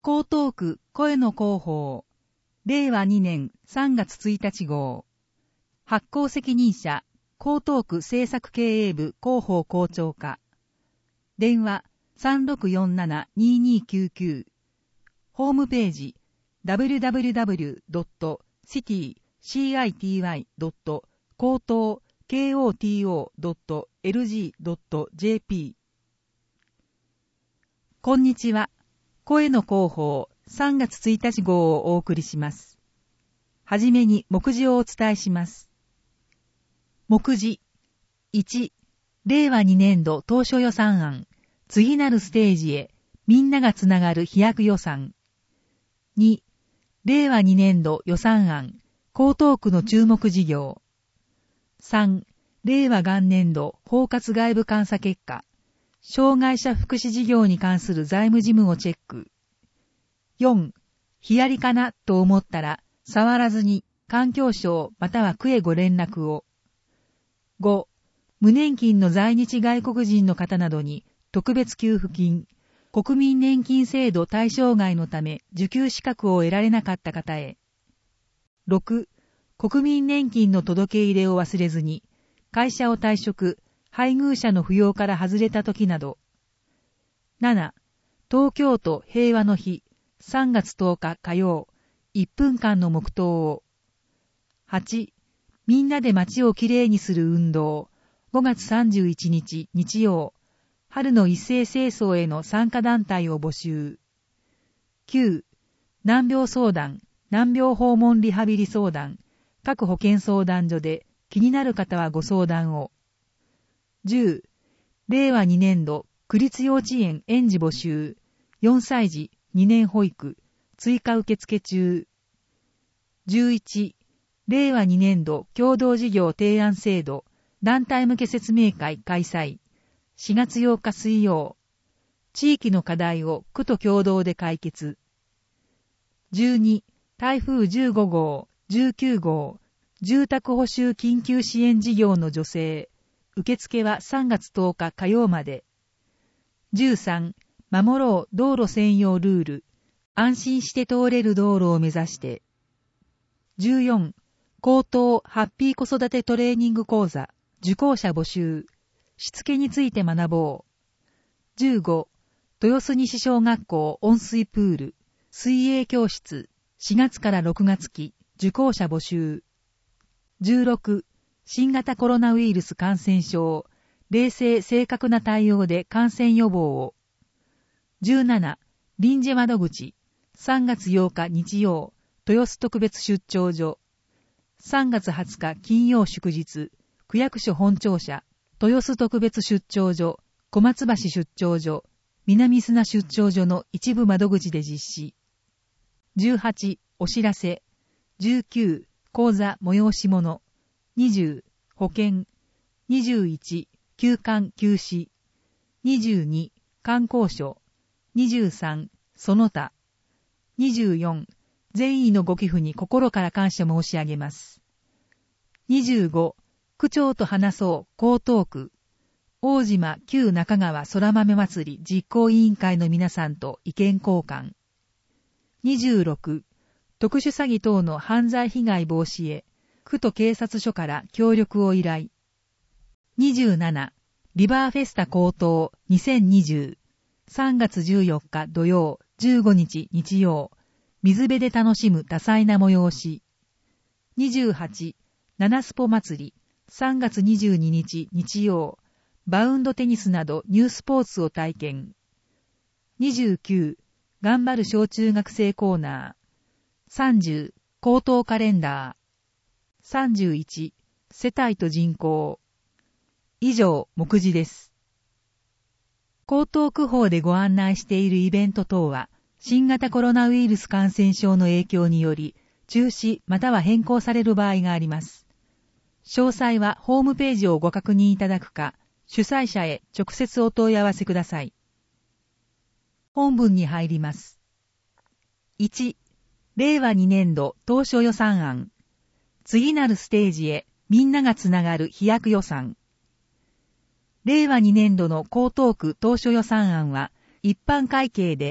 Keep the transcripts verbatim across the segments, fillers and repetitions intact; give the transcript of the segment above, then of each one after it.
江東区声の広報れいわにねんさんがつついたち号発行責任者江東区政策経営部広報校長課電話 さんろくよんななにーにーきゅうきゅう ホームページ ダブリュダブリュダブリュドットシティシーアイティーワイドットコートードットエルジードットジェーピー こんにちは。声の広報さんがつついたち号をお送りします。はじめに目次をお伝えします。目次いち、れいわにねんど当初予算案、次なるステージへみんながつながる飛躍予算。に、れいわにねんど予算案、江東区の注目事業。さん、れいわ元年度包括外部監査結果、障害者福祉事業に関する財務事務をチェック。よん、ヒヤリかなと思ったら、触らずに環境省または区へご連絡を。ご、無年金の在日外国人の方などに特別給付金、国民年金制度対象外のため受給資格を得られなかった方へ。ろく、国民年金の届け入れを忘れずに、会社を退職、配偶者の扶養から外れた時など。なな、東京都平和の日、さんがつとおか火曜、いっぷんかんの黙祷を。はち、みんなで街をきれいにする運動、ごがつさんじゅういちにち日曜、春の一斉清掃への参加団体を募集。きゅう、難病相談、難病訪問リハビリ相談、各保健相談所で気になる方はご相談を。じゅう、れいわにねんど区立幼稚園園児募集、よんさい児にねん保育、追加受付中。じゅういち、れいわにねんど共同事業提案制度、団体向け説明会開催、しがつようか水曜。地域の課題を区と共同で解決。じゅうに、台風じゅうごごう、じゅうきゅうごう、住宅補修緊急支援事業の助成。受付はさんがつとおか火曜まで。じゅうさん、守ろう道路専用ルール。安心して通れる道路を目指して。じゅうよん、高等ハッピー子育てトレーニング講座。受講者募集。しつけについて学ぼう。じゅうご、豊洲西小学校温水プール。水泳教室。しがつからろくがつ期。受講者募集。じゅうろく、新型コロナウイルス感染症、冷静正確な対応で感染予防を。じゅうなな、臨時窓口、さんがつようか日曜、豊洲特別出張所。さんがつはつか金曜祝日、区役所本庁舎、豊洲特別出張所、小松橋出張所、南砂出張所の一部窓口で実施。じゅうはち、お知らせ。じゅうきゅう、講座催し物。にじゅう、保険。にじゅういち、休館休止。にじゅうに、観光所。にじゅうさん、その他。にじゅうよん、善意のご寄付に心から感謝申し上げます。にじゅうご、区長と話そう江東区。大島旧中川空豆祭り実行委員会の皆さんと意見交換。にじゅうろく、特殊詐欺等の犯罪被害防止へ、区と警察署から協力を依頼。にじゅうなな、リバーフェスタ高等にせんにじゅう、さんがつじゅうよっか土曜、じゅうごにち日曜、水辺で楽しむ多彩な催し。にじゅうはち、七スポ祭り、さんがつにじゅうににち日曜、バウンドテニスなどニュースポーツを体験。にじゅうきゅう、頑張る小中学生コーナー。さんじゅう、高等カレンダー。さんじゅういち、世帯と人口。以上、目次です。江東区法でご案内しているイベント等は、新型コロナウイルス感染症の影響により、中止または変更される場合があります。詳細はホームページをご確認いただくか、主催者へ直接お問い合わせください。本文に入ります。いち、れいわにねんど当初予算案。次なるステージへみんながつながる飛躍予算。れいわにねんどの江東区当初予算案は、一般会計で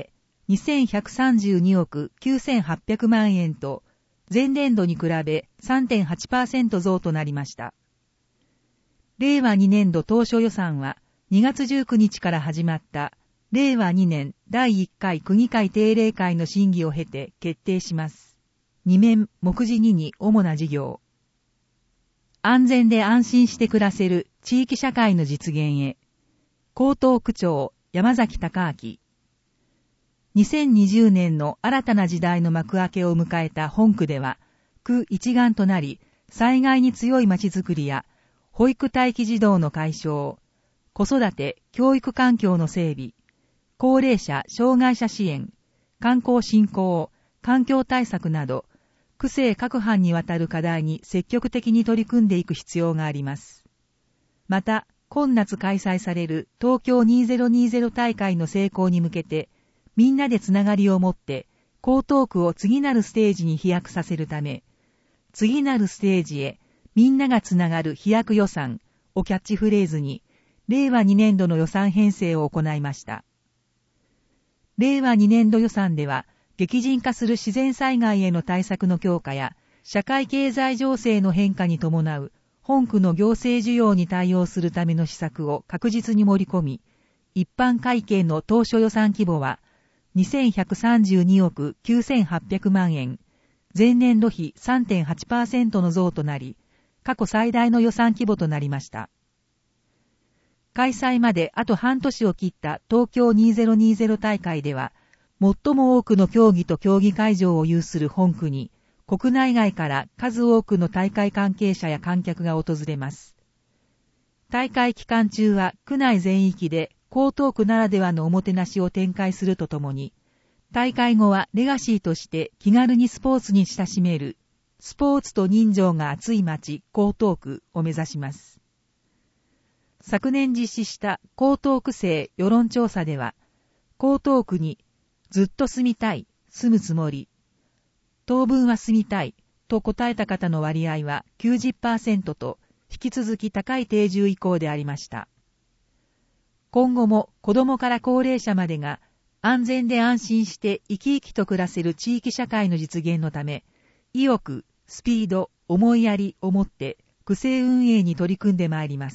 にせんひゃくさんじゅうにおくきゅうせんはっぴゃくまんえんと、前年度に比べ さんてんはちパーセント 増となりました。れいわにねんど当初予算はにがつじゅうくにちから始まったれいわにねんだいいっかい区議会定例会の審議を経て決定します。に面目次にに主な事業。安全で安心して暮らせる地域社会の実現へ。江東区長山崎隆明。にせんにじゅうねんの新たな時代の幕開けを迎えた本区では、区一丸となり、災害に強いまちづくりや、保育待機児童の解消、子育て、教育環境の整備、高齢者、障害者支援、観光振興、環境対策など、区政各班にわたる課題に積極的に取り組んでいく必要があります。また、今夏開催される東京にせんにじゅう大会の成功に向けて、みんなでつながりを持って、江東区を次なるステージに飛躍させるため、次なるステージへ、みんながつながる飛躍予算をキャッチフレーズに、れいわにねんどの予算編成を行いました。れいわにねんど予算では、激甚化する自然災害への対策の強化や、社会経済情勢の変化に伴う、本区の行政需要に対応するための施策を確実に盛り込み、一般会計の当初予算規模は、にせんひゃくさんじゅうにおくきゅうせんはっぴゃくまんえん、前年度比 さんてんはちパーセント の増となり、過去最大の予算規模となりました。開催まであと半年を切った東京にせんにじゅう大会では、最も多くの競技と競技会場を有する本区に、国内外から数多くの大会関係者や観客が訪れます。大会期間中は区内全域で江東区ならではのおもてなしを展開するとともに、大会後はレガシーとして気軽にスポーツに親しめる、スポーツと人情が熱い街江東区を目指します。昨年実施した江東区政世論調査では、江東区にずっと住みたい、住むつもり、当分は住みたいと答えた方の割合は きゅうじゅっパーセント と引き続き高い定住意向でありました。今後も子どもから高齢者までが安全で安心して生き生きと暮らせる地域社会の実現のため、意欲、スピード、思いやりをもって区政運営に取り組んでまいります。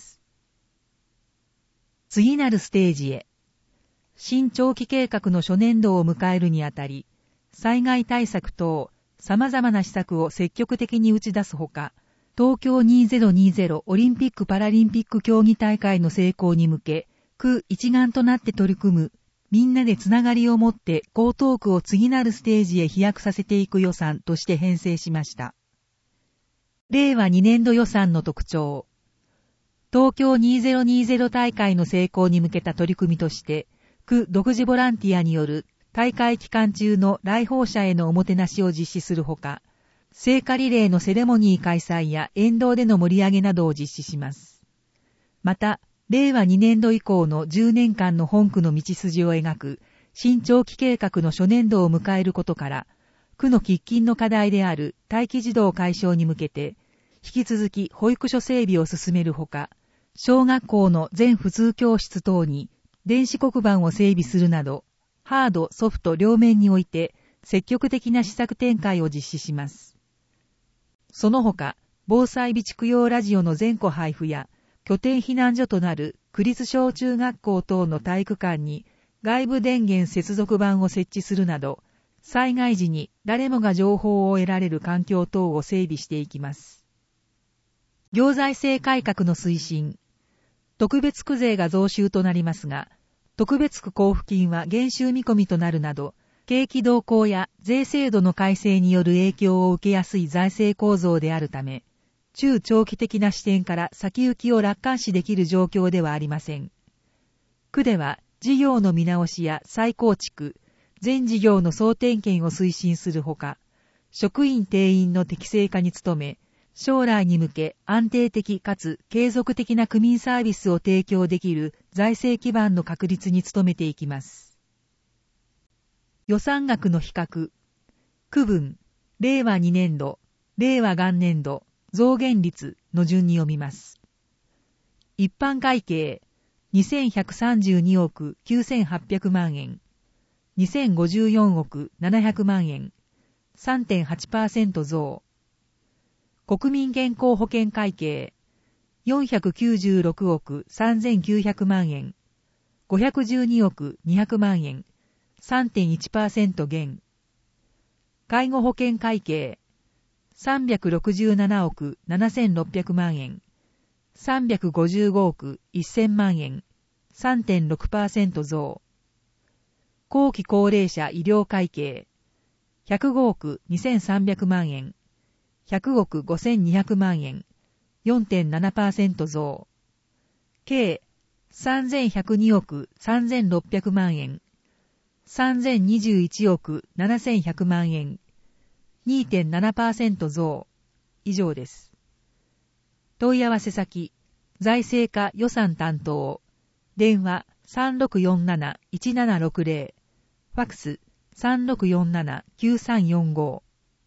次なるステージへ。新長期計画の初年度を迎えるにあたり、災害対策等様々な施策を積極的に打ち出すほか、東京にせんにじゅうオリンピック・パラリンピック競技大会の成功に向け、区一丸となって取り組む、みんなでつながりを持って江東区を次なるステージへ飛躍させていく予算として編成しました。れいわにねんど予算の特徴。東京にせんにじゅう大会の成功に向けた取り組みとして、区独自ボランティアによる大会期間中の来訪者へのおもてなしを実施するほか、聖火リレーのセレモニー開催や沿道での盛り上げなどを実施します。また、れいわにねんど以降のじゅうねんかんの本区の道筋を描く新長期計画の初年度を迎えることから、区の喫緊の課題である待機児童解消に向けて、引き続き保育所整備を進めるほか、小学校の全普通教室等に電子黒板を整備するなど、ハード・ソフト両面において積極的な施策展開を実施します。その他、防災備蓄用ラジオの全戸配布や、拠点避難所となる区立小中学校等の体育館に外部電源接続板を設置するなど、災害時に誰もが情報を得られる環境等を整備していきます。行財政改革の推進。特別区税が増収となりますが、特別区交付金は減収見込みとなるなど、景気動向や税制度の改正による影響を受けやすい財政構造であるため、中長期的な視点から先行きを楽観視できる状況ではありません。区では事業の見直しや再構築、全事業の総点検を推進するほか、職員定員の適正化に努め、将来に向け安定的かつ継続的な区民サービスを提供できる財政基盤の確立に努めていきます。予算額の比較。区分、れいわにねんど、れいわ元年度、増減率の順に読みます。一般会計にせんひゃくさんじゅうにおくきゅうせんはっぴゃくまんえん。 にせんごじゅうよんおくななひゃくまんえん、さんてんはちパーセント 増。国民健康保険会計、よんひゃくきゅうじゅうろくおくさんぜんきゅうひゃくまんえん、ごひゃくじゅうにおくにひゃくまんえん、さんてんいちパーセント 減。介護保険会計、さんびゃくろくじゅうななおくななせんろっぴゃくまんえん、さんびゃくごじゅうごおくせんまんえん、さんてんろくパーセント 増。後期高齢者医療会計、ひゃくごおくにせんさんびゃくまんえん、ひゃくおくごせんにひゃくまんえん、よんてんななパーセント 増。計さんぜんひゃくにおくさんぜんろっぴゃくまんえん、さんぜんにじゅういちおくななせんひゃくまんえん、にてんななパーセント 増。以上です。問い合わせ先、財政課予算担当、電話 さんろくよんなないちななろくぜろ、ファックス さんろくよんななきゅうさんよんご。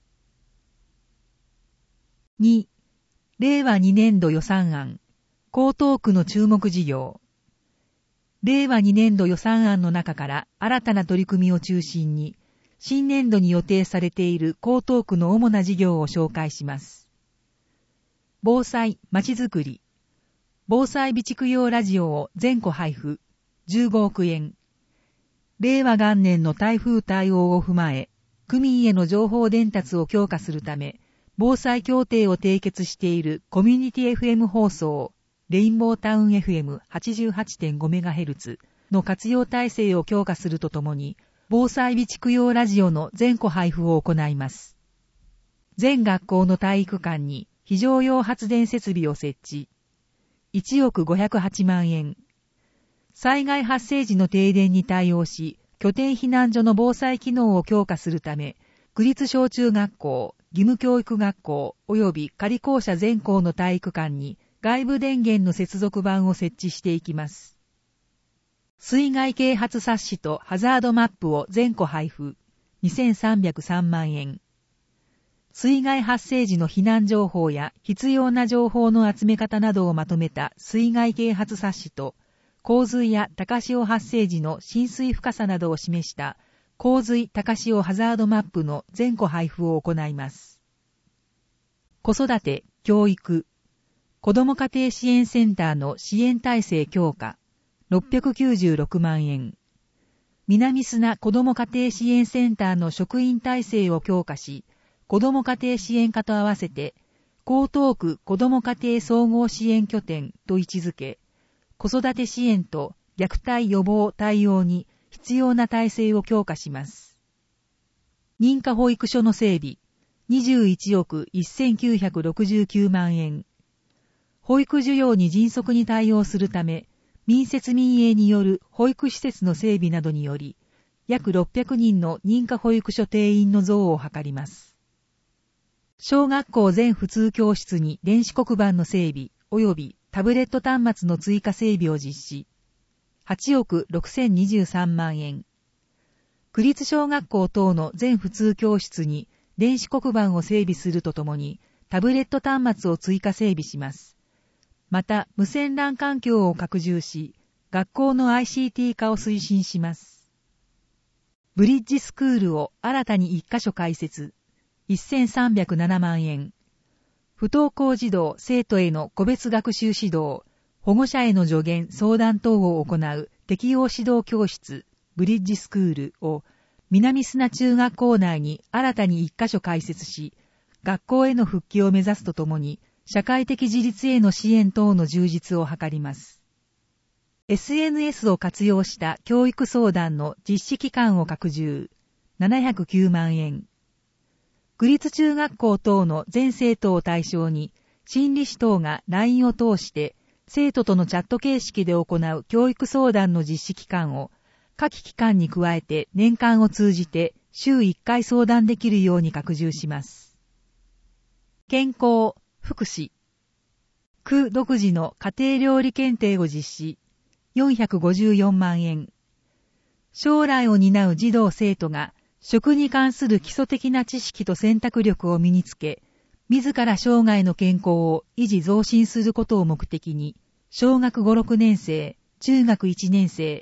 に、令和にねんど予算案、江東区の注目事業。令和にねんど予算案の中から新たな取り組みを中心に、新年度に予定されている江東区の主な事業を紹介します。防災・まちづくり。防災備蓄用ラジオを全戸配布、じゅうごおくえん。令和元年の台風対応を踏まえ、区民への情報伝達を強化するため、防災協定を締結しているコミュニティ エフエム 放送、レインボータウン エフエムはちじゅうはちてんごメガヘルツ の活用体制を強化するとともに、防災備蓄用ラジオの全戸配布を行います。全学校の体育館に非常用発電設備を設置。いちおくごひゃくはちまんえん。災害発生時の停電に対応し、拠点避難所の防災機能を強化するため、区立小中学校、義務教育学校及び仮校舎全校の体育館に外部電源の接続板を設置していきます。水害啓発冊子とハザードマップを全戸配布、にせんさんびゃくさんまんえん。水害発生時の避難情報や必要な情報の集め方などをまとめた水害啓発冊子と、洪水や高潮発生時の浸水深さなどを示した洪水高潮ハザードマップの全戸配布を行います。子育て、教育、子ども家庭支援センターの支援体制強化、ろっぴゃくきゅうじゅうろくまんえん。南砂子ども家庭支援センターの職員体制を強化し、子ども家庭支援課と合わせて、江東区子ども家庭総合支援拠点と位置づけ、子育て支援と虐待予防対応に必要な体制を強化します。認可保育所の整備、にじゅういちおくせんきゅうひゃくろくじゅうきゅうまんえん。保育需要に迅速に対応するため、民設民営による保育施設の整備などにより、約ろっぴゃくにんの認可保育所定員の増を図ります。小学校全普通教室に電子黒板の整備及びタブレット端末の追加整備を実施。はちおくろくせんにじゅうさんまんえん。区立小学校等の全普通教室に電子黒板を整備するとともに、タブレット端末を追加整備します。また、無線 ラン 環境を拡充し、学校の アイシーティー 化を推進します。ブリッジスクールを新たにいっかしょ開設。せんさんびゃくななまんえん。不登校児童・生徒への個別学習指導、保護者への助言・相談等を行う適応指導教室、ブリッジスクールを南砂中学校内に新たにいっかしょ開設し、学校への復帰を目指すとともに、社会的自立への支援等の充実を図ります。エスエヌエス を活用した教育相談の実施期間を拡充、ななひゃくきゅうまんえん。区立中学校等の全生徒を対象に、心理士等が ライン を通して生徒とのチャット形式で行う教育相談の実施期間を、下記期間に加えて年間を通じて週いっかい相談できるように拡充します。健康、福祉。区独自の家庭料理検定を実施、よんひゃくごじゅうよんまんえん。将来を担う児童生徒が、食に関する基礎的な知識と選択力を身につけ、自ら生涯の健康を維持増進することを目的に、小学ご、ろくねんせい、中学いちねんせい、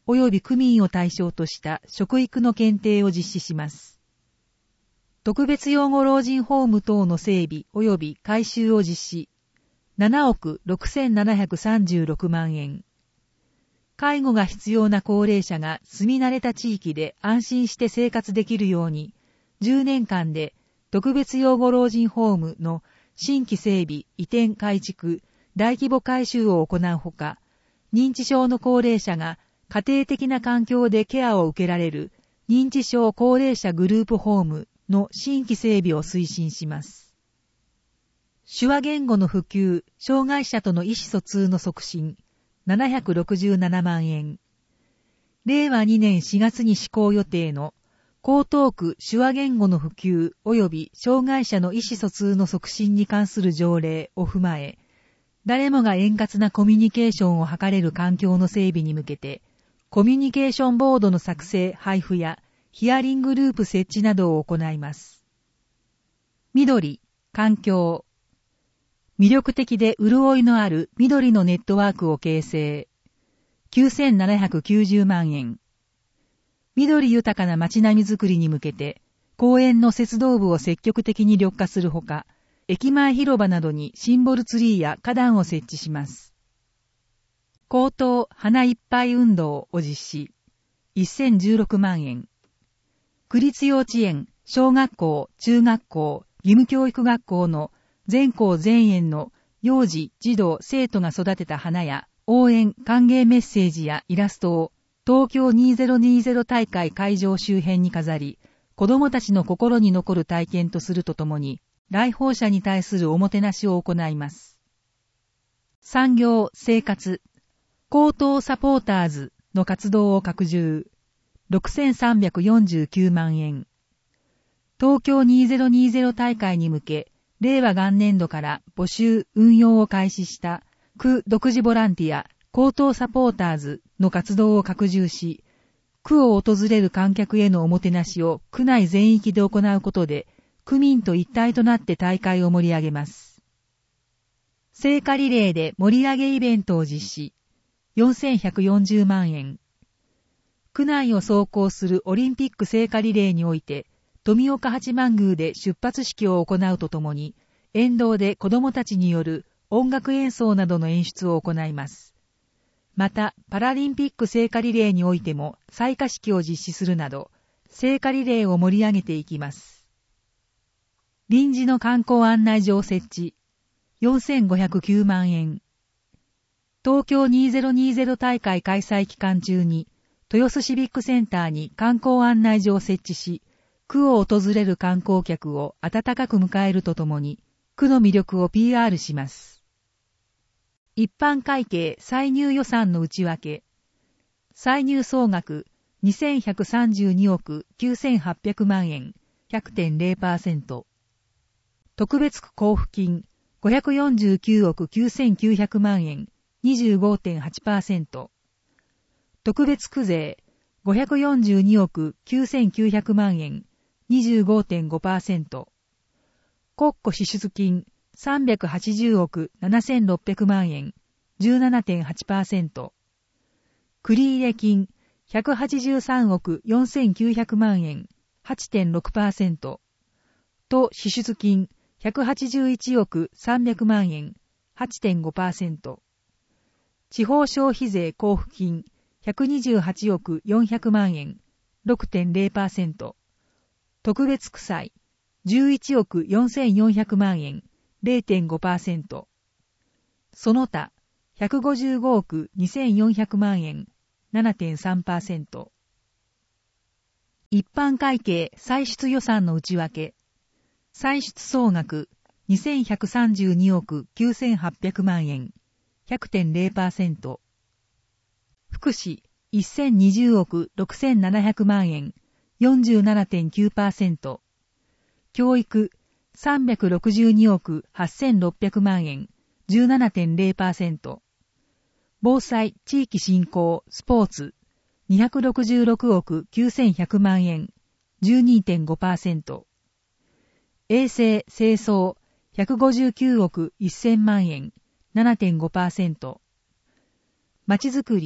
及び区民を対象とした食育の検定を実施します。特別養護老人ホーム等の整備及び改修を実施。ななおくろくせんななひゃくさんじゅうろくまんえん。介護が必要な高齢者が住み慣れた地域で安心して生活できるように、じゅうねんかんで特別養護老人ホームの新規整備、移転改築、大規模改修を行うほか、認知症の高齢者が家庭的な環境でケアを受けられる認知症高齢者グループホームの新規整備を推進します。手話言語の普及、障害者との意思疎通の促進、ななひゃくろくじゅうななまんえん。れいわにねんしがつに施行予定の江東区手話言語の普及及び障害者の意思疎通の促進に関する条例を踏まえ、誰もが円滑なコミュニケーションを図れる環境の整備に向けて、コミュニケーションボードの作成・配布やヒアリングループ設置などを行います。緑、環境。魅力的で潤いのある緑のネットワークを形成。きゅうせんななひゃくきゅうじゅうまんえん。緑豊かな街並みづくりに向けて、公園の鉄道部を積極的に緑化するほか、駅前広場などにシンボルツリーや花壇を設置します。口頭花いっぱい運動を実施。せんじゅうろくまんえん。区立幼稚園、小学校、中学校、義務教育学校の全校全園の幼児、児童、生徒が育てた花や応援、歓迎メッセージやイラストを東京にせんにじゅう大会会場周辺に飾り、子供たちの心に残る体験とするとともに、来訪者に対するおもてなしを行います。産業、生活、高等サポーターズの活動を拡充。ろくせんさんびゃくよんじゅうきゅうまんえん。東京にせんにじゅう大会に向け、令和元年度から募集・運用を開始した区独自ボランティア高等サポーターズの活動を拡充し、区を訪れる観客へのおもてなしを区内全域で行うことで、区民と一体となって大会を盛り上げます。聖火リレーで盛り上げイベントを実施。よんせんひゃくよんじゅうまんえん。区内を走行するオリンピック聖火リレーにおいて、富岡八幡宮で出発式を行うとともに、沿道で子どもたちによる音楽演奏などの演出を行います。また、パラリンピック聖火リレーにおいても採火式を実施するなど、聖火リレーを盛り上げていきます。臨時の観光案内所設置、よんせんごひゃくきゅうまんえん。東京にせんにじゅう大会開催期間中に、豊洲シビックセンターに観光案内所を設置し、区を訪れる観光客を温かく迎えるとともに、区の魅力を ピーアール します。一般会計歳入予算の内訳。歳入総額にせんひゃくさんじゅうにおくきゅうせんはっぴゃくまんえん、ひゃくてんぜろパーセント。特別区交付金ごひゃくよんじゅうきゅうおくきゅうせんきゅうひゃくまんえん、にじゅうごてんはちパーセント。特別区税ごひゃくよんじゅうにおくきゅうせんきゅうひゃくまんえん、にじゅうごてんごパーセント。国庫支出金さんびゃくはちじゅうおくななせんろっぴゃくまんえん、じゅうななてんはちパーセント。繰入金ひゃくはちじゅうさんおくよんせんきゅうひゃくまんえん、はちてんろくパーセント。と支出金ひゃくはちじゅういちおくさんびゃくまんえん、はちてんごパーセント。地方消費税交付金ひゃくにじゅうはちおくよんひゃくまんえん、ろくてんぜろパーセント。特別区債じゅういちおくよんせんよんひゃくまんえん、れいてんごパーセント。その他ひゃくごじゅうごおくにせんよんひゃくまんえん、ななてんさんパーセント。一般会計歳出予算の内訳。歳出総額にせんひゃくさんじゅうにおくきゅうせんはっぴゃくまんえん、ひゃくてんぜろパーセント。福祉せんにじゅうおくろくせんななひゃくまんえん、よんじゅうななてんきゅうパーセント。教育さんびゃくろくじゅうにおくはっせんろっぴゃくまんえん、じゅうななてんぜろパーセント。防災、地域振興、スポーツにひゃくろくじゅうろくおくきゅうせんひゃくまんえん、じゅうにてんごパーセント。衛生、清掃ひゃくごじゅうきゅうおくせんまんえん、ななてんごパーセント。まちづくり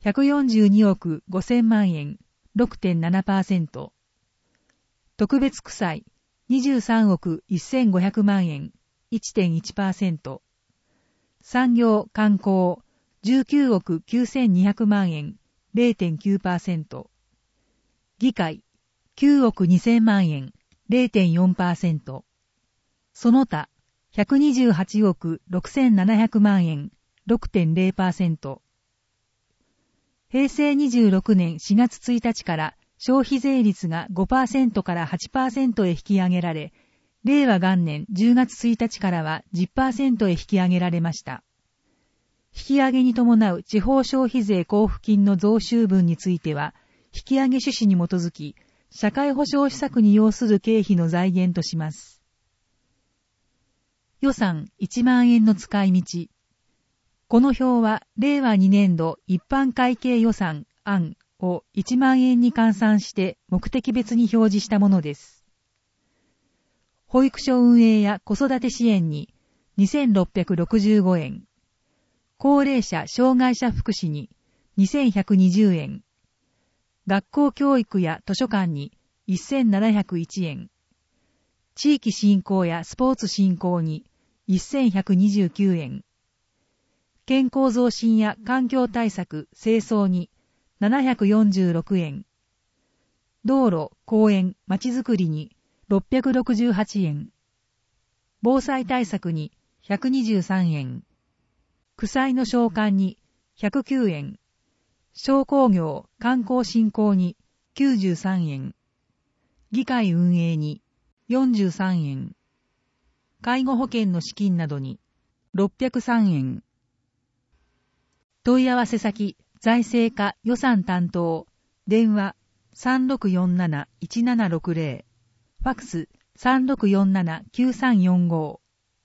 ひゃくよんじゅうにおくごせんまんえん ろくてんななパーセント。特別区債にじゅうさんおくせんごひゃくまんえん いってんいちパーセント。産業観光じゅうきゅうおくきゅうせんにひゃくまんえん れいてんきゅうパーセント。議会きゅうおくにせんまんえん れいてんよんパーセント。その他ひゃくにじゅうはちおくろくせんななひゃくまんえん ろくてんれいパーセント。平成にじゅうろくねんしがつついたちから消費税率が ごパーセント から はちパーセント へ引き上げられ、令和元年じゅうがつついたちからは じゅっパーセント へ引き上げられました。引き上げに伴う地方消費税交付金の増収分については、引き上げ趣旨に基づき、社会保障施策に要する経費の財源とします。予算いちまんえんの使い道。この表は、令和にねんど一般会計予算案をいちまんえんに換算して目的別に表示したものです。保育所運営や子育て支援ににせんろっぴゃくろくじゅうごえん。高齢者・障害者福祉ににせんひゃくにじゅうえん。学校教育や図書館にせんななひゃくいちえん。地域振興やスポーツ振興にせんひゃくにじゅうきゅうえん。健康増進や環境対策・清掃にななひゃくよんじゅうろくえん。道路・公園・まちづくりにろっぴゃくろくじゅうはちえん。防災対策にひゃくにじゅうさんえん。区債の償還にひゃくきゅうえん。商工業・観光振興にきゅうじゅうさんえん。議会運営によんじゅうさんえん。介護保険の資金などにろっぴゃくさんえん。問い合わせ先、財政課予算担当、電話 さんろくよんなないちななろくぜろ、ファクス さんろくよんななきゅうさんよんご。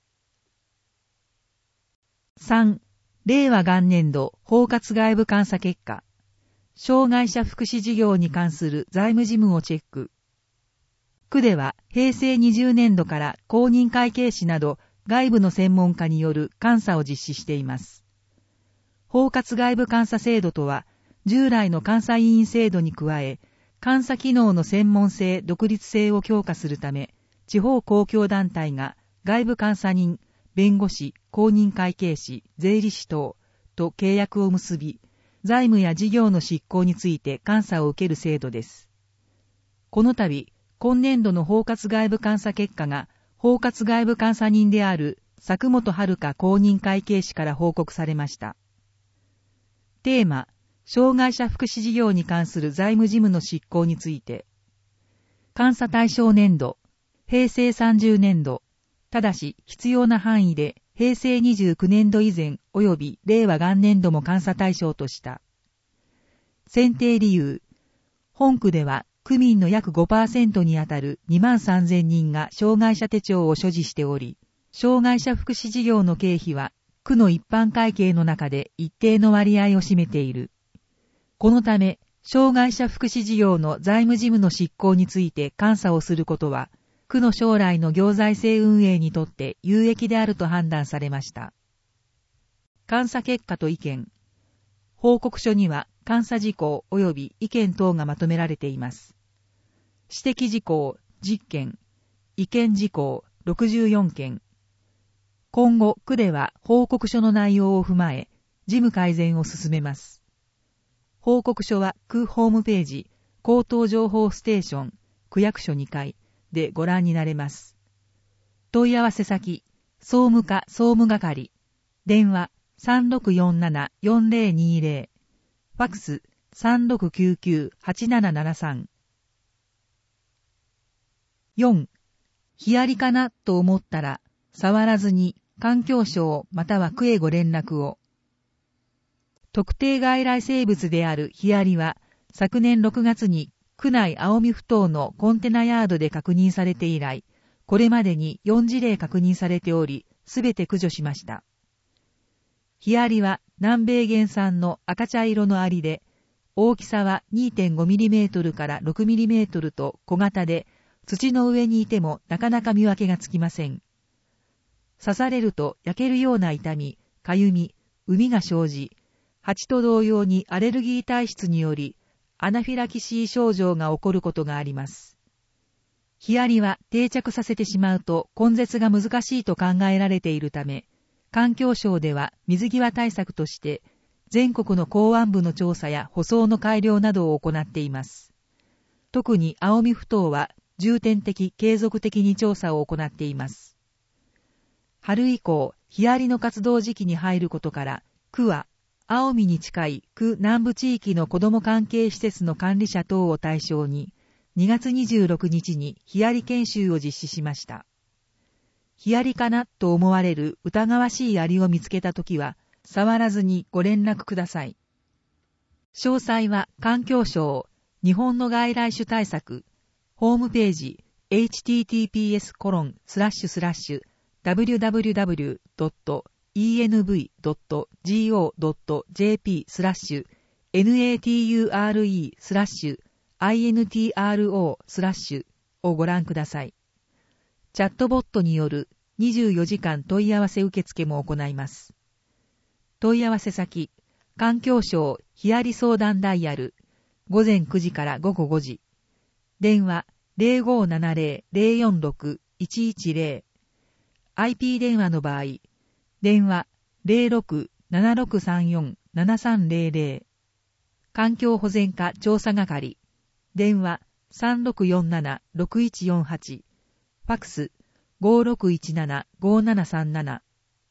さん. 令和元年度包括外部監査結果。障害者福祉事業に関する財務事務をチェック。区では平成にじゅうねんどから公認会計士など外部の専門家による監査を実施しています。包括外部監査制度とは、従来の監査委員制度に加え、監査機能の専門性・独立性を強化するため、地方公共団体が外部監査人、弁護士、公認会計士、税理士等と契約を結び、財務や事業の執行について監査を受ける制度です。この度、今年度の包括外部監査結果が、包括外部監査人である佐久本遥公認会計士から報告されました。テーマ、障害者福祉事業に関する財務事務の執行について、監査対象年度、平成さんじゅうねんど、ただし必要な範囲で平成にじゅうきゅうねんど以前及び令和元年度も監査対象とした。選定理由、本区では区民の約 ごパーセント にあたるにまんさんぜんにんが障害者手帳を所持しており、障害者福祉事業の経費は区の一般会計の中で一定の割合を占めている。このため、障害者福祉事業の財務事務の執行について監査をすることは、区の将来の行財政運営にとって有益であると判断されました。監査結果と意見。報告書には監査事項及び意見等がまとめられています。指摘事項じゅっけん、意見事項ろくじゅうよんけん。今後、区では報告書の内容を踏まえ、事務改善を進めます。報告書は区ホームページ、口頭情報ステーション、区役所にかいでご覧になれます。問い合わせ先、総務課総務係、電話 さんろくよんななよんぜろにぜろ、ファクス さんろくきゅうきゅうはちななななさん。よん. ヒアリかなと思ったら、触らずに環境省または区へご連絡を。特定外来生物であるヒアリは、昨年ろくがつに区内青海ふ頭のコンテナヤードで確認されて以来、これまでによんじれい確認されており、すべて駆除しました。ヒアリは南米原産の赤茶色のアリで、大きさは にてんごミリメートル からろくミリメートルと小型で、土の上にいてもなかなか見分けがつきません。刺されると焼けるような痛み、かゆみ、膿が生じ、 蜂と同様にアレルギー体質によりアナフィラキシー症状が起こることがあります。ヒアリは定着させてしまうと根絶が難しいと考えられているため、環境省では水際対策として全国の港湾部の調査や舗装の改良などを行っています。特に青海ふ頭は重点的継続的に調査を行っています。春以降、ヒアリの活動時期に入ることから、区は青海に近い区南部地域の子ども関係施設の管理者等を対象に、にがつにじゅうろくにちにヒアリ研修を実施しました。ヒアリかなと思われる疑わしいアリを見つけたときは、触らずにご連絡ください。詳細は環境省日本の外来種対策ホームページ エイチティーティーピーエスコロンスラッシュスラッシュダブリュダブリュダブリュドットイーエヌブイドットゴードットジェーピースラッシュエヌエーティーユーアールイースラッシュアイエヌティーアールオースラッシュをご覧ください。チャットボットによるにじゅうよじかん問い合わせ受付も行います。問い合わせ先、環境省ヒアリ相談ダイヤル、ごぜんくじからごごごじ。電話 ゼロごーななゼロ ゼロよんろく いちいちゼロ。アイピー 電話の場合、電話 ゼロろく ななろくさんよん ななさんゼロゼロ。環境保全課調査係、電話 さんろくよんなな ろくいちよんはち。ファックス ごーろくいちなな ごーななさんなな。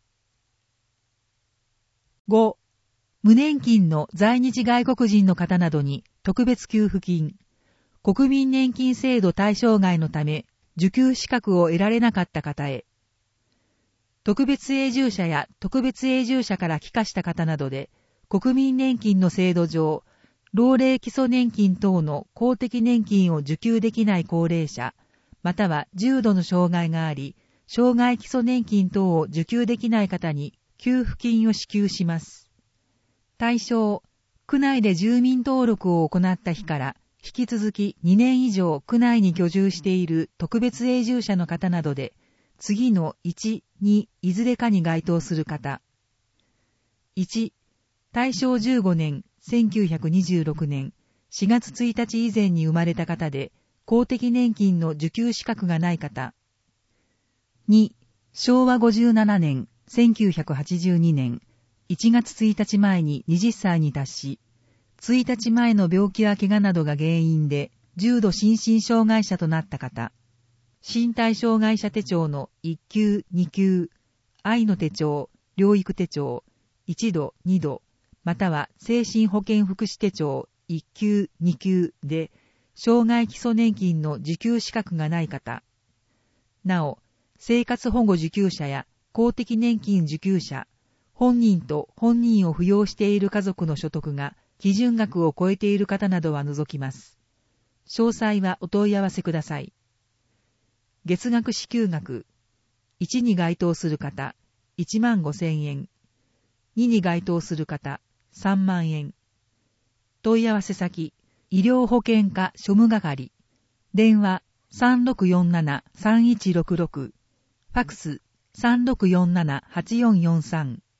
ご. 無年金の在日外国人の方などに特別給付金、国民年金制度対象外のため受給資格を得られなかった方へ、特別永住者や特別永住者から帰化した方などで国民年金の制度上、老齢基礎年金等の公的年金を受給できない高齢者、または重度の障害があり、障害基礎年金等を受給できない方に給付金を支給します。対象、区内で住民登録を行った日から引き続きにねん以上区内に居住している特別永住者の方などで、次のいち、にいずれかに該当する方。いち、大正じゅうごねんせんきゅうひゃくにじゅうろくねんしがつついたち以前に生まれた方で、公的年金の受給資格がない方。に、しょうわごじゅうななねんせんきゅうひゃくはちじゅうにねんいちがつついたちまえにはたちに達し、ついたちまえの病気や怪我などが原因で重度心身障害者となった方。身体障害者手帳のいっきゅう、にきゅう、愛の手帳、療育手帳、いちど、にど、または精神保健福祉手帳いっきゅう、にきゅうで、障害基礎年金の受給資格がない方。なお、生活保護受給者や公的年金受給者、本人と本人を扶養している家族の所得が基準額を超えている方などは除きます。詳細はお問い合わせください。月額支給額、いちに該当する方、いちまんごせんえん、にに該当する方、さんまんえん。問い合わせ先、医療保険課庶務係、電話 さんろくよんなな さんいちろくろく、ファックス さんろくよんなな はちよんよんさん。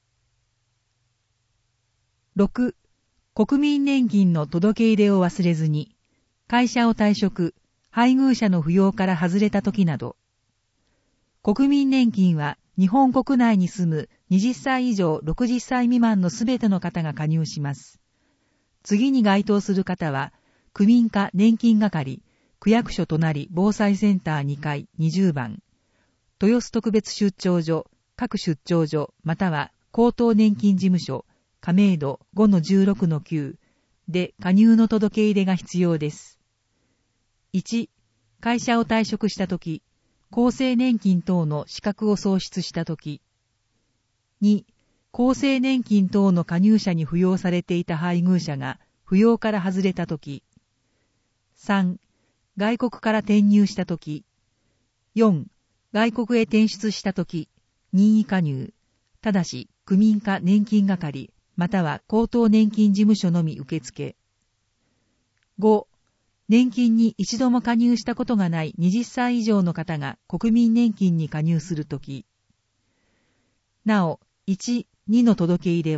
ろく. 国民年金の届け入れを忘れずに、会社を退職、配偶者の扶養から外れた時など、国民年金は日本国内に住むはたち以上ろくじゅっさい未満のすべての方が加入します。次に該当する方は、区民課年金係、区役所隣防災センターにかいにじゅうばん、豊洲特別出張所、各出張所、または高等年金事務所、亀戸 ごのじゅうろくのきゅう で加入の届け入れが必要です。いち. 会社を退職したとき、厚生年金等の資格を喪失したとき。に. 厚生年金等の加入者に扶養されていた配偶者が扶養から外れたとき。さん. 外国から転入したとき。よん. 外国へ転出したとき、任意加入。ただし、区民課年金係、または高等年金事務所のみ受付。ご. 年金に一度も加入したことがないはたち以上の方が国民年金に加入するとき。なお、いち、にの届け入れは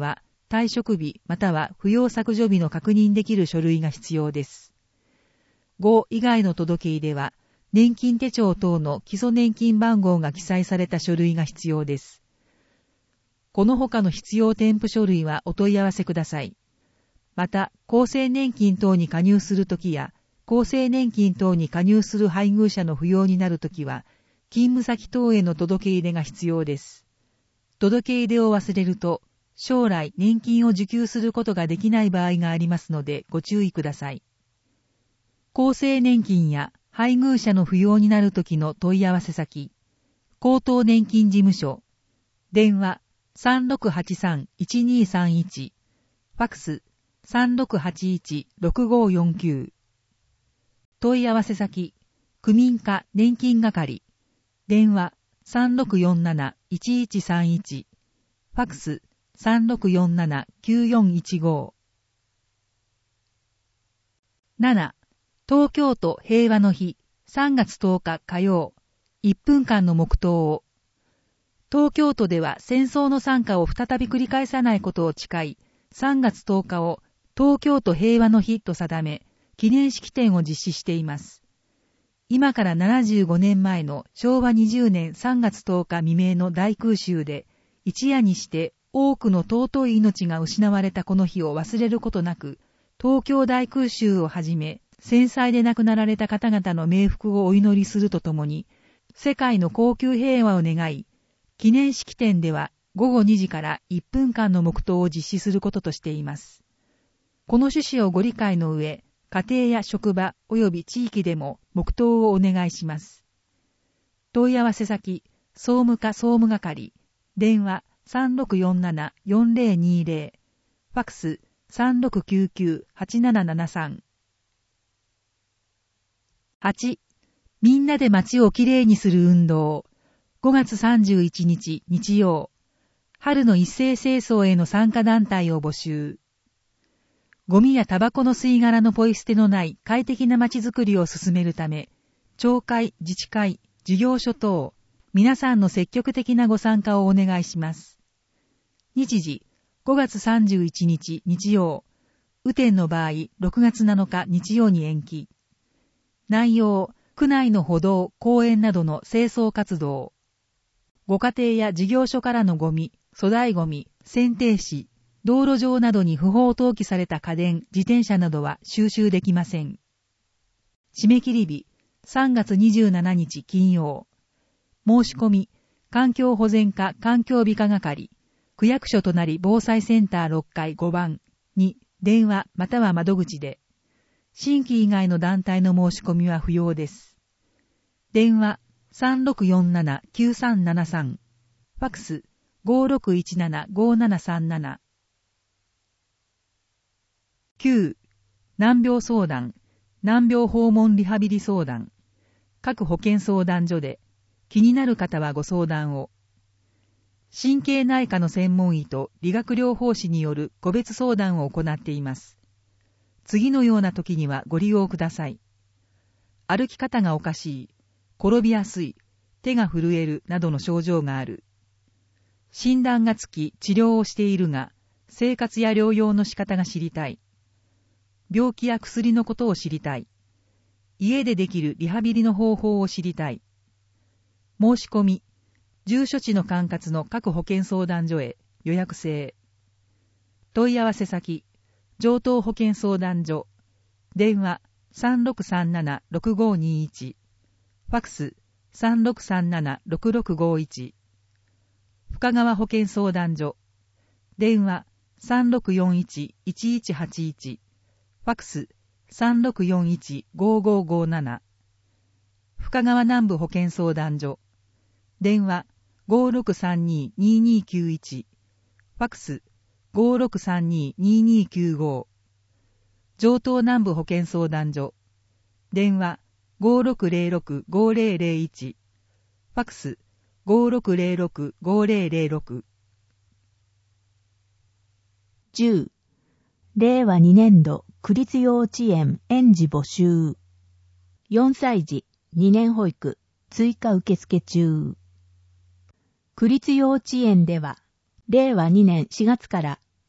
退職日または扶養削除日の確認できる書類が必要です。ご以外の届け入れは、年金手帳等の基礎年金番号が記載された書類が必要です。この他の必要添付書類はお問い合わせください。また、厚生年金等に加入するときや、厚生年金等に加入する配偶者の扶養になるときは、勤務先等への届け入れが必要です。届け入れを忘れると、将来年金を受給することができない場合がありますのでご注意ください。厚生年金や配偶者の扶養になるときの問い合わせ先、高等年金事務所、電話 さんろくはちさんいちにさんいち、ファクス さんろくはちいちろくごよんきゅう、問い合わせ先、区民課年金係、電話 さんろくよんなないちいちさんいち、ファクス さんろくよんななきゅうよんいちご。なな. 東京都平和の日さんがつとおか火曜、いっぷんかんの黙祷を。東京都では戦争の惨禍を再び繰り返さないことを誓い、さんがつとおかを東京都平和の日と定め、記念式典を実施しています。今からななじゅうごねんまえのしょうわにじゅうねんさんがつとおか未明の大空襲で、一夜にして多くの尊い命が失われたこの日を忘れることなく、東京大空襲をはじめ、戦災で亡くなられた方々の冥福をお祈りするとともに、世界の恒久平和を願い、記念式典ではごごにじからいっぷんかんの黙祷を実施することとしています。この趣旨をご理解の上、家庭や職場及び地域でも黙祷をお願いします。問い合わせ先、総務課総務係、電話 さんろくよんななよんぜろにぜろ、ファクス さんろくきゅうきゅうはちななななさん。はち. みんなで街をきれいにする運動。ごがつさんじゅういちにち日曜。春の一斉清掃への参加団体を募集。ゴミやタバコの吸い殻のポイ捨てのない快適な街づくりを進めるため、町会、自治会、事業所等、皆さんの積極的なご参加をお願いします。日時、ごがつさんじゅういちにち日曜。雨天の場合、ろくがつなのか日曜に延期。内容、区内の歩道、公園などの清掃活動。ご家庭や事業所からのゴミ、粗大ゴミ、剪定紙、道路上などに不法投棄された家電、自転車などは収集できません。締め切り日、さんがつにじゅうしちにち金曜。申し込み、環境保全課環境美化係、区役所となり防災センターろっかいごばんに電話または窓口で。新規以外の団体の申し込みは不要です。電話 さんろくよんななきゅうさんななさん、ファクス ごろくいちななごななさんなな。きゅう. 難病相談、難病訪問リハビリ相談。各保健相談所で、気になる方はご相談を。神経内科の専門医と理学療法士による個別相談を行っています。次のような時にはご利用ください。歩き方がおかしい、転びやすい、手が震えるなどの症状がある。診断がつき治療をしているが、生活や療養の仕方が知りたい。病気や薬のことを知りたい。家でできるリハビリの方法を知りたい。申し込み、住所地の管轄の各保健相談所へ予約制。問い合わせ先、上東保健相談所、電話 さんろくさんななろくごにいち、ファクス さんろくさんななろくろくごいち、深川保健相談所、電話 さんろくよんいちいちいちはちいち、ファクス さんろくよんいちごごごなな、深川南部保健相談所、電話 ごろくさんににににきゅういち、ファクス ごろくさんにににきゅうご、上東南部保健相談所、電話 ごろくぜろろくごぜろぜろいち、ファクス ごろくぜろろくごぜろぜろろく。 じゅう. れいわにねんど区立幼稚園園児募集。よんさい児にねん保育追加受付中。区立幼稚園ではれいわにねんしがつから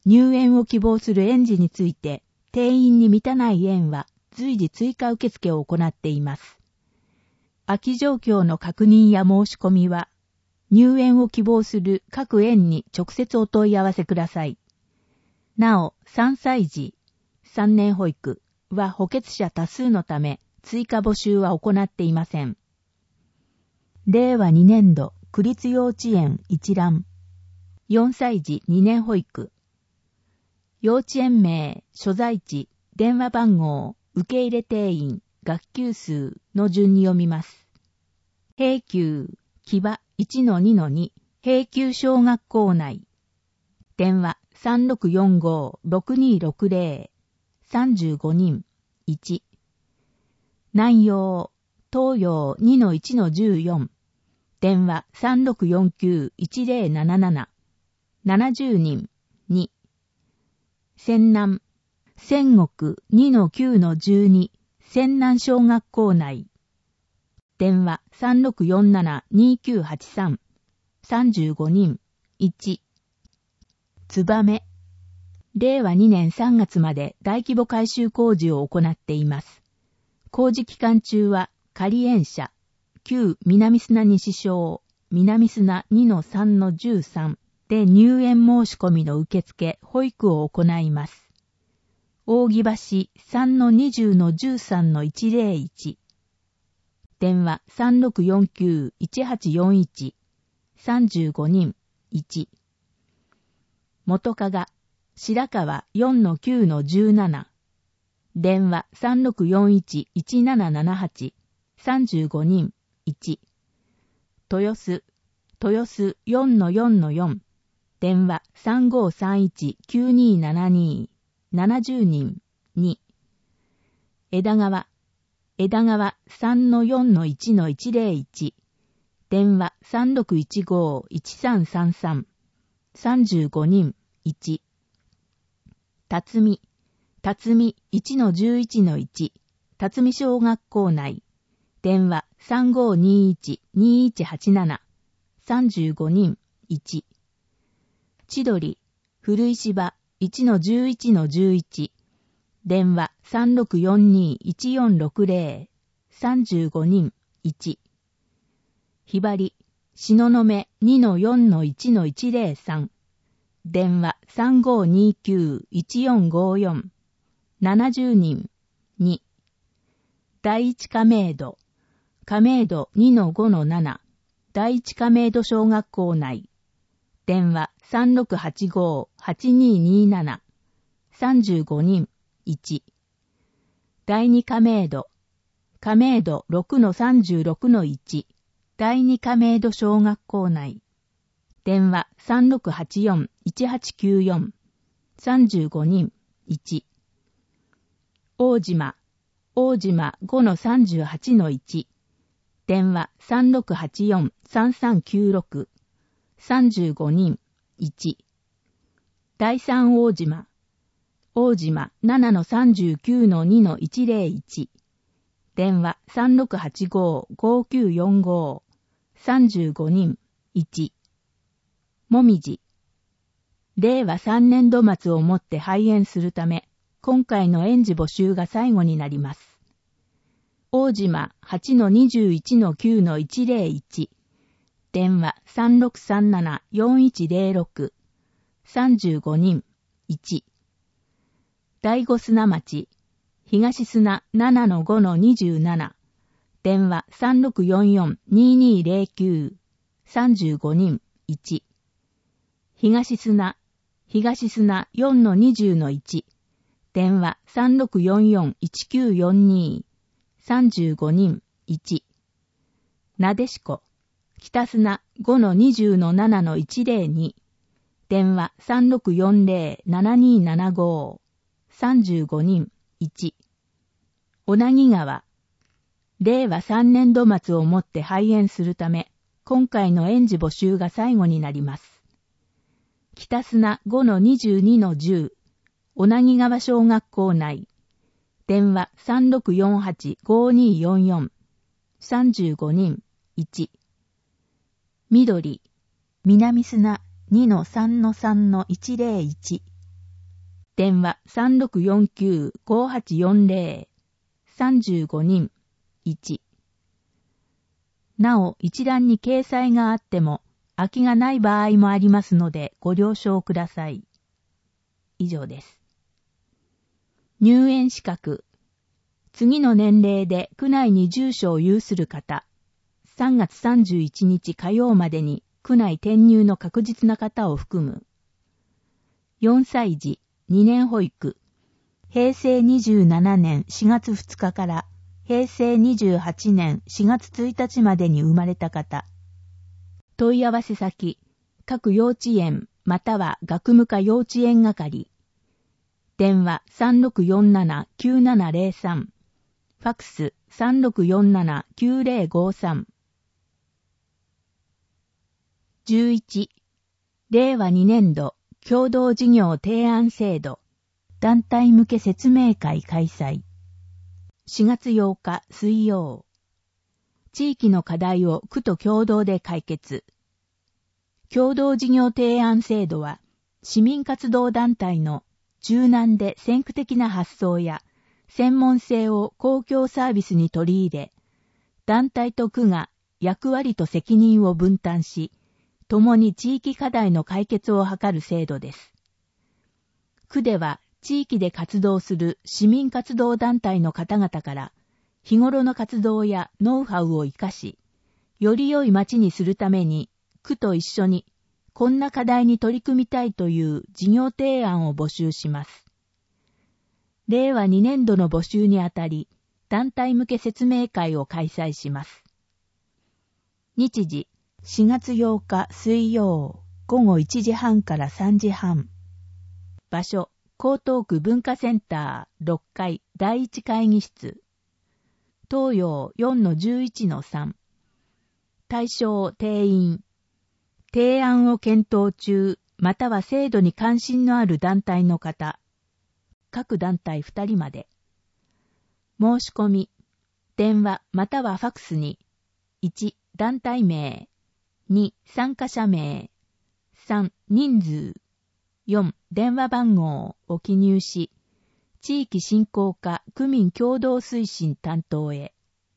入園を希望する園児について、定員に満たない園は随時追加受付を行っています。空き状況の確認や申し込みは、入園を希望する各園に直接お問い合わせください。なお、さんさい児、さんねん保育は補欠者多数のため、追加募集は行っていません。れいわにねん度、区立幼稚園一覧。よんさい児にねん保育。幼稚園名、所在地、電話番号、受け入れ定員、学級数の順に読みます。平級、木場 いちのにのに、平級小学校内。電話 さんろくよんご ろくにろくぜろ、さんじゅうごにん、いち。南陽、東陽 にのいちのじゅうよん。電話 さんろくよんきゅう いちぜろなななな、ななじゅうにん、に。仙南、仙国 にのきゅうのじゅうに、仙南小学校内。電話 さんろくよんなな にきゅうはちさん、さんじゅうごにん、いち。つばめ。れいわにねんさんがつまで大規模改修工事を行っています。工事期間中は仮園舎、旧南砂西小、南砂 にのさんのじゅうさんで入園申し込みの受付、保育を行います。扇橋 さんのにじゅうのじゅうさんのいちぜろいち。電話 さんろくよんきゅう いちはちよんいち、さんじゅうごにん、いち。元加賀、白川 よんのきゅうのじゅうなな。電話 さんろくよんいち いちななななはち、さんじゅうごにん、いち。豊洲、豊洲 よんのよんのよん。電話 さんごさんいち きゅうにななに、ななじゅうにん、に。枝川、枝川 さんのよんのいちのいちぜろいち。電話 さんろくいちご いちさんさんさん、さんじゅうごにん、いち。辰巳、辰巳 いちのじゅういちのいち、辰巳小学校内。電話 さんごにいち にいちはちなな、さんじゅうごにん、いち。千鳥、古石場 いちのじゅういちのじゅういち。電話 さんろくよんに いちよんろくぜろ、さんじゅうごにん、いち。ひばり、東雲 にのよんのいちのいちぜろさん。電話 さんごにきゅう いちよんごよん、ななじゅうにん、に。第一亀戸、亀戸 にのごのなな、第一亀戸小学校内。電話 さんろくはちご はちにになな、さんじゅうごにん、いち。第二亀戸、亀戸 ろくのさんじゅうろくのいち、第二亀戸小学校内。電話 さんろくはちよん いちはちきゅうよん、さんじゅうごにん、いち。大島、大島 ごのさんじゅうはちのいち。電話 さんろくはちよん さんさんきゅうろく、さんじゅうごにん、いち。第三大島、大島 ななのさんじゅうきゅうのにのいちぜろいち。電話 さんろくはちご ごきゅうよんご、さんじゅうごにん、いち。もみじ。れいわさんねん度末をもって廃園するため、今回の園児募集が最後になります。大島 はちのにじゅういちのきゅうのいちぜろいち。電話 さんろくさんなな よんいちぜろろく、さんじゅうごにん、いち。第五砂町、東砂 ななのごのにじゅうなな。電話 さんろくよんよん ににぜろきゅう、さんじゅうごにん、いち。東砂、東砂 よんのにじゅうのいち。電話 さんろくよんよん いちきゅうよんに、さんじゅうごにん、いち。なでしこ、北砂 ごのにじゅうのななのいちぜろに。電話 さんろくよんぜろ ななにななご、さんじゅうごにん、いち。小名木川、れいわさんねん度末をもって廃園するため、今回の園児募集が最後になります。北砂 ごのにじゅうにのじゅう、小名木川小学校内。電話 さんろくよんはち ごによんよん、さんじゅうごにん、いち。緑、南砂 にのさんのさんのいちぜろいち。 電話 さんろくよんきゅうごはちよんぜろ さんじゅうごにんいち。なお、一覧に掲載があっても、空きがない場合もありますので、ご了承ください。以上です。入園資格。次の年齢で区内に住所を有する方、さんがつさんじゅういちにち火曜までに区内転入の確実な方を含む。よんさい児、にねん保育、へいせいにじゅうななねんしがつふつかからへいせいにじゅうはちねんしがつついたちまでに生まれた方。問い合わせ先、各幼稚園または学務課幼稚園係。電話 さんろくよんななきゅうななぜろさん。ファックス さんろくよんななきゅうぜろごさん。じゅういち、れいわにねんど共同事業提案制度団体向け説明会開催。しがつようか水曜。地域の課題を区と共同で解決。共同事業提案制度は市民活動団体の柔軟で先駆的な発想や専門性を公共サービスに取り入れ、団体と区が役割と責任を分担し、共に地域課題の解決を図る制度です。区では地域で活動する市民活動団体の方々から日頃の活動やノウハウを生かし、より良い街にするために区と一緒にこんな課題に取り組みたいという事業提案を募集します。れいわにねんどの募集にあたり、団体向け説明会を開催します。日時、しがつようか水曜、ごごいちじはんからさんじはん。場所、江東区文化センターろっかいだいいち会議室。東洋 よんのじゅういちのさん。対象定員。提案を検討中、または制度に関心のある団体の方。各団体ふたりまで。申し込み。電話またはファックスに。いち、団体名。に、参加者名。さん、人数。よん、電話番号を記入し、地域振興課区民共同推進担当へ。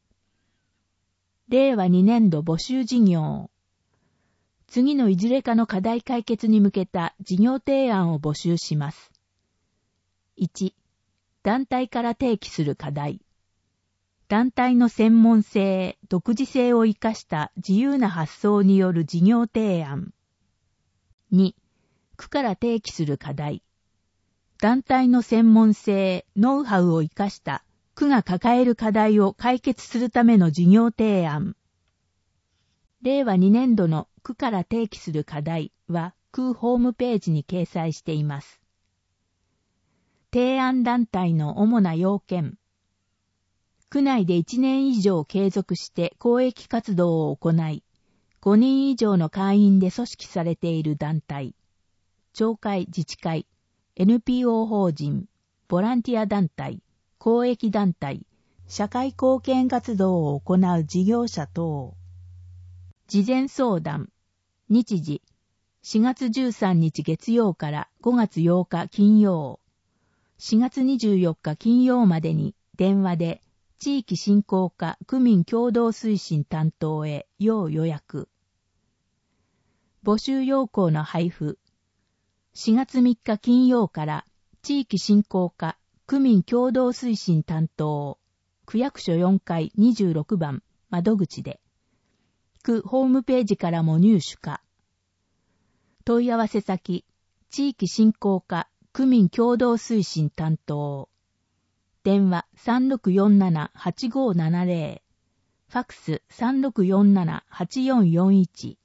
れいわにねんど募集事業。次のいずれかの課題解決に向けた事業提案を募集します。いち、団体から提起する課題。団体の専門性、独自性を生かした自由な発想による事業提案。に、区から提起する課題。団体の専門性、ノウハウを生かした区が抱える課題を解決するための事業提案。れいわにねんどの区から提起する課題は区ホームページに掲載しています。提案団体の主な要件。区内でいちねん以上継続して公益活動を行い、ごにん以上の会員で組織されている団体。町会自治会、エヌピーオー 法人、ボランティア団体、公益団体、社会貢献活動を行う事業者等。事前相談。日時、しがつじゅうさんにち月曜からごがつようか金曜。しがつにじゅうよっか金曜までに電話で地域振興課区民共同推進担当へ要予約。募集要項の配布。しがつみっか金曜から地域振興課区民共同推進担当区役所よんかいにじゅうろくばん窓口で区ホームページからも入手可。問い合わせ先地域振興課区民共同推進担当電話 さんろくよんななはちごななぜろ ファックス さんろくよんななはちよんよんいち。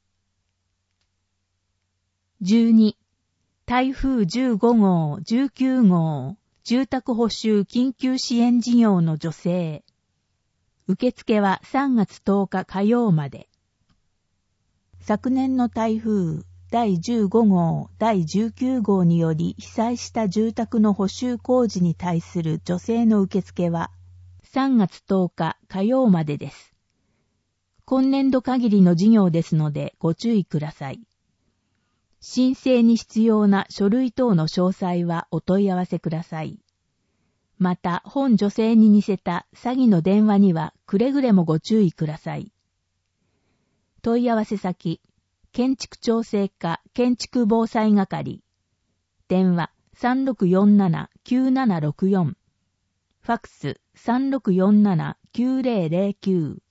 じゅうに台風じゅうごごう、じゅうきゅうごう、住宅補修緊急支援事業の助成。受付はさんがつとおか火曜まで。昨年の台風だいじゅうごごう、だいじゅうきゅうごうにより被災した住宅の補修工事に対する助成の受付はさんがつとおか火曜までです。今年度限りの事業ですのでご注意ください。 申請に必要な書類等の詳細はお問い合わせください。また、本女性に似せた詐欺の電話にはくれぐれもご注意ください。問い合わせ先、建築調整課建築防災係。電話 さんろくよんななきゅうななろくよん。ファックス さんろくよんななきゅうぜろぜろきゅう。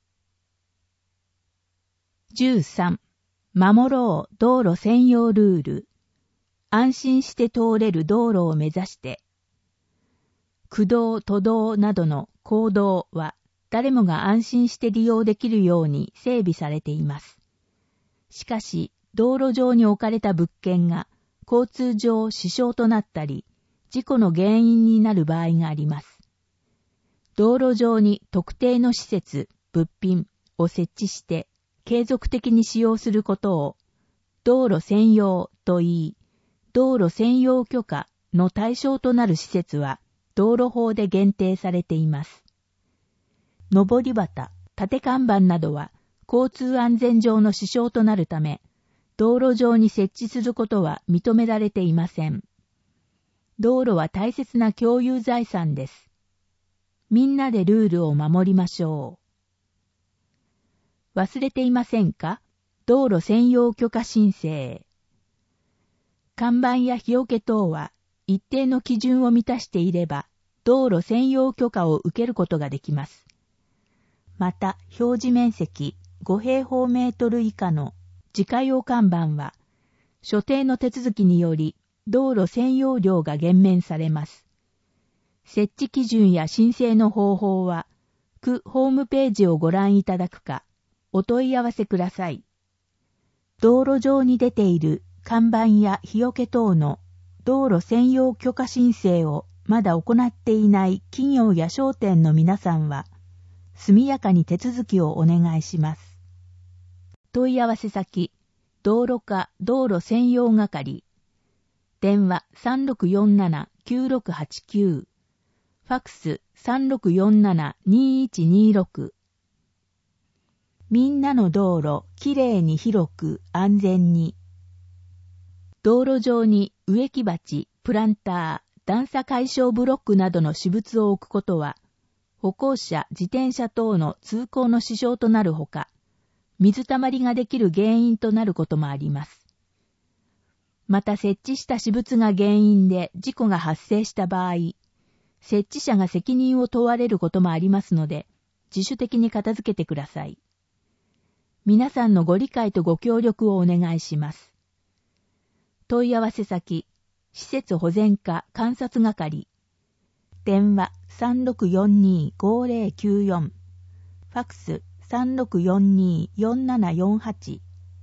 じゅうさん. 守ろう道路専用ルール。安心して通れる道路を目指して。区道、都道などの公道は誰もが安心して利用できるように整備されています。しかし、道路上に置かれた物件が交通上支障となったり、事故の原因になる場合があります。道路上に特定の施設、物品を設置して継続的に使用することを道路専用と言い、道路専用許可の対象となる施設は道路法で限定されています。上り旗、縦看板などは交通安全上の支障となるため、道路上に設置することは認められていません。道路は大切な共有財産です。みんなでルールを守りましょう。忘れていませんか？道路専用許可申請。看板や日よけ等は一定の基準を満たしていれば、道路専用許可を受けることができます。また、表示面積ご平方メートル以下の自家用看板は、所定の手続きにより道路専用料が減免されます。設置基準や申請の方法は、区ホームページをご覧いただくか、お問い合わせください。道路上に出ている看板や日よけ等の道路専用許可申請をまだ行っていない企業や商店の皆さんは、速やかに手続きをお願いします。問い合わせ先、道路課道路専用係。電話 さんろくよんななきゅうろくはちきゅう。ファックス さんろくよんななにいちにろく。みんなの道路、きれいに広く安全に。道路上に植木鉢、プランター、段差解消ブロックなどの私物を置くことは、歩行者、自転車等の通行の支障となるほか、水たまりができる原因となることもあります。また設置した私物が原因で事故が発生した場合、設置者が責任を問われることもありますので、自主的に片付けてください。皆さんのご理解とご協力をお願いします。問い合わせ先、施設保全課監察係。電話 さんろくよんにごぜろきゅうよん。ファックス さんろくよんによんななよんはち。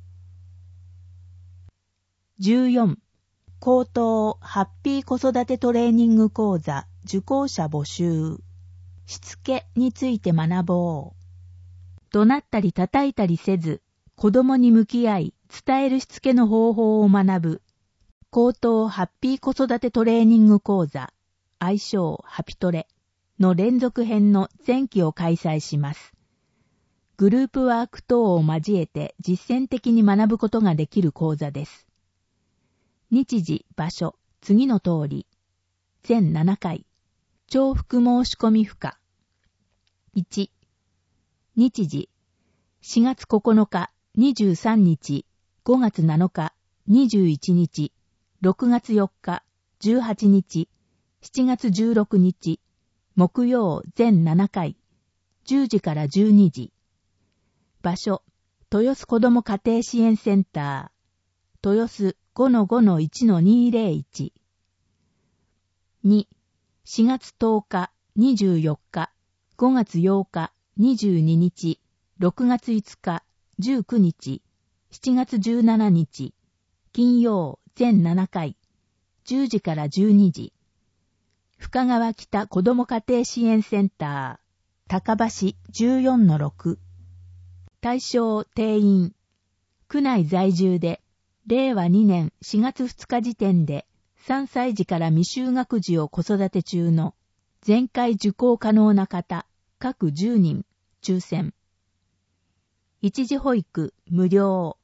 じゅうよん. 高等ハッピー子育てトレーニング講座受講者募集。しつけについて学ぼう。怒鳴ったり叩いたりせず、子供に向き合い伝えるしつけの方法を学ぶ高等ハッピー子育てトレーニング講座、愛称ハピトレの連続編の前期を開催します。グループワーク等を交えて実践的に学ぶことができる講座です。日時、場所、次の通り。全ななかい。重複申し込み不可。いち. 日時、しがつここのか、にじゅうさんにち、ごがつなのか、にじゅういちにち、ろくがつよっか、じゅうはちにち、しちがつじゅうろくにち、木曜全ななかい、じゅうじからじゅうにじ。場所、豊洲子ども家庭支援センター、豊洲 ごのごのいちのにぜろいち。に. しがつとおか、にじゅうよっか、ごがつようか、にじゅうににち、ろくがついつか、じゅうくにち、しちがつじゅうしちにち、金曜全ななかい、じゅうじからじゅうにじ。深川北子ども家庭支援センター、高橋 じゅうよんのろく。対象定員、区内在住で、れいわにねんしがつふつか時点でさんさいじから未就学児を子育て中の全回受講可能な方、各じゅうにん、抽選。一時保育無料、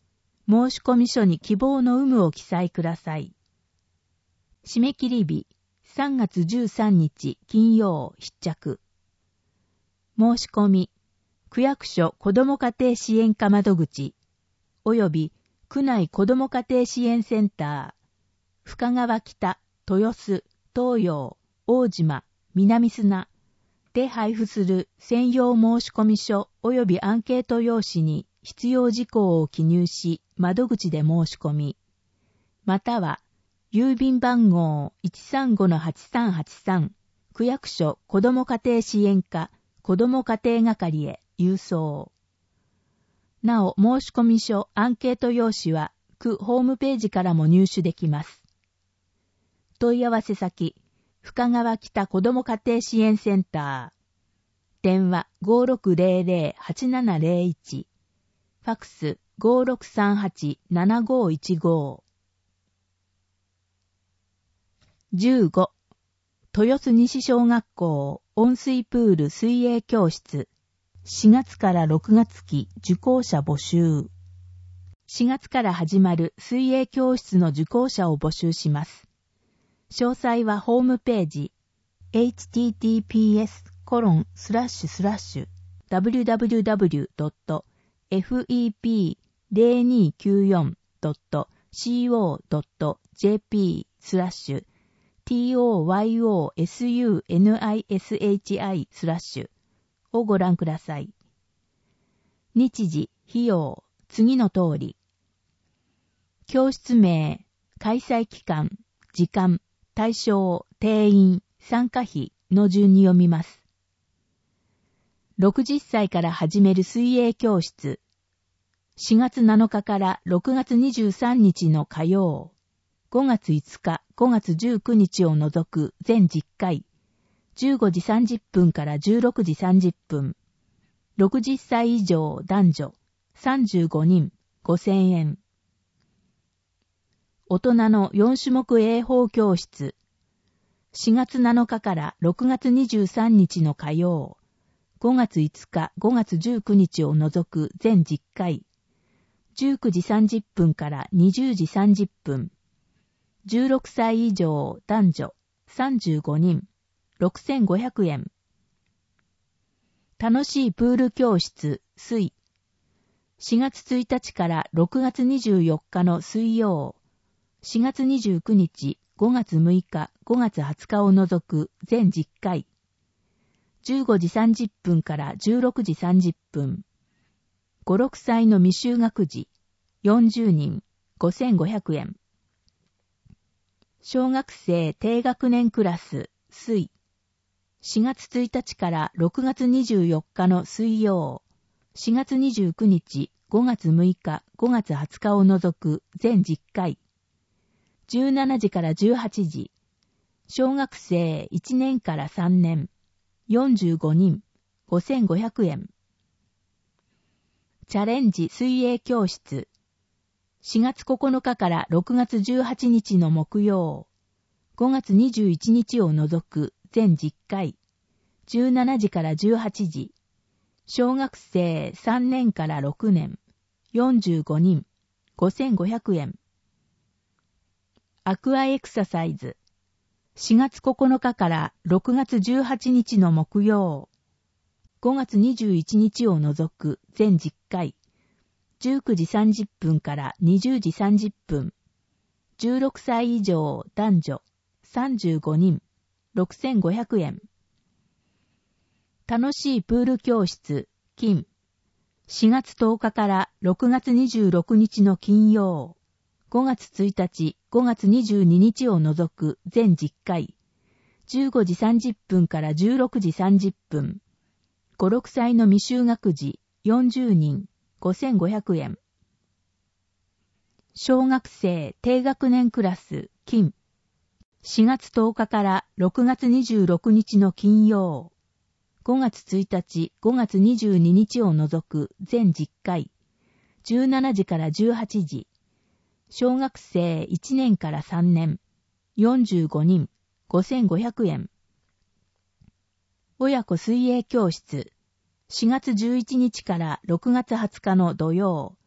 申込書に希望の有無を記載ください。締め切り日、さんがつじゅうさんにち金曜必着。申し込み、区役所子ども家庭支援課窓口、および区内子ども家庭支援センター、深川北、豊洲、東洋、大島、南砂で配布する専用申込書およびアンケート用紙に必要事項を記入し、窓口で申し込み、または、郵便番号 いちさんごのはちさんはちさん 区役所子ども家庭支援課子ども家庭係へ郵送。なお、申込書アンケート用紙は区ホームページからも入手できます。問い合わせ先、深川北子ども家庭支援センター。電話 ごーろくぜろぜろはちななぜろいち。ファクス ごーろくさんはちななごーいちご。じゅうご. 豊洲西小学校温水プール水泳教室。しがつからろくがつ期受講者募集。しがつから始まる水泳教室の受講者を募集します。詳細はホームページ エイチティーティーピーエスコロンスラッシュスラッシュダブリューダブリューダブリュードットエフイーピーゼロにきゅうよんドットシーオードットジェーピースラッシュトヨススラッシュをご覧ください。日時、費用、次の通り。教室名、開催期間、時間、対象、定員、参加費の順に読みます。ろくじゅっさいから始める水泳教室。しがつなのかからろくがつにじゅうさんにちの火曜。ごがついつか、ごがつじゅうくにちを除く全じゅっかい。じゅうごじさんじゅっぷんからじゅうろくじさんじゅっぷん。ろくじゅっさい以上男女さんじゅうごにんごせんえん。大人のよんしゅもく英法教室。しがつなのかからろくがつにじゅうさんにちの火曜。ごがついつか、ごがつじゅうくにちを除く全じゅっかい。じゅうくじさんじゅっぷんからにじゅうじさんじゅっぷん。じゅうろくさい以上男女さんじゅうごにんろくせんごひゃくえん。楽しいプール教室水。しがつついたちからろくがつにじゅうよっかの水曜。しがつにじゅうくにち、ごがつむいか、ごがつはつかを除く全じゅっかい。じゅうごじさんじゅっぷんからじゅうろくじさんじゅっぷん。ご、ろくさいの未就学児よんじゅうにんごせんごひゃくえん。小学生低学年クラス水。しがつついたちからろくがつにじゅうよっかの水曜。しがつにじゅうくにち、ごがつむいか、ごがつはつかを除く全じゅっかい。じゅうしちじからじゅうはちじ。小学生いちねんからさんねんよんじゅうごにんごせんごひゃくえん。チャレンジ水泳教室。しがつここのかからろくがつじゅうはちにちの木曜。ごがつにじゅういちにちを除く全じゅっかい。じゅうしちじからじゅうはちじ。小学生さんねんからろくねんよんじゅうごにんごせんごひゃくえん。アクアエクササイズ。しがつここのかからろくがつじゅうはちにちの木曜。ごがつにじゅういちにちを除く全じゅっかい。じゅうくじさんじゅっぷんからにじゅうじさんじゅっぷん。じゅうろくさい以上男女さんじゅうごにんろくせんごひゃくえん。楽しいプール教室金。しがつとおかからろくがつにじゅうろくにちの金曜。ごがつついたち、ごがつにじゅうににちを除く全じゅっかい。じゅうごじさんじゅっぷんからじゅうろくじさんじゅっぷん。ご、ろくさいの未就学児よんじゅうにんごせんごひゃくえん。小学生低学年クラス金。しがつとおかからろくがつにじゅうろくにちの金曜。ごがつついたち、ごがつにじゅうににちを除く全じゅっかい。じゅうしちじからじゅうはちじ。小学生いちねんからさんねんよんじゅうごにんごせんごひゃくえん。親子水泳教室。しがつじゅういちにちからろくがつはつかの土曜。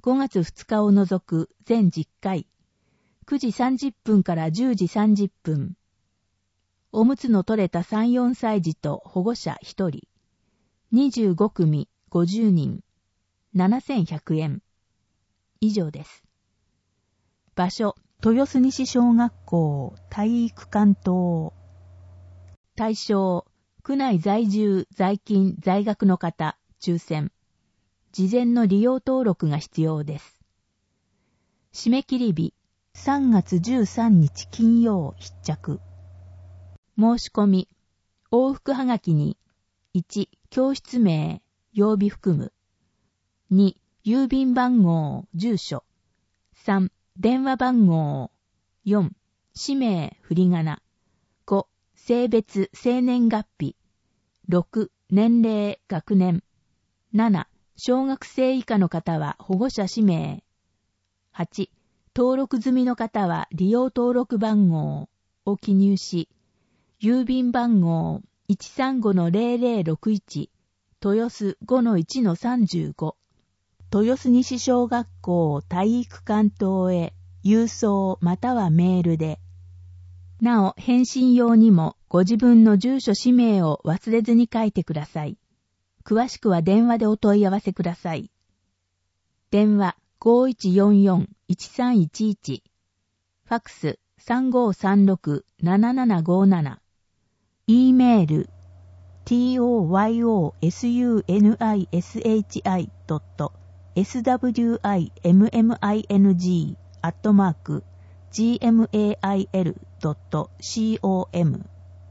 ごがつふつかを除く全じゅっかい、くじさんじゅっぷんからじゅうじさんじゅっぷん。おむつの取れたさん、よんさい児と保護者ひとり。にじゅうごくみごじゅうにん。ななせんひゃくえん。以上です。場所、豊洲西小学校体育館等。対象、区内在住、在勤、在学の方、抽選。事前の利用登録が必要です。締め切り日、さんがつじゅうさんにち金曜必着。申し込み、往復はがきに、いち、教室名、曜日含む。に、郵便番号、住所。さん、電話番号。よん、氏名、振り仮名。ご、性別、生年月日。ろく、年齢、学年。なな、小学生以下の方は保護者氏名。はち、登録済みの方は利用登録番号を記入し、郵便番号 いちさんごのゼロゼロろくいち、豊洲 ごのいちのさんじゅうご、豊洲西小学校体育館等へ郵送またはメールで。なお、返信用にもご自分の住所氏名を忘れずに書いてください。詳しくは電話でお問い合わせください。電話 ごいちよんよんいちさんいちいち、ファクス さんごさんろくななななごなな、E メール トヨスニシ ドット スワミング アットマーク ジーエムエーアイエル ドット コム。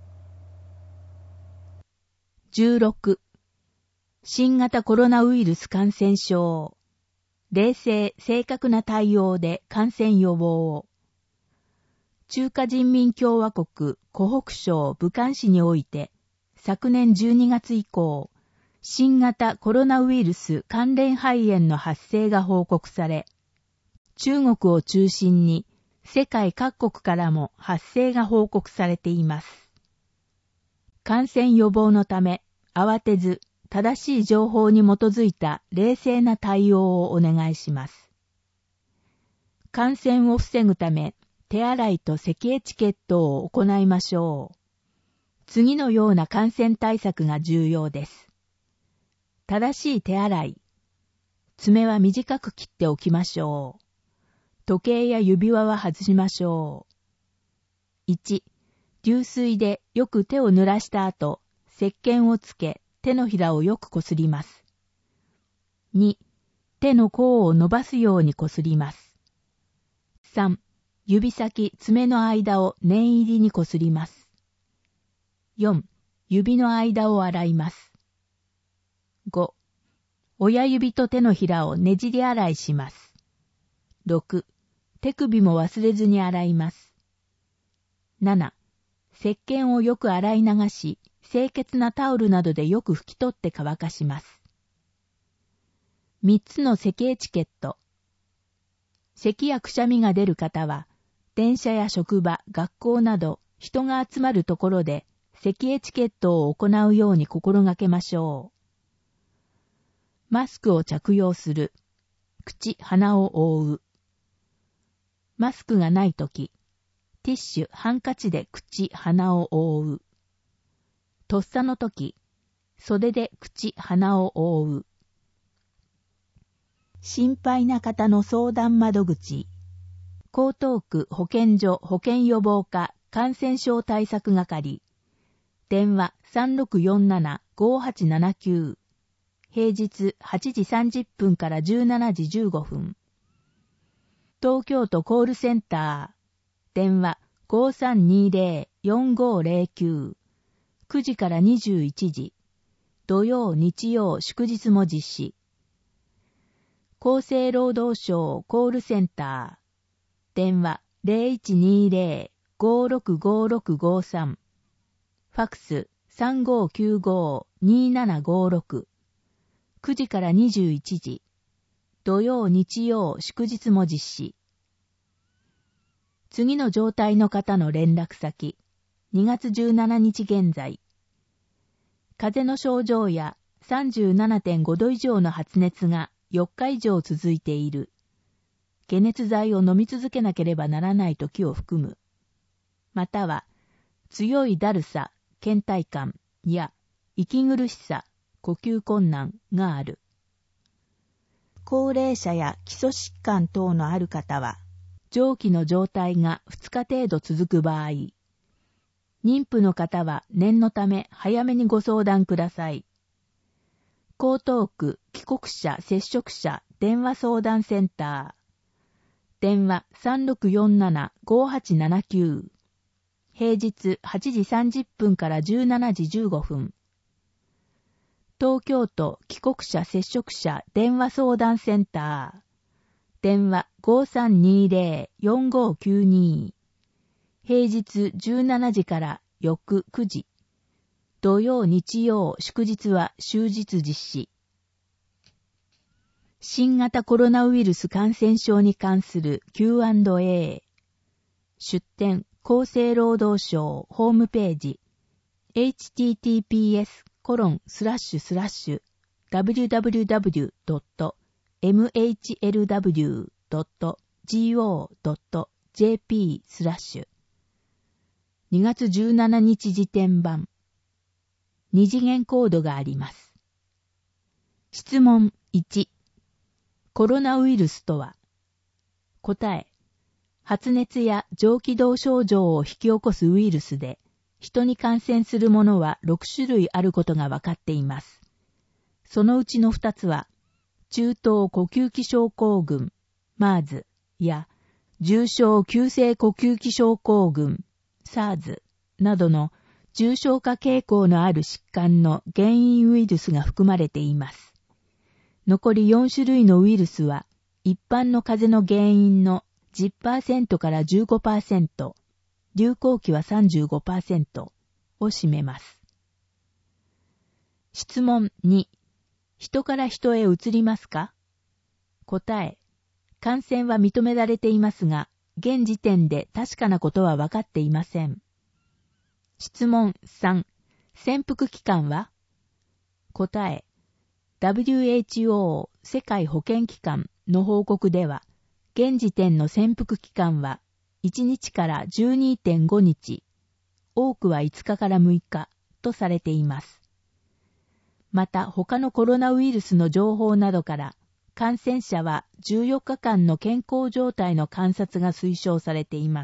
じゅうろく、新型コロナウイルス感染症。冷静・正確な対応で感染予防を。中華人民共和国湖北省武漢市において、昨年じゅうにがつ以降、新型コロナウイルス関連肺炎の発生が報告され、中国を中心に世界各国からも発生が報告されています。感染予防のため、慌てず、正しい情報に基づいた冷静な対応をお願いします。感染を防ぐため、手洗いと咳エチケットを行いましょう。次のような感染対策が重要です。正しい手洗い。爪は短く切っておきましょう。時計や指輪は外しましょう。いち、流水でよく手を濡らした後、石鹸をつけ、手のひらをよくこすります。に、手の甲を伸ばすようにこすります。さん、指先、爪の間を念入りにこすります。よん、指の間を洗います。ご、親指と手のひらをねじり洗いします。ろく、手首も忘れずに洗います。なな、石鹸をよく洗い流し、清潔なタオルなどでよく拭き取って乾かします。みっつの咳エチケット。咳やくしゃみが出る方は、電車や職場、学校など人が集まるところで咳エチケットを行うように心がけましょう。マスクを着用する。口、鼻を覆う。マスクがないとき、ティッシュ、ハンカチで口、鼻を覆う。とっさのとき、袖で口、鼻を覆う。心配な方の相談窓口。江東区保健所保健予防課感染症対策係。電話 さんろくよんなな ごはちななきゅう。平日はちじさんじゅっぷんからじゅうしちじじゅうごふん。東京都コールセンター。電話 ごさんにゼロ よんごゼロきゅう。くじからにじゅういちじ。土曜、日曜、祝日も実施。厚生労働省コールセンター。電話 ゼロいちにゼロ ごろくごろくごさん。ファクス さんごきゅうご にななごろく。くじからにじゅういちじ。土曜、日曜、祝日も実施。次の状態の方の連絡先。にがつじゅうしちにち現在。風邪の症状や さんじゅうななてんごど以上の発熱がよっか以上続いている。解熱剤を飲み続けなければならない時を含む。または、強いだるさ、倦怠感や息苦しさ、呼吸困難がある。高齢者や基礎疾患等のある方は、上気の状態がふつか程度続く場合、妊婦の方は念のため早めにご相談ください。江東区帰国者接触者電話相談センター。電話 さんろくよんななごはちななきゅう。平日はちじさんじゅっぷんからじゅうしちじじゅうごふん。東京都帰国者接触者電話相談センター。電話 ごさんにぜろよんごきゅうに。平日じゅうしちじから翌くじ。土曜日曜祝日は終日実施。新型コロナウイルス感染症に関する キューアンドエー。出典厚生労働省ホームページ エイチティーティーピーエスコロンスラッシュスラッシュダブリューダブリューダブリュードットエムエイチエルダブリュードットジーオードットジェーピースラッシュにがつじゅうしちにち時点版二次元コードがあります。質問いち。コロナウイルスとは？答え。発熱や上気道症状を引き起こすウイルスで、人に感染するものはろくしゅるいあることがわかっています。そのうちのふたつは、中等呼吸器症候群、マーズ や重症急性呼吸器症候群、サーズ などの重症化傾向のある疾患の原因ウイルスが含まれています。残りよんしゅるいのウイルスは、一般の風邪の原因の じゅっパーセント から じゅうごパーセント、流行期は さんじゅうごパーセント を占めます。質問に。人から人へ移りますか？答え。感染は認められていますが、現時点で確かなことは分かっていません。質問さん。潜伏期間は？答え。ダブリューエイチオー 世界保健機関の報告では、現時点の潜伏期間はいちにちから じゅうにてんごにち、多くはいつかからむいかとされています。また他のコロナウイルスの情報などから、感染者はじゅうよっかかんの健康状態の観察が推奨されています。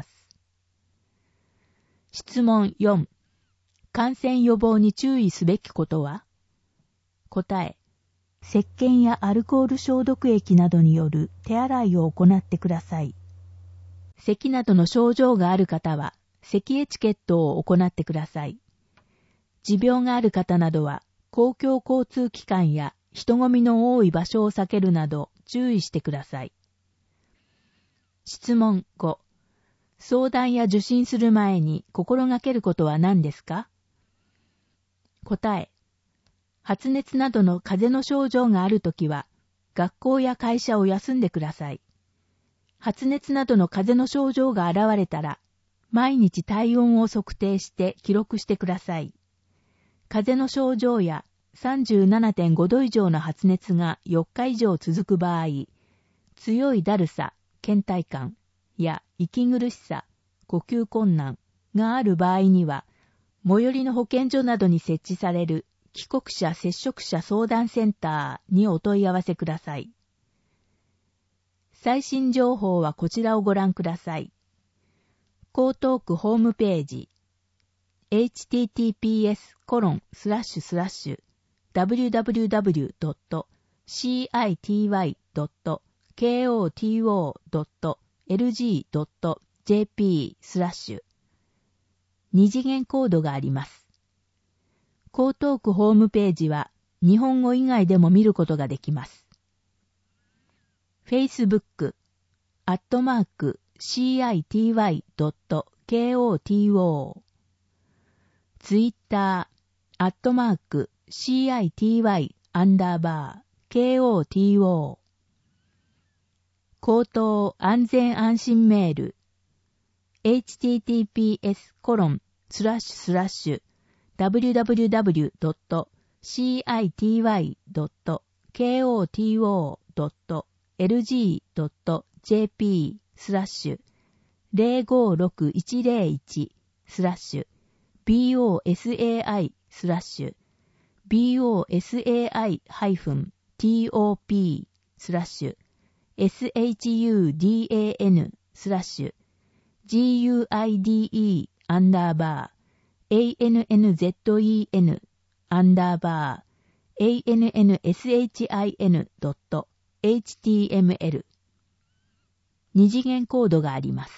質問よん。感染予防に注意すべきことは？答え。石鹸やアルコール消毒液などによる手洗いを行ってください。咳などの症状がある方は、咳エチケットを行ってください。持病がある方などは、公共交通機関や人混みの多い場所を避けるなど注意してください。質問ご。相談や受診する前に心がけることは何ですか？答え。発熱などの風邪の症状があるときは、学校や会社を休んでください。発熱などの風邪の症状が現れたら、毎日体温を測定して記録してください。風邪の症状や さんじゅうななてんごど以上の発熱がよっか以上続く場合、強いだるさ、倦怠感や息苦しさ、呼吸困難がある場合には、最寄りの保健所などに設置される帰国者接触者相談センターにお問い合わせください。最新情報はこちらをご覧ください。江東区ホームページ エイチティーティーピーエスコロンスラッシュスラッシュダブリューダブリューダブリュードットシーアイティーワイドットケーオーティーオードットエルジードットジェーピースラッシュ二次元コードがあります。江東区ホームページは日本語以外でも見ることができます。Facebook アットマーク シーアイティーワイドットケーオーティーオー Twitter アットマーク シーアイティーワイ アンダーバー ケーオーティーオー 口頭安全安心メール エイチティーティーピーエスコロンスラッシュスラッシュダブリューダブリューダブリュードットシーアイティーワイドットケーオーティーオードットエルジードットジェーピー スラッシュゼロごろくいちゼロいちスラッシュ ビーオーエスエーアイ スラッシュ ビーオーエスエーアイ ハイフン ティーオーピー スラッシュ エスエイチユーディーエーエヌ スラッシュ ジーユーアイディーイー アンダーバー エーエヌエヌゼットイーエヌ アンダーバー エーエヌエヌエスエイチアイエヌ ドット エイチティーエムエル 二次元コードがあります。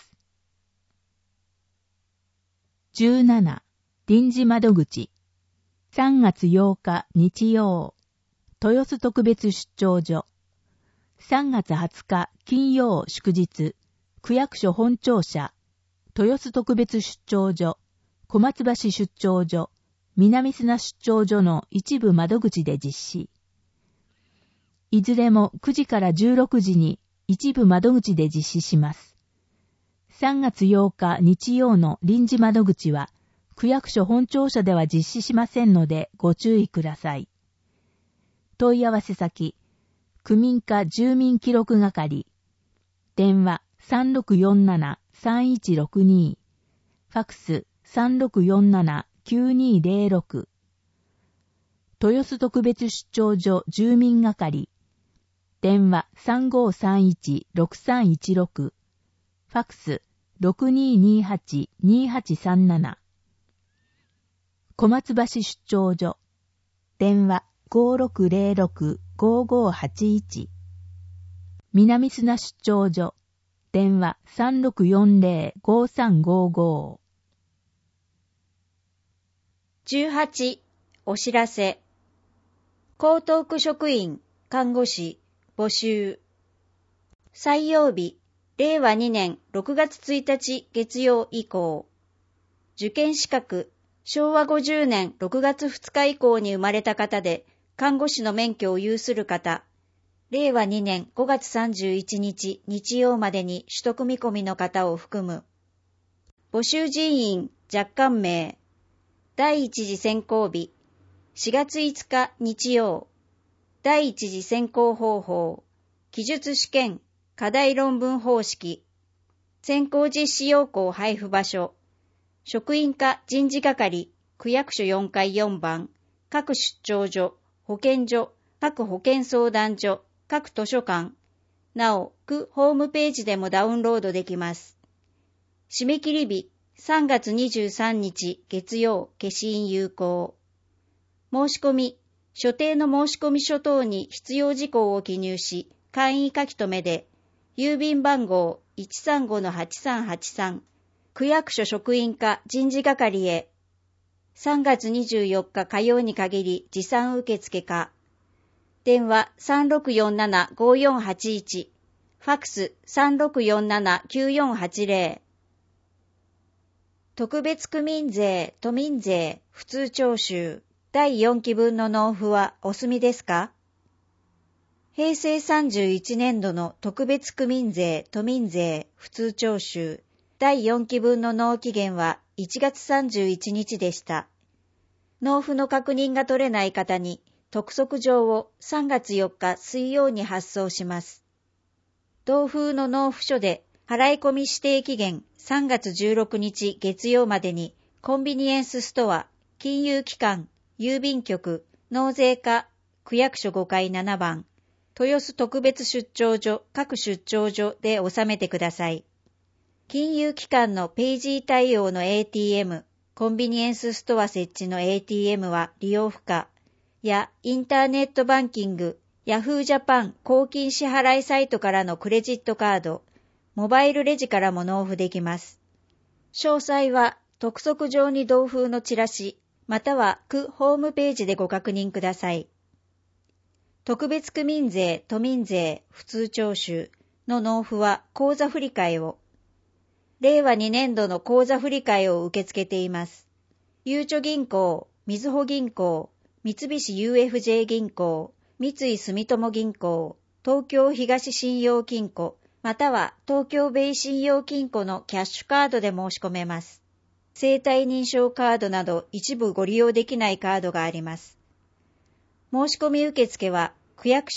じゅうなな臨時窓口さんがつようか日曜豊洲特別出張所さんがつはつか金曜祝日区役所本庁舎豊洲特別出張所小松橋出張所南砂出張所の一部窓口で実施。いずれもくじからじゅうろくじに一部窓口で実施します。さんがつようか日曜の臨時窓口は区役所本庁舎では実施しませんのでご注意ください。問い合わせ先、区民課住民記録係、電話 さんろくよんななさんいちろくに、ファクス さんろくよんななきゅうにゼロろく、豊洲特別出張所住民係、電話 さんごさんいちろくさんいちろく、ファクス ろくににはちにはちさんなな、小松橋出張所、電話ごろくゼロろくごごはちいち、南砂出張所、電話さんろくよんゼロごさんごご。 じゅうはちお知らせ。江東区職員、看護師、募集。採用日、れいわにねんろくがつついたち月曜以降。受験資格、しょうわごじゅうねんろくがつふつか以降に生まれた方で、看護師の免許を有する方、れいわにねんごがつさんじゅういちにち日曜までに取得見込みの方を含む。募集人員若干名。第一次選考日、しがついつか日曜。第一次選考方法、記述試験、課題論文方式。選考実施要項配布場所。職員課人事係、区役所よんかいよんばん、各出張所、保健所、各保健相談所、各図書館。なお、区ホームページでもダウンロードできます。締め切り日、さんがつにじゅうさんにち月曜、消印有効。申し込み、所定の申込書等に必要事項を記入し、簡易書き留めで、郵便番号 いちさんごのはちさんはちさん、区役所職員課人事係へ。さんがつにじゅうよっか火曜に限り持参受付か。電話 さんろくよんななごよんはちいち、ファクス さんろくよんななきゅうよんはちゼロ。特別区民税、都民税、普通徴収、だいよんきぶんの納付はお済みですか？へいせいさんじゅういちねんどの特別区民税、都民税、普通徴収、だいよんきぶんの納期限はいちがつさんじゅういちにちでした。納付の確認が取れない方に、督促状をさんがつよっか水曜に発送します。同封の納付書で、払い込み指定期限さんがつじゅうろくにち月曜までにコンビニエンスストア、金融機関、郵便局、納税課、区役所ごかいななばん、豊洲特別出張所各出張所で納めてください。金融機関のページー対応の エーティーエム、コンビニエンスストア設置の エーティーエム は利用不可やインターネットバンキング、ヤフージャパン公金支払いサイトからのクレジットカード、モバイルレジからも納付できます。詳細は督促状に同封のチラシ、または区ホームページでご確認ください。特別区民税、都民税、普通徴収の納付は口座振替を、れいわにねんどの口座振替を受け付けています。ゆうちょ銀行、みずほ銀行、三菱 ユーエフジェー 銀行、三井住友銀行、東京東信用金庫、または東京ベイ信用金庫のキャッシュカードで申し込めます。生体認証カードなど一部ご利用できないカードがあります。申し込み受付は区役所、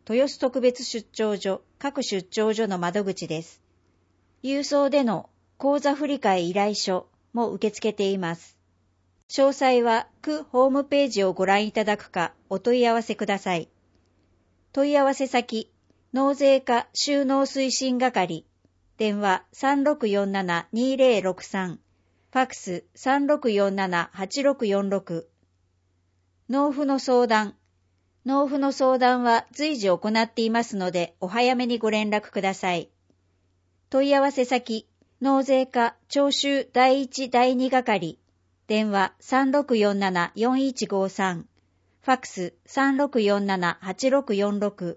豊洲特別出張所、各出張所の窓口です。郵送での口座振替依頼書も受け付けています。詳細は区ホームページをご覧いただくかお問い合わせください。問い合わせ先、納税課収納推進係、電話 さんろくよんななにぜろろくさん、ファックス さんろくよんななはちろくよんろく。納付の相談、納付の相談は随時行っていますのでお早めにご連絡ください。問い合わせ先、納税課徴収第一第二係、電話 さんろくよんななよんいちごさん、ファックス さんろくよんななはちろくよんろく。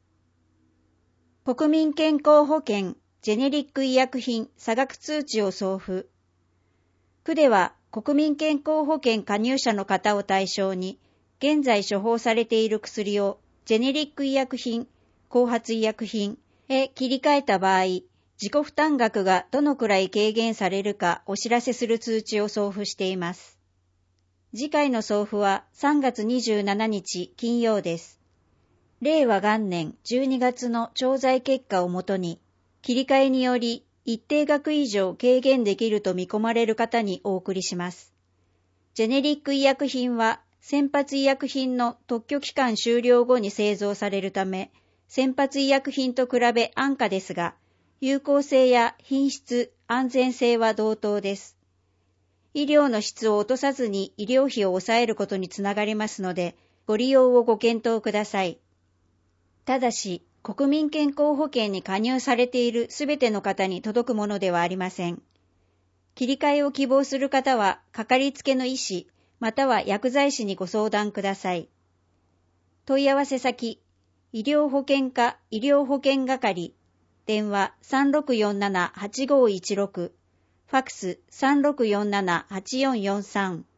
国民健康保険ジェネリック医薬品差額通知を送付。区では国民健康保険加入者の方を対象に、現在処方されている薬をジェネリック医薬品、後発医薬品へ切り替えた場合、自己負担額がどのくらい軽減されるかお知らせする通知を送付しています。次回の送付はさんがつにじゅうしちにち金曜です。令和元年じゅうにがつの調剤結果をもとに、切り替えにより一定額以上軽減できると見込まれる方にお送りします。ジェネリック医薬品は先発医薬品の特許期間終了後に製造されるため、先発医薬品と比べ安価ですが、有効性や品質、安全性は同等です。医療の質を落とさずに医療費を抑えることにつながりますので、ご利用をご検討ください。ただし、国民健康保険に加入されているすべての方に届くものではありません。切り替えを希望する方は、かかりつけの医師、または薬剤師にご相談ください。問い合わせ先、医療保険課医療保険係、電話 さんろくよんななはちごいちろく、ファックス さんろくよんななはちよんよんさん。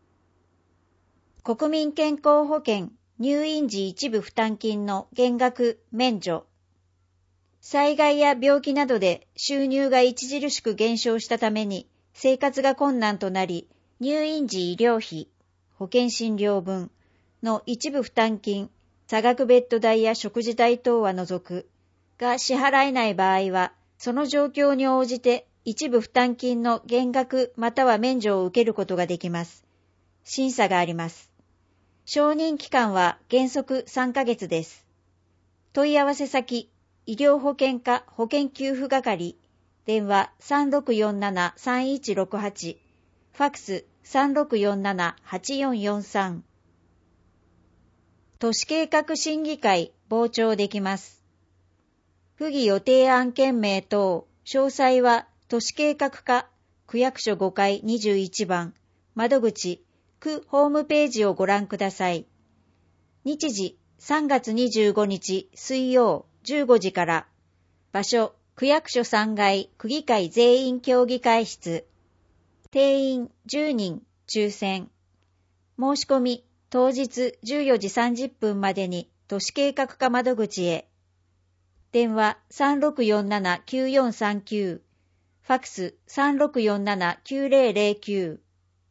国民健康保険入院時一部負担金の減額免除。災害や病気などで収入が著しく減少したために生活が困難となり、入院時医療費、保険診療分の一部負担金、差額ベッド代や食事代等は除くが支払えない場合は、その状況に応じて一部負担金の減額または免除を受けることができます。審査があります。承認期間は原則さんかげつです。問い合わせ先、医療保険課保険給付係、電話 さんろくよんななさんいちろくはち、ファックス さんろくよんななはちよんよんさん。都市計画審議会傍聴できます。不義予定案件名等、詳細は都市計画課区役所ごかいにじゅういちばん、窓口、区ホームページをご覧ください。日時さんがつにじゅうごにち水曜じゅうごじから、場所区役所さんがい区議会全員協議会室、定員じゅうにん抽選。申し込み当日じゅうよじさんじゅっぷんまでに都市計画課窓口へ。電話 さんろくよんななきゅうよんさんきゅう、ファックス さんろくよんななきゅうぜろぜろきゅう。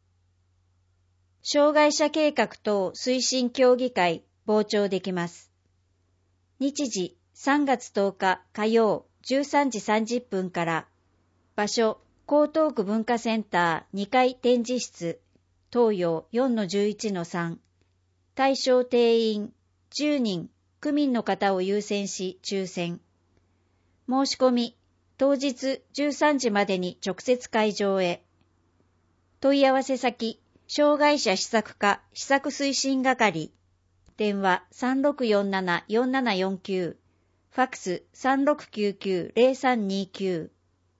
障害者計画等推進協議会傍聴できます。日時さんがつとおか火曜じゅうさんじさんじゅっぷんから、場所江東区文化センターにかい展示室、東洋 よんのじゅういちのさん、対象定員じゅうにん、区民の方を優先し抽選。申し込み当日じゅうさんじまでに直接会場へ。問い合わせ先、障害者施策課施策推進係、電話 さんろくよんななよんななよんきゅう、ファックス さんろくきゅうきゅうぜろさんにきゅう。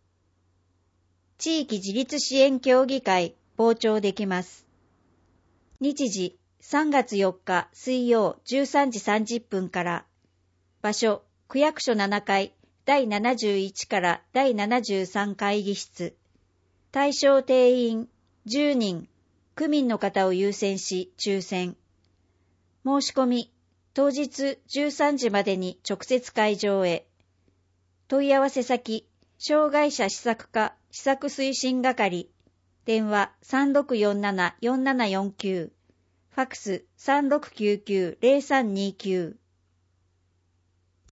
地域自立支援協議会傍聴できます。日時さんがつよっか水曜じゅうさんじさんじゅっぷんから、場所区役所ななかいだいななじゅういちからだいななじゅうさん会議室、対象定員じゅうにん、区民の方を優先し抽選。申し込み当日じゅうさんじまでに直接会場へ。問い合わせ先、障害者施策課施策推進係、電話 さんろくよんななよんななよんきゅう、ファックス さんろくきゅうきゅうぜろさんにきゅう。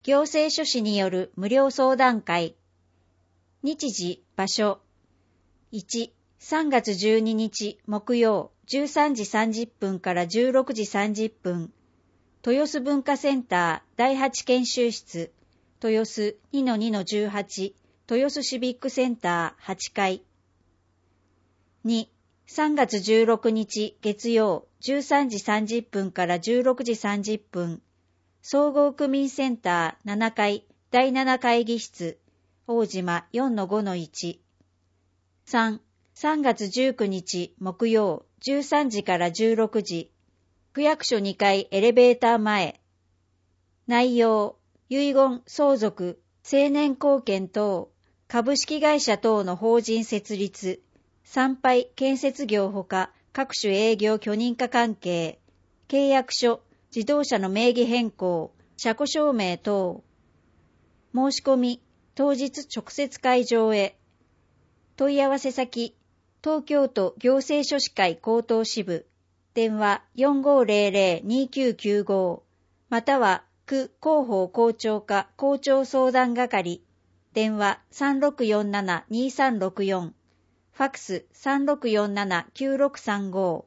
行政書士による無料相談会。日時、場所。いち、さんがつじゅうににち木曜じゅうさんじさんじゅっぷんからじゅうろくじさんじゅっぷん。豊洲文化センターだいはち研修室。豊洲 にのにのじゅうはち 豊洲シビックセンターはちかい。に、さんがつじゅうろくにち月曜じゅうさんじさんじゅっぷんからじゅうろくじさんじゅっぷん。総合区民センターななかいだいなな会議室。大島 よんのごのいち。さん、さんがつじゅうくにち木曜じゅうさんじからじゅうろくじ。区役所にかいエレベーター前。内容、遺言、相続、成年後見等、株式会社等の法人設立、参拝、建設業ほか各種営業許認可関係、契約書、自動車の名義変更、車庫証明等。申し込み、当日直接会場へ。問い合わせ先、東京都行政書士会高等支部、電話 よんごーぜろぜろにきゅうきゅうご、または区広報校長課校長相談係、電話 さんろくよんななにさんろくよん、ファックス さんろくよんななきゅうろくさんご。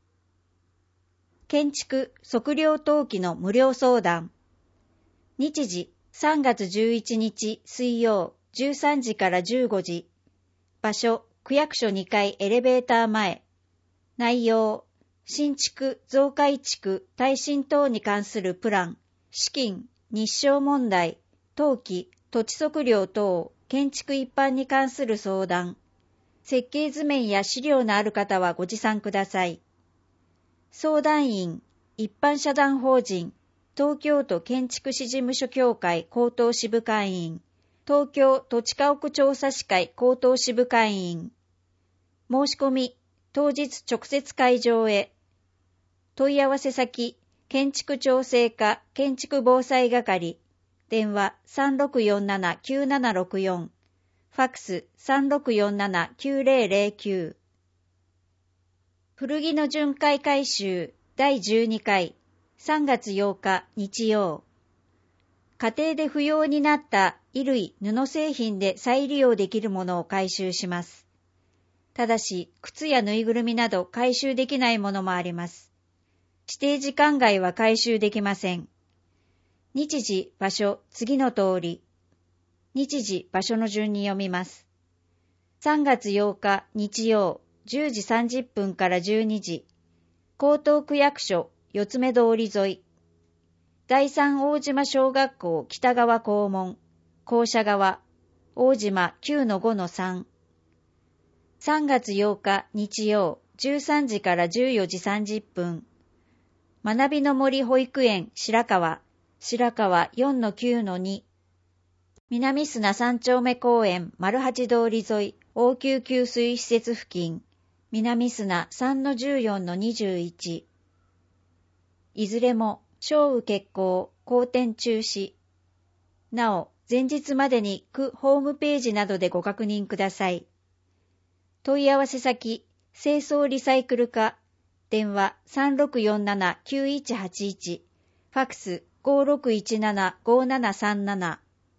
建築測量登記の無料相談。日時、さんがつじゅういちにち水曜じゅうさんじからじゅうごじ。場所、区役所にかいエレベーター前。内容、新築、増改築、耐震等に関するプラン、資金、日照問題、登記、土地測量等、建築一般に関する相談。設計図面や資料のある方はご持参ください。相談員、一般社団法人、東京都建築士事務所協会高等支部会員、東京土地家屋調査士会高等支部会員。申し込み、当日直接会場へ。問い合わせ先、建築調整課建築防災係、電話 さんろくよんななきゅうななろくよん、ファックス さんろくよんななきゅうぜろぜろきゅう。古着の巡回回収だいじゅうにかい、さんがつようか日曜。家庭で不要になった衣類、布製品で再利用できるものを回収します。ただし、靴やぬいぐるみなど回収できないものもあります。指定時間外は回収できません。日時、場所、次の通り。日時、場所の順に読みます。さんがつようか日曜、じゅうじさんじゅっぷんからじゅうにじ。江東区役所、四つ目通り沿い。第三大島小学校北側校門、校舎側、大島 きゅうのごのさん。さんがつようか日曜、じゅうさんじからじゅうよじさんじゅっぷん。学びの森保育園白川、白川 よんのきゅうのに。南砂三丁目公園丸八通り沿い応急給水施設付近、南砂 さんのじゅうよんのにじゅういち。いずれも、小雨決行、好転中止。なお、前日までに区ホームページなどでご確認ください。問い合わせ先、清掃リサイクル課、電話 さんろくよんななきゅういちはちいち、ファックス ごろくいちななごななさんなな。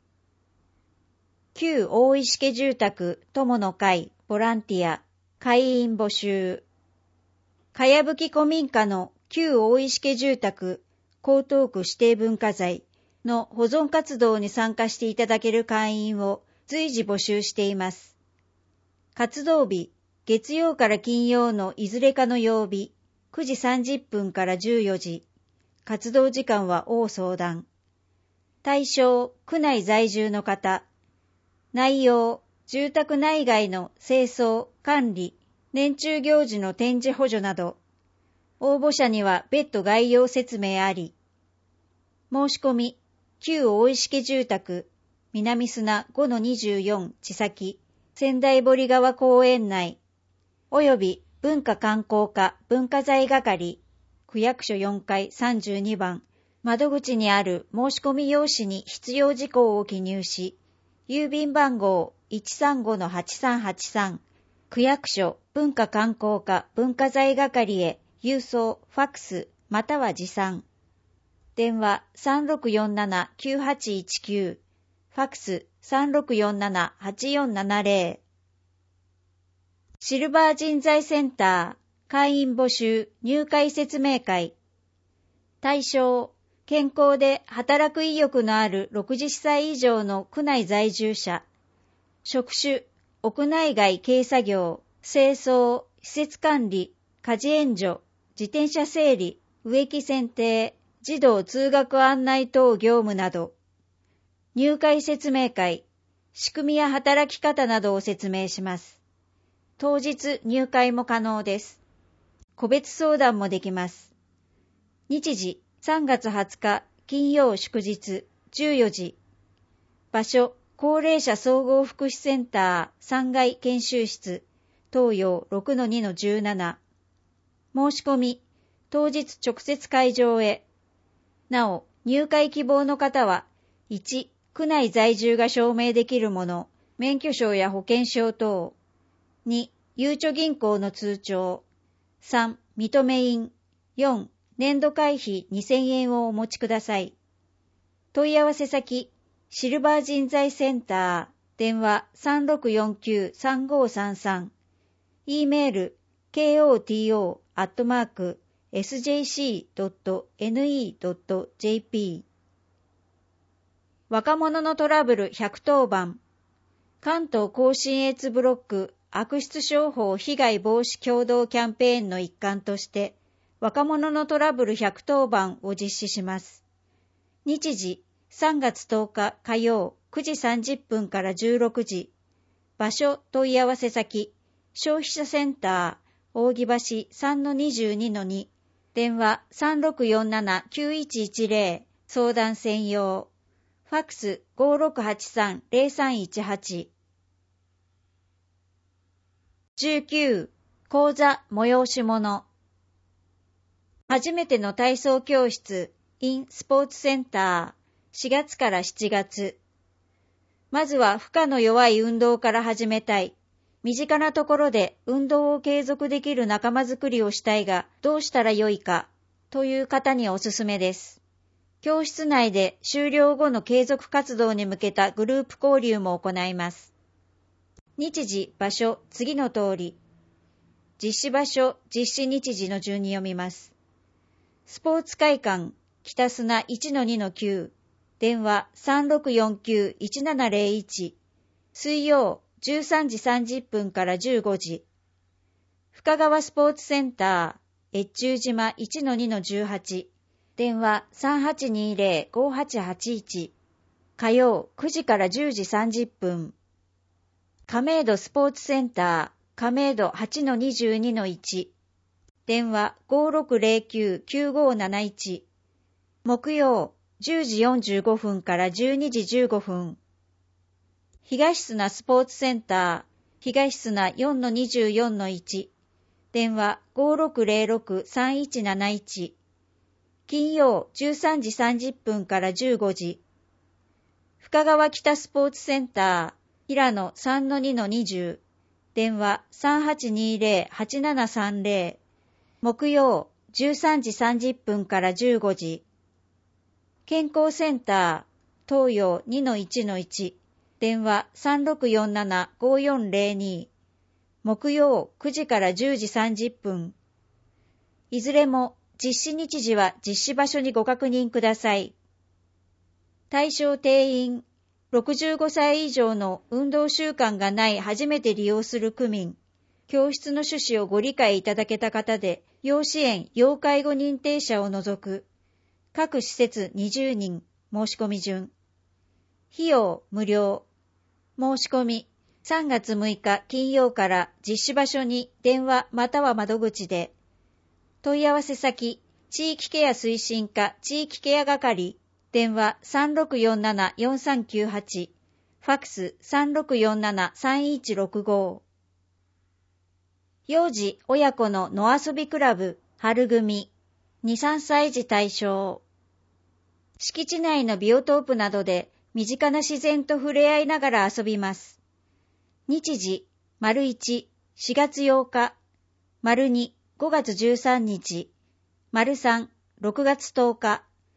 旧大石家住宅友の会ボランティア会員募集。かやぶき古民家の旧大石家住宅江東区指定文化財の保存活動に参加していただける会員を随時募集しています。活動日、月曜から金曜のいずれかの曜日、くじさんじゅっぷんからじゅうよじ。活動時間は応相談。対象、区内在住の方。内容、住宅内外の清掃、管理、年中行事の展示補助など。応募者には別途概要説明あり。申し込み、旧大石家住宅、南砂 ごのにじゅうよん 地先、仙台堀川公園内、および文化観光課文化財係、区役所よんかいさんじゅうにばん、窓口にある申し込み用紙に必要事項を記入し、郵便番号 いちさんごのはちさんはちさん、区役所文化観光課文化財係へ郵送、ファックス、または持参。 電話 さんろくよんななきゅうはちいちきゅう、ファックス さんろくよんななはちよんななゼロ。シルバー人材センター会員募集入会説明会。対象、健康で働く意欲のあるろくじゅっさい以上の区内在住者。職種、屋内外軽作業、清掃、施設管理、家事援助、自転車整理、植木剪定、児童通学案内等業務など。入会説明会、仕組みや働き方などを説明します。当日入会も可能です。個別相談もできます。日時さんがつはつか金曜祝日じゅうよじ。場所高齢者総合福祉センターさんがい研修室東洋 ろくのにのじゅうなな。申し込み当日直接会場へ。なお入会希望の方はいち区内在住が証明できるもの、免許証や保険証等。にゆうちょ銀行の通帳。さん認め印。よん年度会費にせんえんをお持ちください。問い合わせ先、シルバー人材センター、電話 さんろくよんきゅうさんごさんさん、e メール、ケーオーティーオー アットマーク、エスジェーシー ドット エヌイー ドット ジェーピー。若者のトラブルひゃくとおばん。関東甲信越ブロック悪質商法被害防止共同キャンペーンの一環として、若者のトラブルひゃくとおばんを実施します。日時さんがつとおか火曜くじさんじゅっぷんからじゅうろくじ。場所問い合わせ先、消費者センター扇橋 さんのにじゅうにのに、電話 さんろくよんななきゅういちいちゼロ、相談専用。ファックス ごろくはちさんゼロさんいちはち。じゅうきゅう講座催し物。初めての体操教室 in スポーツセンターしがつからしちがつ。まずは負荷の弱い運動から始めたい。身近なところで運動を継続できる仲間づくりをしたいがどうしたらよいかという方におすすめです。教室内で終了後の継続活動に向けたグループ交流も行います。日時、場所、次の通り。実施場所、実施日時の順に読みます。スポーツ会館、北砂 いちのにのきゅう、電話 さんろくよんきゅういちななゼロいち、水曜じゅうさんじさんじゅっぷんからじゅうごじ。深川スポーツセンター、越中島 いちのにのじゅうはち、電話 さんはちにゼロ ごはちはちいち、火曜くじからじゅうじさんじゅっぷん。亀戸スポーツセンター、亀戸 はちのにじゅうにのいち、電話 ごろくゼロきゅう きゅうごなないち、木曜じゅうじよんじゅうごふんからじゅうにじじゅうごふん。東砂スポーツセンター、東砂 よんのにじゅうよんのいち、電話 ごろくゼロろく さんいちなないち、金曜じゅうさんじさんじゅっぷんからじゅうごじ。深川北スポーツセンター、平野 さんのにのにじゅう、電話 さんはちにゼロ はちななさんゼロ、木曜じゅうさんじさんじゅっぷんからじゅうごじ。健康センター、東洋 にのいちのいち、電話 さんろくよんなな ごよんゼロに、木曜くじからじゅうじさんじゅっぷん。いずれも実施日時は実施場所にご確認ください。対象定員、ろくじゅうごさい以上の運動習慣がない初めて利用する区民、教室の趣旨をご理解いただけた方で、要支援・要介護認定者を除く、各施設にじゅうにん、申し込み順。費用無料。申し込み、さんがつむいか金曜から実施場所に電話または窓口で、問い合わせ先、地域ケア推進課地域ケア係、電話 さんろくよんななよんさんきゅうはち、ファックス さんろくよんななさんいちろくご。幼児親子の野遊びクラブ春組、に、さんさい児対象。敷地内のビオトープなどで身近な自然と触れ合いながら遊びます。日時、丸いち、しがつようか、丸に、ごがつじゅうさんにち、丸さん、ろくがつとおか、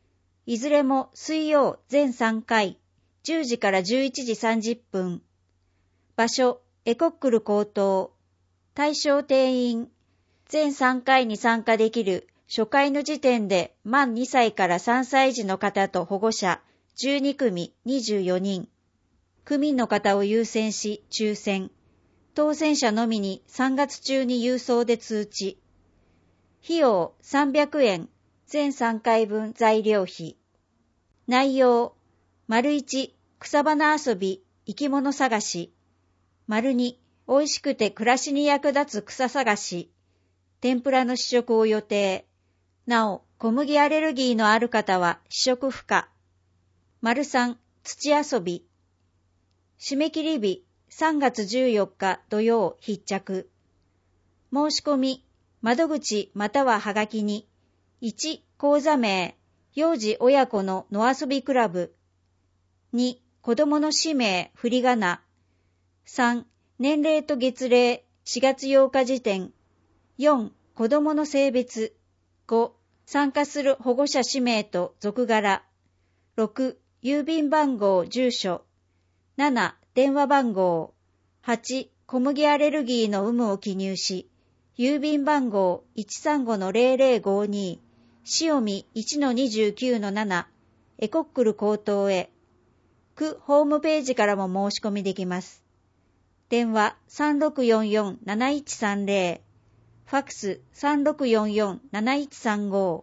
いずれも水曜全さんかい、じゅうじからじゅういちじさんじゅっぷん。場所、エコックル高等。対象定員、全さんかいに参加できる初回の時点で満にさいからさんさい児の方と保護者じゅうにくみにじゅうよにん。区民の方を優先し抽選。当選者のみにさんがつ中に郵送で通知。費用さんびゃくえん、全さんかいぶん材料費。内容、丸いち、草花遊び、生き物探し。丸に、美味しくて暮らしに役立つ草探し。天ぷらの試食を予定。なお、小麦アレルギーのある方は試食不可。丸さん、土遊び。締め切り日、さんがつじゅうよっか土曜必着。申し込み、窓口またははがきに、いち、講座名、幼児親子の野遊びクラブ。に、子供の氏名、振り仮名。さん、年齢と月齢、しがつようか時点。よん、子供の性別。ご、参加する保護者氏名と属柄。ろく、郵便番号、住所。なな、電話番号。はち、小麦アレルギーの有無を記入し、郵便番号 いちさんごのゼロゼロごに、塩見 いちのにじゅうきゅうのなな、エコックル高等へ。区ホームページからも申し込みできます。電話 さんろくよんよんなないちさんゼロ、ファックス さんろくよんよんなないちさんご。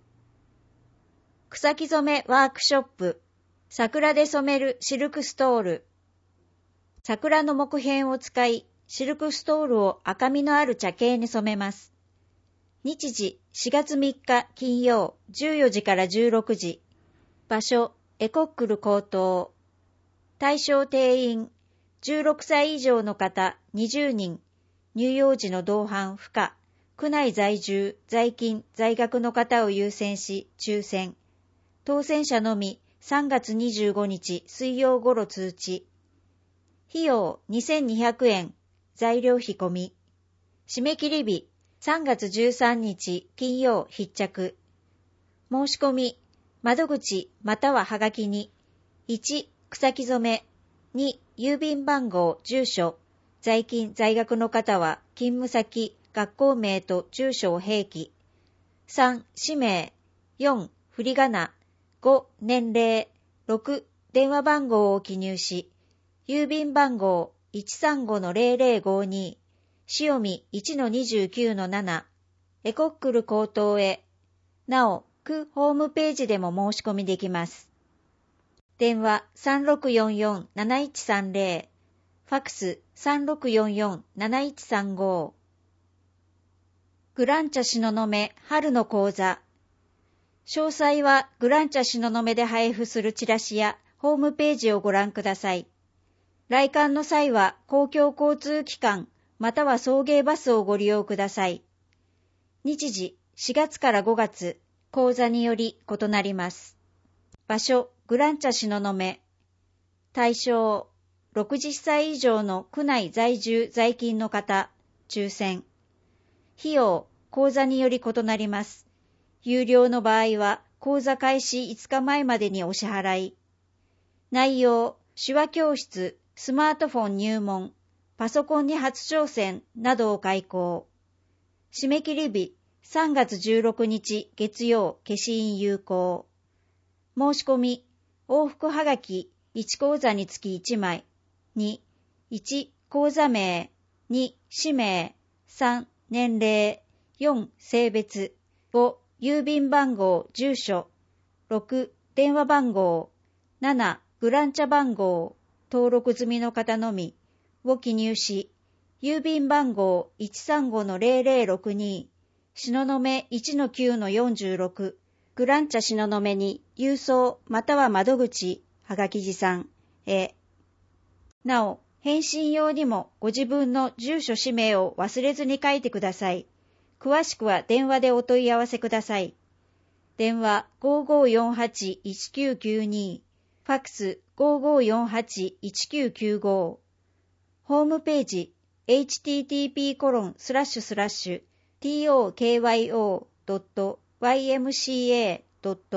草木染めワークショップ、桜で染めるシルクストール。桜の木片を使い、シルクストールを赤みのある茶系に染めます。日時しがつみっか金曜じゅうよじからじゅうろくじ。場所エコックル高等。対象定員じゅうろくさい以上の方にじゅうにん。乳幼児の同伴不可。区内在住、在勤、在学の方を優先し抽選。当選者のみさんがつにじゅうごにち水曜ごろ通知。費用にせんにひゃくえん。材料費込み。締め切り日さんがつじゅうさんにち金曜必着。申し込み、窓口またははがきに、いち、草木染め、に、郵便番号、住所、在勤在学の方は勤務先、学校名と住所を併記。さん、氏名、よん、振り仮名、ご、年齢、ろく、電話番号を記入し、郵便番号 いちさんごのゼロゼロごに、塩見 いちのにじゅうきゅうのなな、エコックル高等へ。なお、区ホームページでも申し込みできます。電話 さんろくよんよんなないちさんゼロ、ファックス さんろくよんよんなないちさんご。グランチャ東雲春の講座。詳細はグランチャ東雲で配布するチラシやホームページをご覧ください。来館の際は公共交通機関または送迎バスをご利用ください。日時しがつからごがつ、講座により異なります。場所グランチャ東雲。対象ろくじゅっさい以上の区内在住在勤の方、抽選。費用講座により異なります。有料の場合は講座開始いつかまえまでにお支払い。内容手話教室、スマートフォン入門、パソコンに初挑戦などを開講。締め切り日さんがつじゅうろくにち月曜消印有効。申し込み往復はがきいち講座につきいちまい。に、いち講座名、に氏名、さん年齢、よん性別、ご郵便番号住所、ろく電話番号、ななグランチャ番号、登録済みの方のみを記入し、郵便番号 いちさんごのゼロゼロろくに、東雲 いちのきゅうのよんじゅうろく、グランチャ東雲に郵送または窓口、はがき持参へ。なお、返信用にもご自分の住所氏名を忘れずに書いてください。詳しくは電話でお問い合わせください。電話 ごーごーよんはちいちきゅうきゅうに、ファックス ごーごーよんはちいちきゅうきゅうご。ホームページ エイチティーティーピーコロンスラッシュスラッシュトーキョードットワイエムシーエードット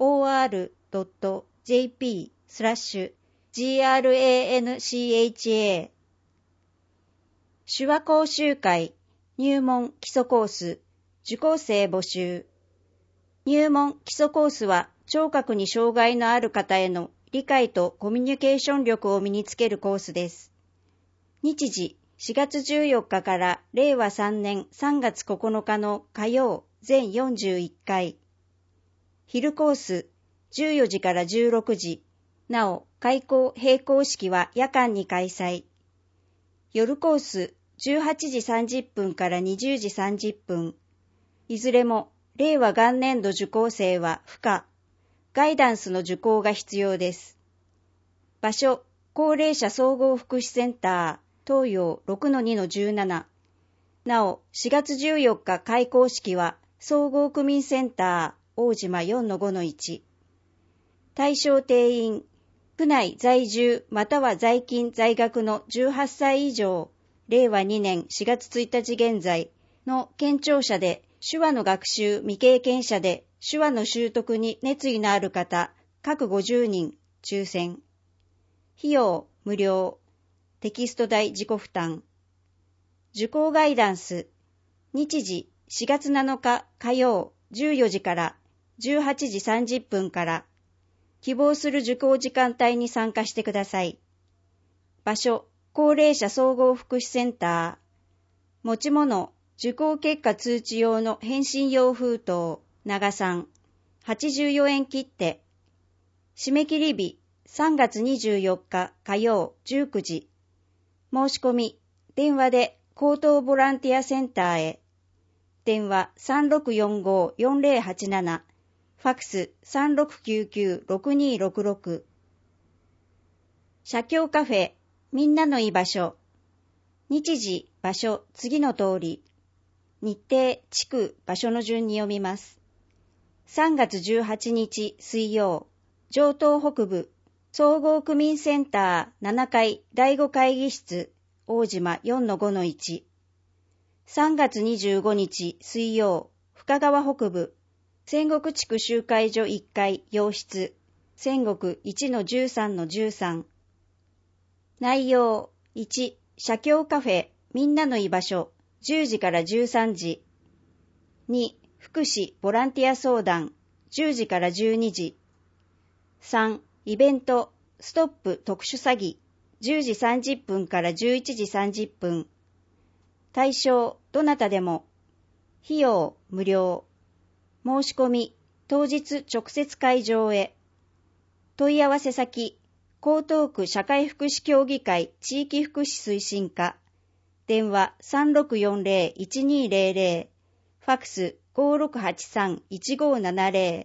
オーアールドットジェーピー スラッシュ ジーアールエーエヌシーエイチエー 手話講習会入門基礎コース受講生募集。入門基礎コースは聴覚に障害のある方への理解とコミュニケーション力を身につけるコースです。日時しがつじゅうよっかかられいわさんねんさんがつここのかの火曜全よんじゅういっかい。昼コースじゅうよじからじゅうろくじ。なお、開講閉講式は夜間に開催。夜コースじゅうはちじさんじゅっぷんからにじゅうじさんじゅっぷん。いずれも令和元年度受講生は不可。ガイダンスの受講が必要です。場所、高齢者総合福祉センター、東洋 ろくのにのじゅうなな。なお、しがつじゅうよっか開講式は、総合区民センター、大島 よんのごのいち。対象定員、区内在住または在勤在学のじゅうはっさい以上、れいわにねんしがつついたち現在の県庁者で、手話の学習未経験者で手話の習得に熱意のある方、各ごじゅうにん、抽選。費用、無料。テキスト代自己負担。受講ガイダンス。日時、しがつなのか火曜、じゅうよじからじゅうはちじさんじゅっぷんから。希望する受講時間帯に参加してください。場所、高齢者総合福祉センター。持ち物、受講結果通知用の返信用封筒、長さん、はちじゅうよえん切手。締め切り日、さんがつにじゅうよっか火曜じゅうくじ。申し込み、電話で高等ボランティアセンターへ。電話 さんろくよんごよんぜろはちなな。ファックス さんろくきゅうきゅうろくにろくろく。社協カフェ、みんなの居場所。日時、場所、次の通り。日程、地区、場所の順に読みます。さんがつじゅうはちにち水曜、城東北部、総合区民センターななかいだいご会議室、大島 よんのごのいち。さんがつにじゅうごにち水曜、深川北部、仙石地区集会所いっかい洋室、仙石 いちのじゅうさんのじゅうさん。内容、いち、社協カフェ、みんなの居場所、じゅうじからじゅうさんじ。に、福祉ボランティア相談、じゅうじからじゅうにじ。さん、イベント、ストップ特殊詐欺、じゅうじさんじゅっぷんからじゅういちじさんじゅっぷん。対象、どなたでも。費用、無料。申し込み、当日直接会場へ。問い合わせ先、江東区社会福祉協議会地域福祉推進課。電話 さんろくよんぜろいちにぜろぜろ。ファックス ごろくはちさんいちごななぜろ。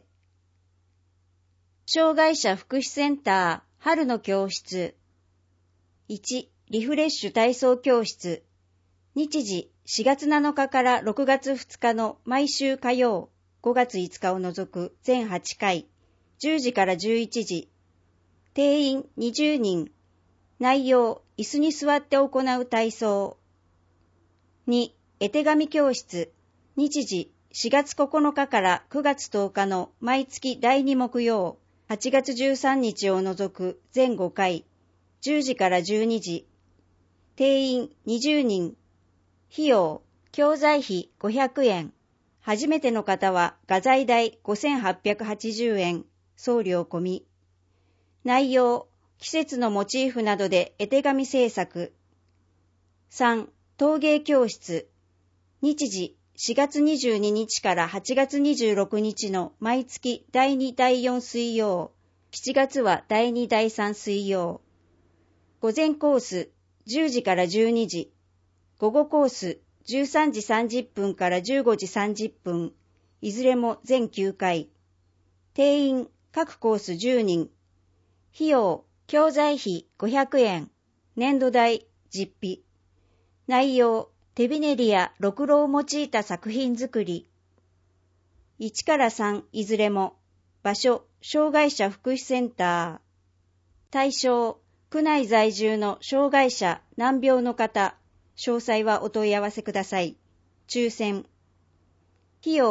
障害者福祉センター春の教室。いち、リフレッシュ体操教室。日時しがつなのかからろくがつふつかの毎週火曜、ごがついつかを除く全はちかい、じゅうじからじゅういちじ。定員にじゅうにん。内容、椅子に座って行う体操。に、絵手紙教室。日時、しがつここのかからくがつとおかの毎月だいに木曜、はちがつじゅうさんにちを除く全ごかい、じゅうじからじゅうにじ。定員にじゅうにん。費用、教材費ごひゃくえん。初めての方は画材代ごせんはっぴゃくはちじゅうえん。送料込み。内容、季節のモチーフなどで絵手紙制作。さん、陶芸教室。日時、しがつにじゅうににちからはちがつにじゅうろくにちの毎月だいにだいよん水曜、しちがつはだいにだいさん水曜。午前コース、じゅうじからじゅうにじ。午後コース、じゅうさんじさんじゅっぷんからじゅうごじさんじゅっぷん。いずれも全きゅうかい。定員、各コースじゅうにん。費用、教材費ごひゃくえん。年度代、実費。内容、手びねりやろくろを用いた作品作り。いちからさんいずれも。場所、障害者福祉センター。対象、区内在住の障害者、難病の方。詳細はお問い合わせください。抽選。費用、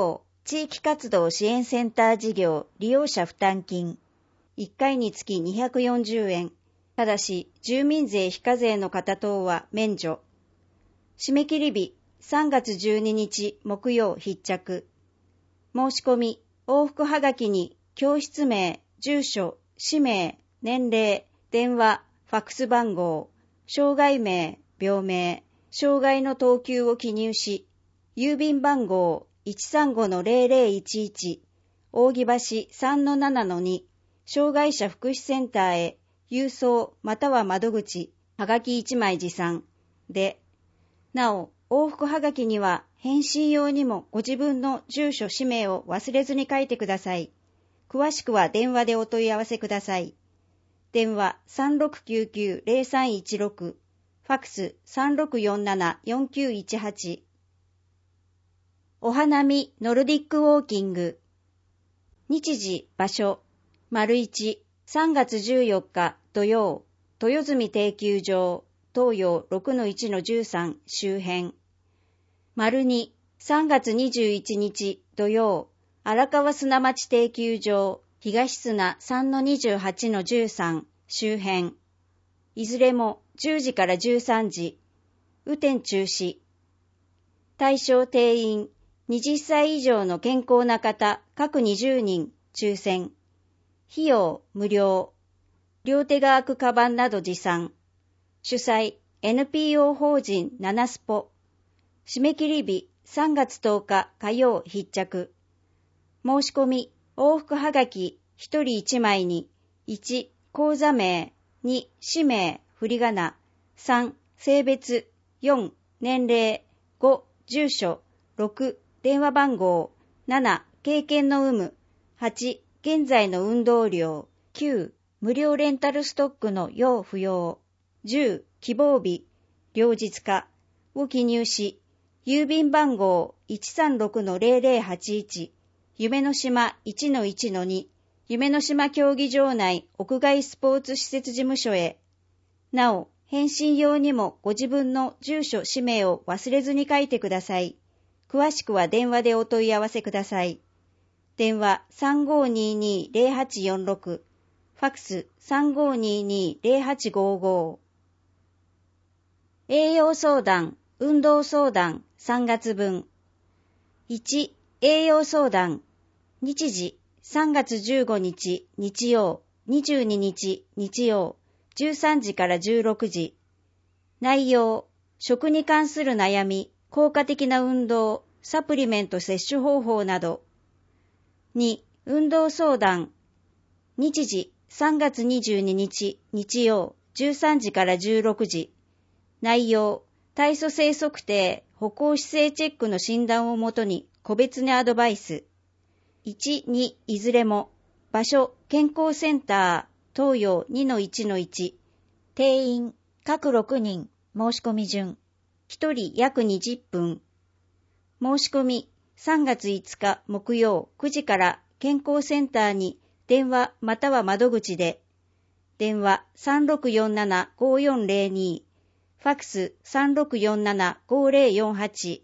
地域活動支援センター事業利用者負担金、いっかいにつきにひゃくよんじゅうえん、ただし住民税非課税の方等は免除。締め切り日さんがつじゅうににち木曜必着。申し込み、往復はがきに教室名、住所、氏名、年齢、電話、ファックス番号、障害名、病名、障害の等級を記入し、郵便番号 いちさんごのゼロゼロいちいち、扇橋 さんのななのに、障害者福祉センターへ郵送または窓口、はがきいちまい持参で、なお、往復はがきには返信用にもご自分の住所氏名を忘れずに書いてください。詳しくは電話でお問い合わせください。電話 さんろくきゅうきゅうゼロさんいちろく、ファックス さんろくよんななよんきゅういちはち。お花見ノルディックウォーキング。日時、場所、丸いち、さんがつじゅうよっか土曜、豊住定休場、東洋 ろくのいちのじゅうさん 周辺。丸に、さんがつにじゅういちにち土曜、荒川砂町定休場、東砂 さんのにじゅうはちのじゅうさん 周辺。いずれもじゅうじからじゅうさんじ。雨天中止。対象定員、はたち以上の健康な方、各にじゅうにん、抽選。費用、無料。両手が空くカバンなど持参。主催、エヌピーオー 法人ナナスポ。締め切り日、さんがつとおか火曜必着。申し込み、往復はがき、ひとりいちまいに、いち、口座名、に、氏名、振り仮名、さん、性別、よん、年齢、ご、住所、ろく、電話番号、なな、経験の有無、はち、現在の運動量、きゅう、無料レンタルストックの要不要、じゅう、希望日、両日化を記入し、郵便番号 いちさんろくのゼロゼロはちいち、夢の島 いちのいちのに、夢の島競技場内屋外スポーツ施設事務所へ。なお、返信用にもご自分の住所、氏名を忘れずに書いてください。詳しくは電話でお問い合わせください。電話 さんごーにーにーゼロはちよんろく、ファックス さんごーにーにーゼロはちごーごー。栄養相談、運動相談さんがつぶん。いち、栄養相談。日時、さんがつじゅうごにち日曜、にじゅうににち日曜、じゅうさんじからじゅうろくじ。内容、食に関する悩み、効果的な運動、サプリメント摂取方法など。に、運動相談。日時、さんがつにじゅうににち日曜、じゅうさんじからじゅうろくじ。内容、体組成測定、歩行姿勢チェックの診断をもとに個別にアドバイス。いち、に、いずれも。場所、健康センター、東洋 にのいちのいち。定員、各ろくにん、申し込み順。ひとり約にじゅっぷん。申し込み、さんがついつか木曜くじから健康センターに電話または窓口で。電話 さんろくよんななごーよんゼロに、ファックス さんろくよんななごーゼロよんはち。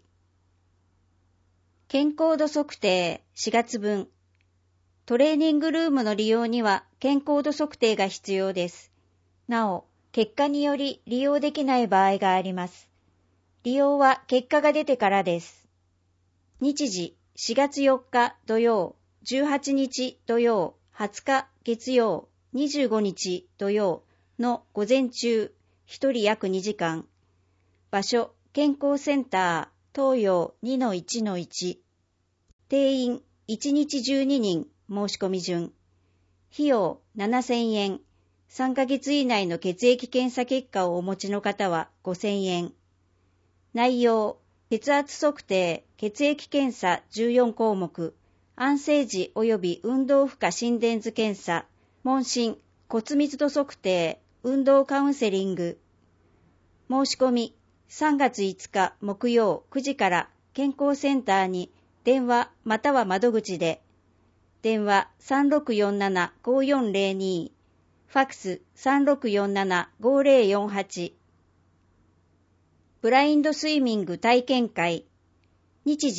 健康度測定しがつぶん。トレーニングルームの利用には健康度測定が必要です。なお、結果により利用できない場合があります。利用は結果が出てからです。日時、しがつよっか土曜、じゅうはちにち土曜、はつか月曜、にじゅうごにち土曜の午前中、ひとり約にじかん。場所、健康センター、東洋 にのいちのいち。定員、いちにちじゅうににん、申し込み順。費用、ななせんえん。さんかげつ以内の血液検査結果をお持ちの方はごせんえん。内容、血圧測定、血液検査じゅうよんこうもく、安静時及び運動負荷心電図検査、問診、骨密度測定、運動カウンセリング。申し込み、さんがついつか木曜くじから健康センターに電話または窓口で。電話 さんろくよんななごーよんゼロに、ファックス さんろくよんななごーゼロよんはち。ブラインドスイミング体験会。日時、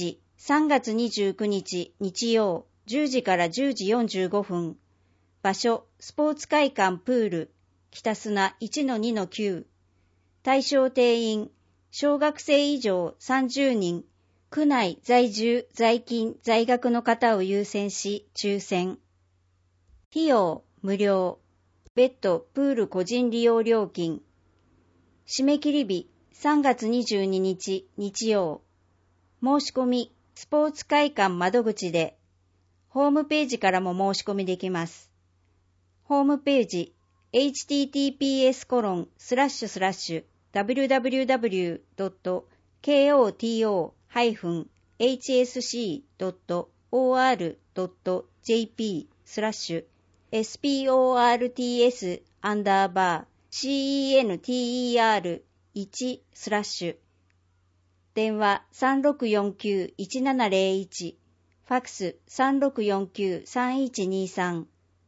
さんがつにじゅうくにち日曜じゅうじからじゅうじよんじゅうごふん。場所、スポーツ会館プール、北砂 いちのにのきゅう。対象定員、小学生以上さんじゅうにん、区内在住、在勤、在学の方を優先し、抽選。費用、無料。ベッド、プール個人利用料金。締め切り日、さんがつにじゅうににち日曜。申し込み、スポーツ会館窓口で、ホームページからも申し込みできます。ホームページ、エイチティーティーピーエスコロンスラッシュスラッシュダブリューダブリューダブリュードットケーオーティーオーハイフンエイチエスシードットオーアールドットジェーピースラッシュエスピーオーアールティーエスアンダーバーシーイーエヌティーイーアールワンスラッシュ電話 さんろくよんきゅういちななゼロいち ファックス さんろくよんきゅうさんいちにさん。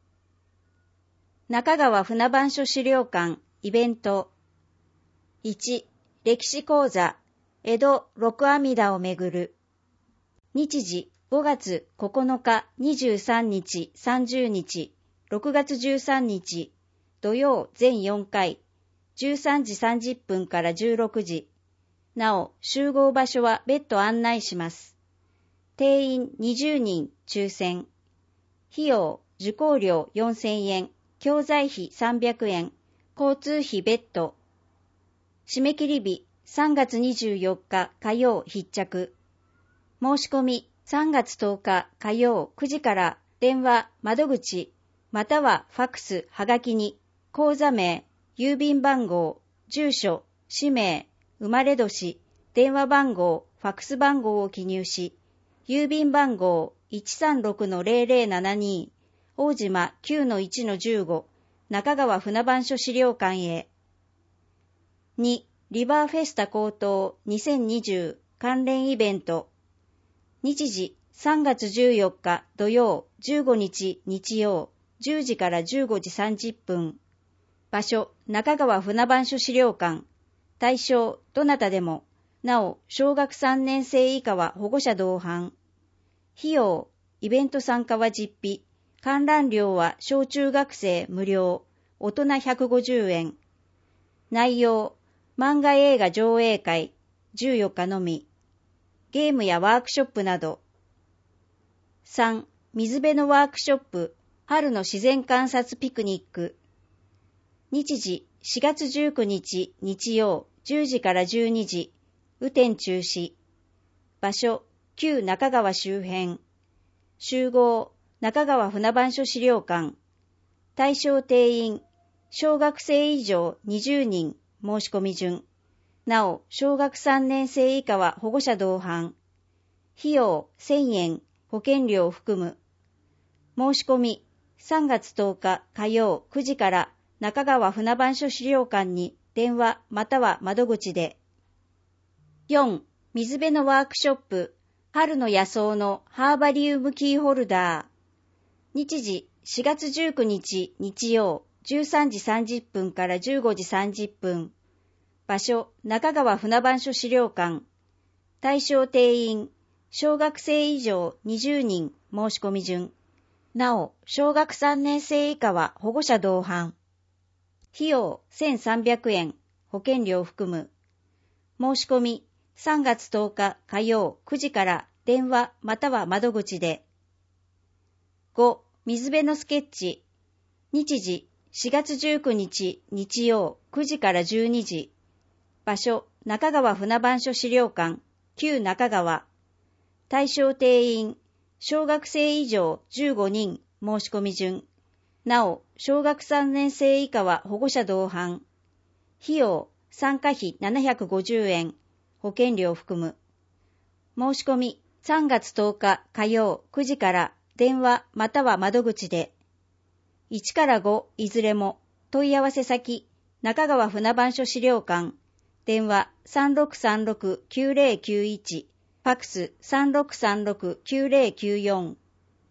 中川船番所資料館イベント。いち、歴史講座江戸六阿弥陀をめぐる。日時ごがつここのかにじゅうさんにちさんじゅうにちろくがつじゅうさんにち土曜全よんかいじゅうさんじさんじゅっぷんからじゅうろくじ。なお集合場所は別途案内します。定員にじゅうにん抽選。費用受講料よんせんえん、教材費さんびゃくえん、交通費別途。締め切り日さんがつにじゅうよっか火曜必着。申し込みさんがつとおか火曜くじから電話窓口またはファックスはがきに口座名、郵便番号、住所、氏名、生まれ年、電話番号、ファックス番号を記入し、郵便番号 いちさんろくのゼロゼロななに 大島 きゅうのいちのじゅうご 中川船番所資料館へ。に、リバーフェスタ高等にせんにじゅう関連イベント。日時さんがつじゅうよっか土曜じゅうごにち日曜じゅうじからじゅうごじさんじゅっぷん。場所中川船番所資料館。対象どなたでも。なお小学さんねんせい以下は保護者同伴。費用イベント参加は実費。観覧料は小中学生無料。大人ひゃくごじゅうえん。内容漫画映画上映会じゅうよっかのみ。ゲームやワークショップなど。さん. 水辺のワークショップ春の自然観察ピクニック。日時しがつじゅうくにち日曜じゅうじからじゅうにじ。雨天中止。場所旧中川周辺。集合中川船番所資料館。対象定員小学生以上にじゅうにん申し込み順。なお小学さんねんせい以下は保護者同伴。費用せんえん保険料含む。申し込みさんがつとおか火曜くじから中川船番所資料館に電話または窓口で。よん. 水辺のワークショップ春の野草のハーバリウムキーホルダー。日時しがつじゅうくにち日曜じゅうさんじさんじゅっぷんからじゅうごじさんじゅっぷん。場所中川船番所資料館。対象定員小学生以上にじゅうにん申し込み順。なお小学さんねんせい以下は保護者同伴。費用せんさんびゃくえん保険料含む。申し込みさんがつとおか火曜くじから電話または窓口で。ご. 水辺のスケッチ。日時しがつじゅうくにち日曜くじからじゅうにじ。場所中川船番所資料館旧中川。対象定員小学生以上じゅうごにん申し込み順。なお小学さんねんせい以下は保護者同伴。費用参加費ななひゃくごじゅうえん保険料含む。申し込みさんがつとおか火曜くじから電話または窓口で。いちからごいずれも。問い合わせ先中川船番所資料館。電話 さんろくさんろくきゅうゼロきゅういち。ファックス さんろくさんろくきゅうゼロきゅうよん。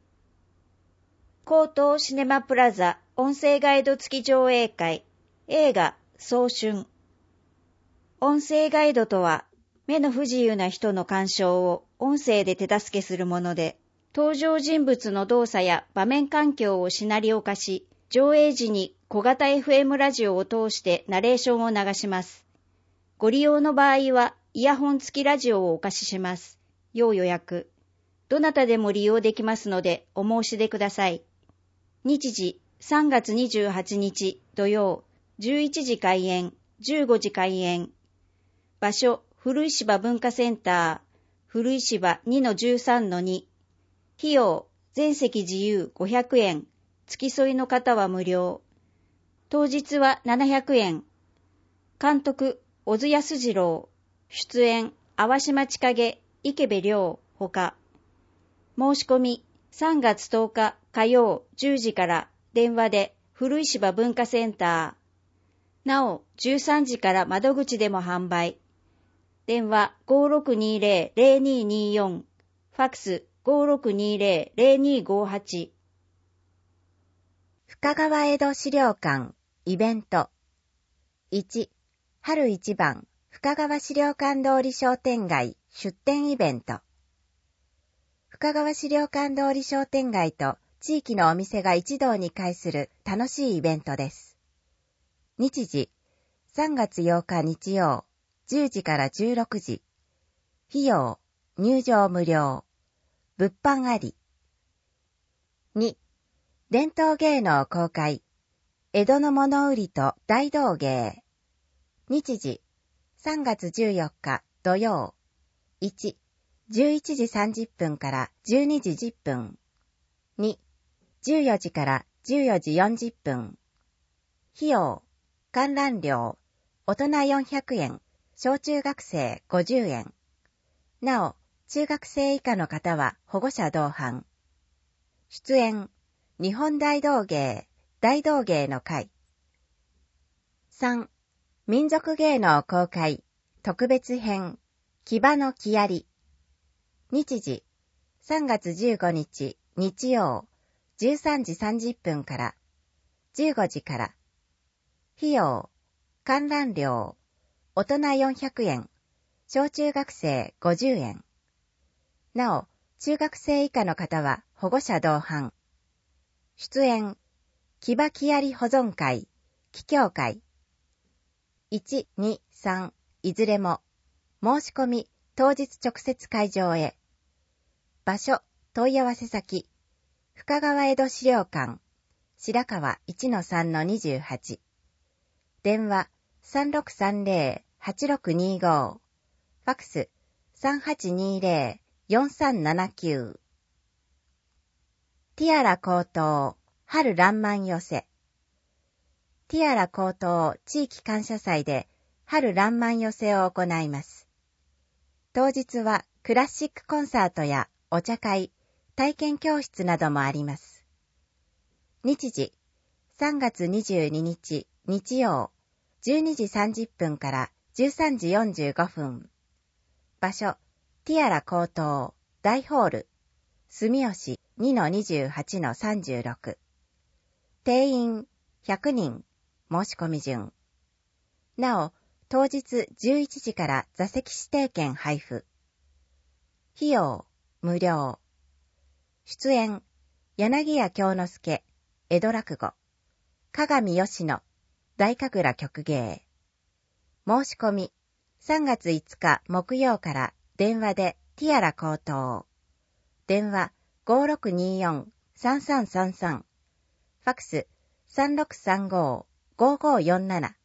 高等シネマプラザ音声ガイド付き上映会映画早春。音声ガイドとは目の不自由な人の鑑賞を音声で手助けするもので、登場人物の動作や場面環境をシナリオ化し、上映時に小型 エフエム ラジオを通してナレーションを流します。ご利用の場合は、イヤホン付きラジオをお貸しします。要予約。どなたでも利用できますので、お申し出ください。日時、さんがつにじゅうはちにち土曜、じゅういちじ開演、じゅうごじ開演。場所、古石場文化センター、古石場 にのじゅうさんのに。費用、全席自由ごひゃくえん、付き添いの方は無料。当日はななひゃくえん。監督、小津安二郎。出演、淡島千景、池部亮、ほか。申し込み、さんがつとおか火曜じゅうじから電話で古石場文化センター。なお、じゅうさんじから窓口でも販売。電話 ごーろくにーぜろ ぜろにーにーよん。ファックス ごーろくにーぜろ ぜろにーごーはち。 深川江戸資料館イベント。いち、春一番深川資料館通り商店街出店イベント。深川資料館通り商店街と地域のお店が一堂に会する楽しいイベントです。日時、さんがつようか日曜、じゅうじからじゅうろくじ。費用、入場無料。物販あり。に、伝統芸能公開。江戸の物売りと大道芸。日時、さんがつじゅうよっか土曜。いち、じゅういちじさんじゅっぷんからじゅうにじじゅっぷん。に、じゅうよじからじゅうよじよんじゅっぷん。費用、観覧料、大人よんひゃくえん、小中学生ごじゅうえん。なお、中学生以下の方は保護者同伴。出演、日本大道芸、大道芸の会。さん、民族芸能公開、特別編、騎馬の木槍。日時、さんがつじゅうごにち日曜、じゅうさんじさんじゅっぷんからじゅうごじから。費用、観覧料、大人よんひゃくえん、小中学生ごじゅうえん。なお、中学生以下の方は保護者同伴。出演、騎馬木槍保存会、騎協会。いち、に、さん、いずれも、申し込み、当日直接会場へ。場所、問い合わせ先、深川江戸資料館、白川 いちのさんのにじゅうはち。電話 さんろくさんぜろ はちろくにーご。ファックス さんはちにーぜろ よんさんななきゅう。ティアラ高等春らんまん寄せ。ティアラ高等地域感謝祭で春らんまん寄せを行います。当日はクラシックコンサートやお茶会、体験教室などもあります。日時、さんがつにじゅうににち日曜、じゅうにじさんじゅっぷんからじゅうさんじよんじゅうごふん。場所、ティアラ高等大ホール、住吉 にのにじゅうはちのさんじゅうろく。定員ひゃくにん、申し込み順。なお、当日じゅういちじから座席指定券配布。費用、無料。出演、柳家京之助、江戸落語、鏡吉野、大神楽曲芸。申し込み、さんがついつか木曜から電話でティアラ高等。電話 ごーろくにーよん さんさんさんさん。ファックス さんろくさんご ごーごーよんなな。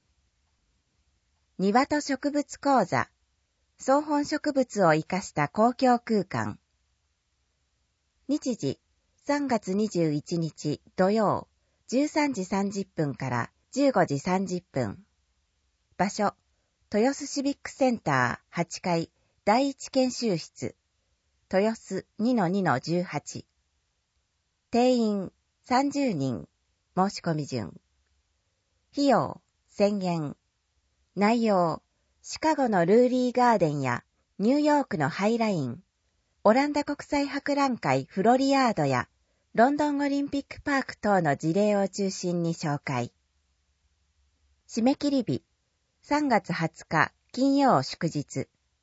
庭と植物講座、草本植物を生かした公共空間。日時、さんがつにじゅういちにち土曜、じゅうさんじさんじゅっぷんからじゅうごじさんじゅっぷん。場所、豊洲シビックセンターはちかいだいいち研修室、豊洲 にのにのじゅうはち。定員さんじゅうにん、申し込み順。費用せんえん。内容、シカゴのルーリーガーデンやニューヨークのハイライン、オランダ国際博覧会フロリアードやロンドンオリンピックパーク等の事例を中心に紹介。締め切り日、さんがつはつか金曜祝日、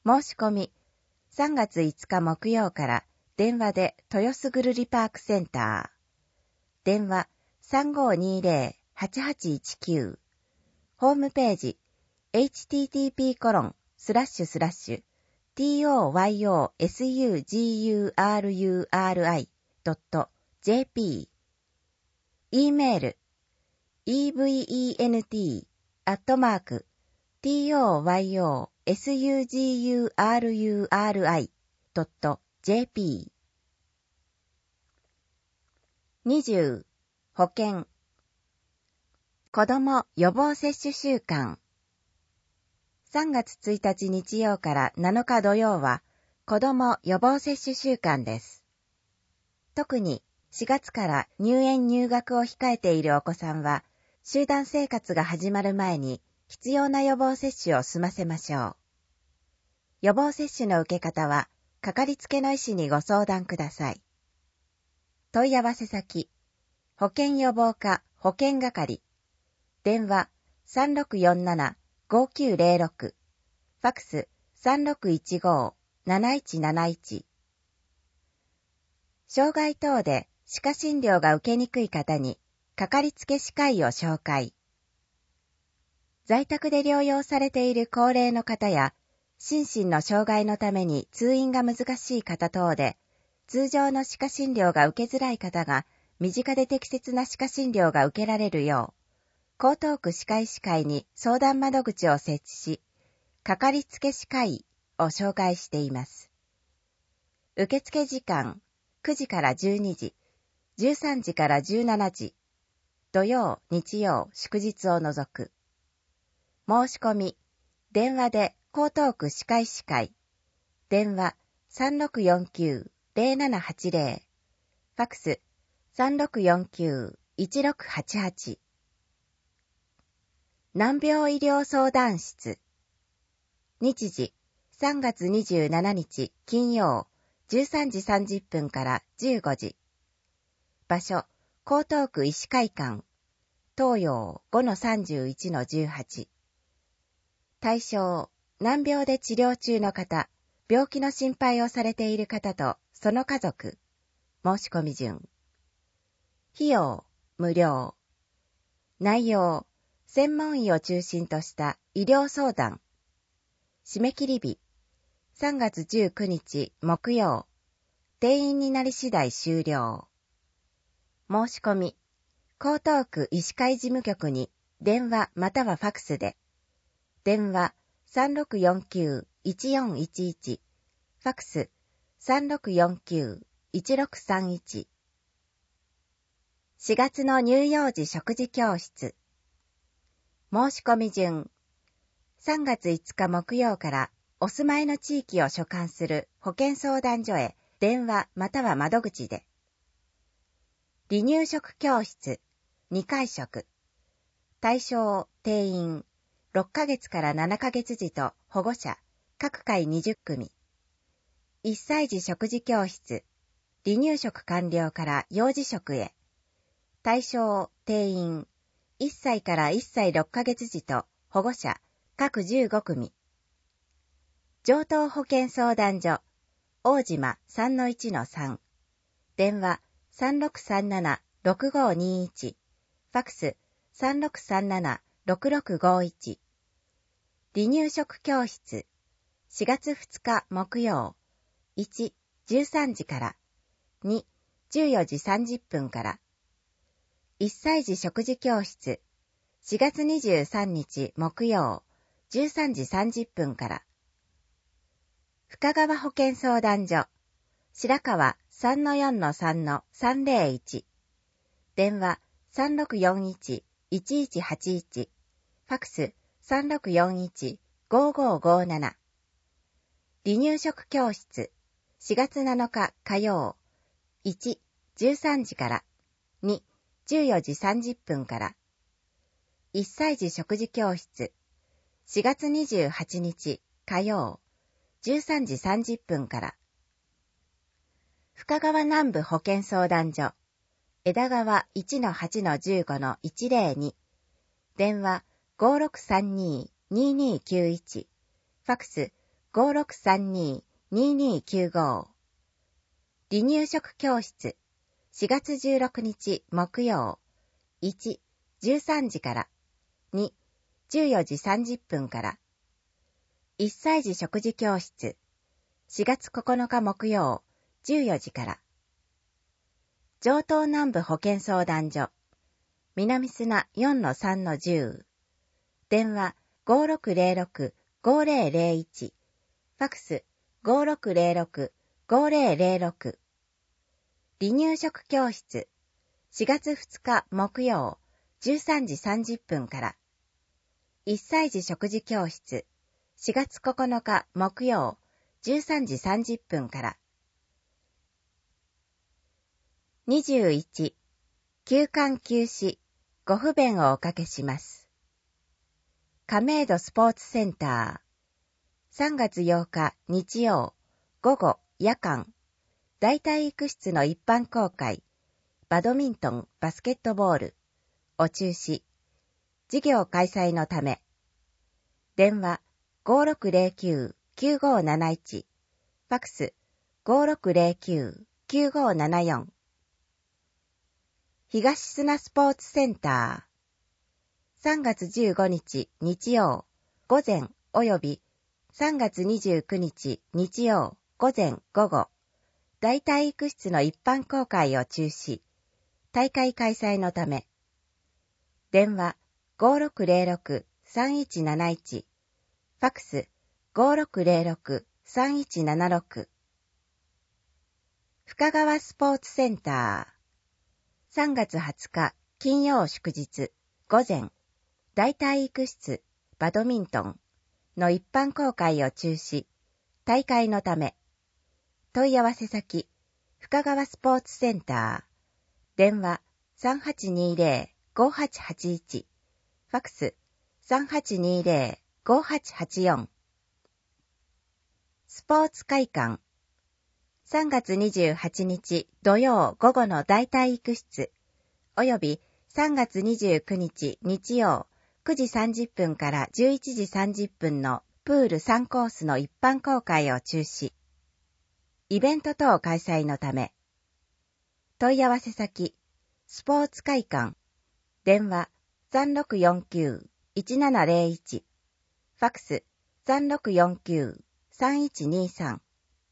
申し込み、さんがついつか木曜から電話で豊洲ぐるりパークセンター。電話 さんごーにーぜろ はちはちいちきゅう。ホームページ エイチティーティーピーコロンスラッシュスラッシュトヨスドットジェーピー。 e メール イーブイイーエヌティー アットマーク トヨスグルドットジェーピー。 にじゅう. 保健子ども予防接種週間。さんがつついたち日曜からなのか土曜は子ども予防接種週間です。特にしがつから入園入学を控えているお子さんは、集団生活が始まる前に必要な予防接種を済ませましょう。予防接種の受け方は、かかりつけの医師にご相談ください。問い合わせ先、保健予防課保健係、電話 さんろくよんななごきゅうぜろろく、ファクス さんろくいちごなないちなないち。障害等で歯科診療が受けにくい方に、かかりつけ歯科医を紹介。在宅で療養されている高齢の方や、心身の障害のために通院が難しい方等で、通常の歯科診療が受けづらい方が、身近で適切な歯科診療が受けられるよう、江東区歯科医師会に相談窓口を設置し、かかりつけ歯科医を紹介しています。受付時間、くじからじゅうにじ、じゅうさんじからじゅうしちじ、土曜、日曜、祝日を除く。申し込み、電話で江東区歯科医師会、電話 さんろくよんきゅうぜろななはちぜろ、ファクス さんろくよんきゅういちろくはちはち。難病医療相談室。日時、さんがつにじゅうしちにち金曜、じゅうさんじさんじゅっぷんからじゅうごじ。場所、江東区医師会館、東洋 ごのさんじゅういちのじゅうはち。対象、難病で治療中の方、病気の心配をされている方とその家族。申し込み順。費用、無料。内容、専門医を中心とした医療相談。締め切り日、さんがつじゅうくにち木曜。定員になり次第終了。申し込み、江東区医師会事務局に電話またはファクスで。電話 さんろくよんきゅういちよんいちいち、ファクス さんろくよんきゅういちろくさんいち。しがつの乳幼児食事教室。申し込み順。さんがついつか木曜からお住まいの地域を所管する保健相談所へ電話または窓口で。離乳食教室、にかい食。対象、定員、ろっかげつからななかげつ児と保護者、各回にじゅっくみ。いっさい児食事教室、離乳食完了から幼児食へ。対象、定員、いっさいからいっさいろっかげつ児と保護者、各じゅうごくみ。上東保健相談所、大島 さんのいちのさん。電話 さんろくさんななろくごにいち、ファクス さんろくさんななろくろくごいち。離乳食教室、しがつふつか木曜、いち、じゅうさんじから、に、じゅうよじさんじゅっぷんから。いっさい児食事教室、しがつにじゅうさんにち木曜、じゅうさんじさんじゅっぷんから。深川保健相談所、白川 さんのよんのさんのさんぜろいち。電話 さんろくよんいちいちいちはちいち、ファクス さんろくよんいちごごごなな。離乳食教室、しがつなのか火曜、いち、じゅうさんじから、に、じゅうよじさんじゅっぷんから。いっさい児食事教室、しがつにじゅうはちにち火曜、じゅうさんじさんじゅっぷんから。深川南部保健相談所、枝川 いちのはちのじゅうごのいちぜろに。電話 ごろくさんにににきゅういち、ファクスごろくさんにーにーにーきゅうご。離乳食教室しがつじゅうろくにち木曜。いち、じゅうさんじから。に、じゅうよじさんじゅっぷんから。いっさい児食事教室しがつここのか木曜。じゅうよじから。城東南部保健相談所南砂 よんのさんのじゅう。電話 ごろくぜろろくごぜろぜろいち。ファクス ごろくぜろろくごぜろぜろろく。離乳食教室しがつふつか木曜じゅうさんじさんじゅっぷんから。いっさい児食事教室しがつここのか木曜じゅうさんじさんじゅっぷんから。にじゅういち、休館休止、ご不便をおかけします。亀戸スポーツセンター、さんがつようか日曜、午後、夜間、大体育室の一般公開、バドミントン、バスケットボール、を中止、事業開催のため、電話 ごろくぜろきゅうきゅうごなないち、ファクス ごろくぜろきゅうきゅうごななよん。東砂スポーツセンター、さんがつじゅうごにち日曜午前及びさんがつにじゅうくにち日曜午前午後、大体育室の一般公開を中止、大会開催のため、電話 ごろくぜろろくさんいちなないち、ファクス ごろくぜろろくさんいちななろく。深川スポーツセンター、さんがつはつか金曜祝日午前、大体育室バドミントンの一般公開を中止、大会のため、問い合わせ先深川スポーツセンター、電話 さんはちにぜろごはちはちいち、ファクス さんはちにぜろごはちはちよん。スポーツ会館、さんがつにじゅうはちにち土曜午後の大体育室、およびさんがつにじゅうくにち日曜くじさんじゅっぷんからじゅういちじさんじゅっぷんのプールさんコースの一般公開を中止、イベント等開催のため、問い合わせ先、スポーツ会館、電話 さんろくよんきゅういちななぜろいち、ファクス さんろくよんきゅうさんいちにさん。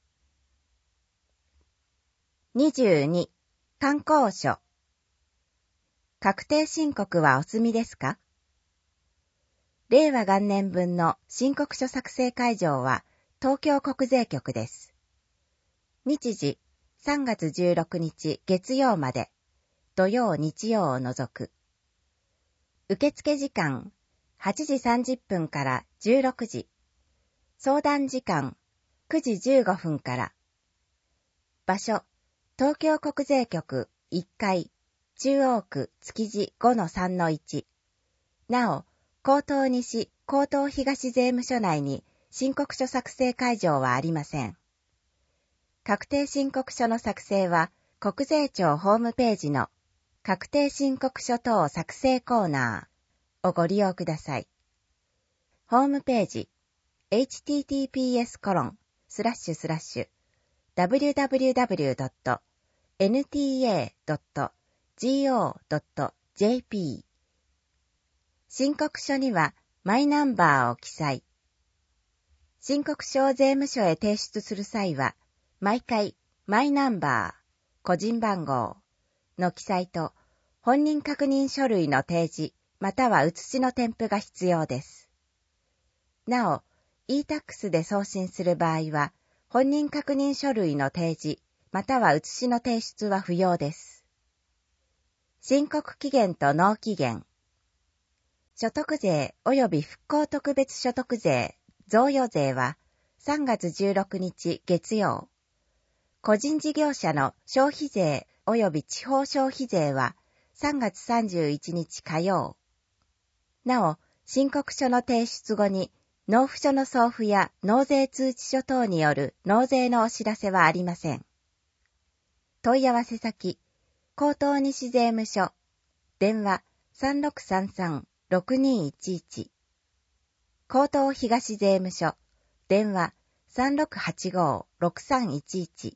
にじゅうに、観光所。確定申告はお済みですか？令和元年分の申告書作成会場は東京国税局です。日時さんがつじゅうろくにち月曜まで、土曜日曜を除く。受付時間はちじさんじゅっぷんからじゅうろくじ。相談時間くじじゅうごふんから。場所、東京国税局いっかい、中央区築地 ごのさんのいち。なお、江東西、江東東税務署内に申告書作成会場はありません。確定申告書の作成は、国税庁ホームページの確定申告書等作成コーナーをご利用ください。ホームページ、エイチティーティーピーエスコロンスラッシュスラッシュダブリューダブリューダブリュードットエヌティーエードットジーオードットジェーピー。申告書にはマイナンバーを記載。申告書を税務署へ提出する際は、毎回マイナンバー、個人番号の記載と本人確認書類の提示または写しの添付が必要です。なお、イータックス で送信する場合は、本人確認書類の提示または写しの提出は不要です。申告期限と納期限。所得税及び復興特別所得税、贈与税はさんがつじゅうろくにち月曜。個人事業者の消費税及び地方消費税はさんがつさんじゅういちにち火曜。なお、申告書の提出後に納付書の送付や納税通知書等による納税のお知らせはありません。問い合わせ先、江東西税務署、電話 さんろくさんさんろくにいちいち。江東東税務署、電話さんろくはちごーろくさんいちいち。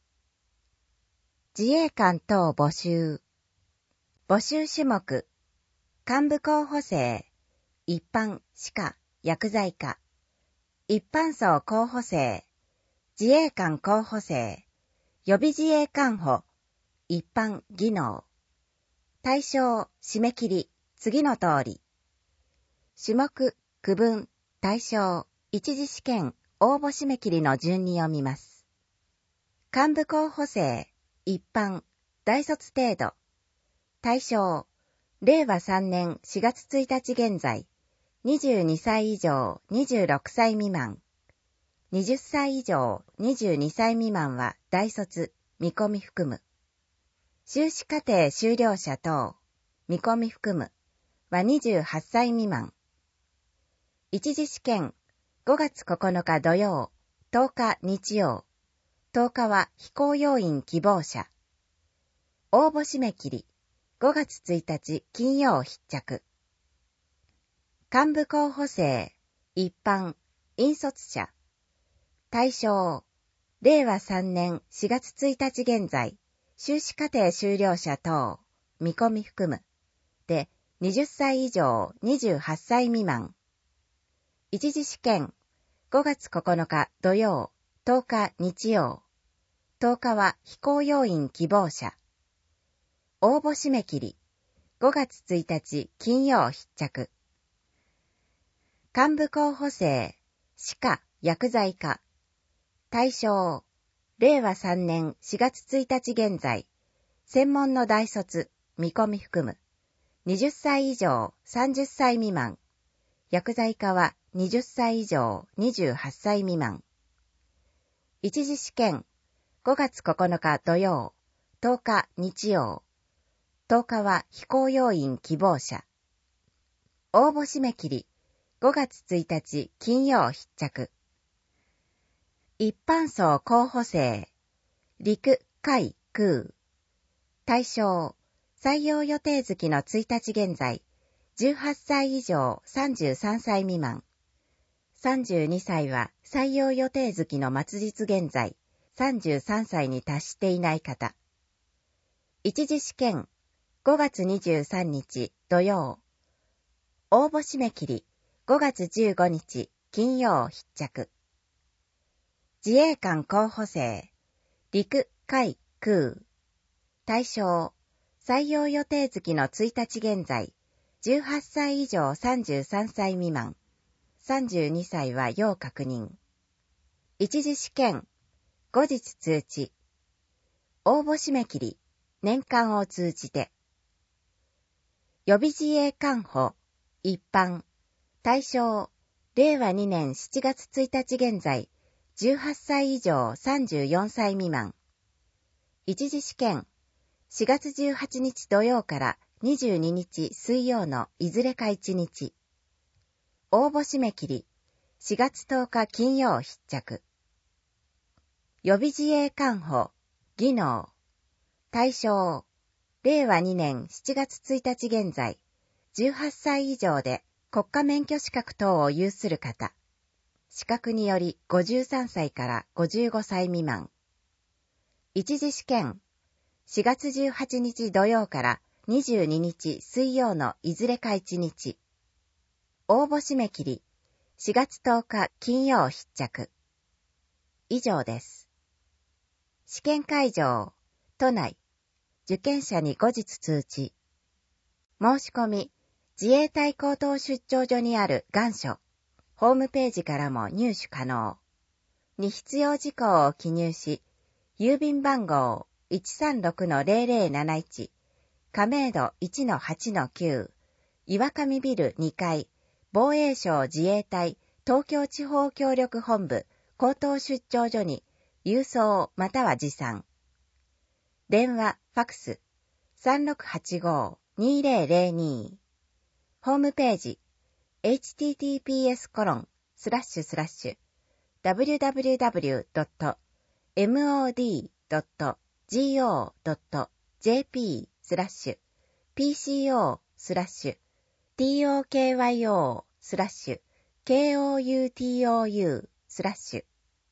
自衛官等募集。募集種目。幹部候補生。一般、歯科、薬剤科。一般層候補生。自衛官候補生。予備自衛官補。一般、技能。対象、締め切り、次の通り。種目、区分、対象、一次試験、応募締め切りの順に読みます。幹部候補生、一般、大卒程度。対象、れいわさんねんしがつついたち現在、にじゅうにさい以上にじゅうろくさい未満。はたち以上にじゅうにさい未満は大卒、見込み含む。修士課程修了者等、見込み含むはにじゅうはっさい未満。一次試験、ごがつここのか土曜、とおか日曜、とおかは非公要員希望者。応募締め切り、ごがつついたち金曜必着。幹部候補生、一般、引率者。対象、れいわさんねんしがつついたち現在、修士課程修了者等、見込み含む。で、はたち以上にじゅうはっさい未満。一次試験、ごがつここのか土曜、とおか日曜。とおかは非公要員希望者。応募締め切り、ごがつついたち金曜必着。幹部候補生、歯科、薬剤科。対象、れいわさんねんしがつついたち現在、専門の大卒、見込み含む。はたち以上さんじゅっさい未満。薬剤科ははたち以上にじゅうはっさい未満。一次試験、ごがつここのか土曜、とおか日曜。とおかは非公要員希望者。応募締め切り、ごがつついたち金曜必着。一般層候補生、陸、海、空。対象、採用予定月のついたち現在、じゅうはっさい以上さんじゅうさんさい未満。さんじゅうにさいは採用予定月の末日現在、さんじゅうさんさいに達していない方。一次試験、ごがつにじゅうさんにち土曜。応募締め切り、ごがつじゅうごにち金曜必着。自衛官候補生、陸、海、空。対象、採用予定月のついたち現在、じゅうはっさい以上さんじゅうさんさい未満。さんじゅうにさいは要確認。一次試験、後日通知。応募締め切り、年間を通じて。予備自衛官補、一般。対象、れいわにねんしちがつついたち現在、じゅうはっさい以上さんじゅうよんさい未満。一次試験、しがつじゅうはちにち土曜からにじゅうににち水曜のいずれかいちにち。応募締め切り、しがつとおか金曜必着。予備自衛官補、技能。対象、れいわにねんしちがつついたち現在、じゅうはっさい以上で国家免許資格等を有する方。資格によりごじゅうさんさいからごじゅうごさい未満。一次試験、しがつじゅうはちにち土曜からにじゅうににち水曜のいずれかいちにち。応募締め切り、しがつとおか金曜必着。以上です。試験会場、都内。受験者に後日通知。申し込み、自衛隊高等出張所にある願書。ホームページからも入手可能。に必要事項を記入し、郵便番号 いちさんろくのぜろぜろなないち、亀戸 いちのはちのきゅう、岩上ビルにかい、防衛省自衛隊東京地方協力本部高等出張所に郵送または持参。電話、ファクス さんろくはちごーにぜろぜろに。ホームページ エイチティーティーピーエスコロンスラッシュスラッシュダブリューダブリューダブリュードットエムオーディードットゴードットジェーピースラッシュピーシーオースラッシュトクヨスラッシュケーオーユーティーオーユースラッシュ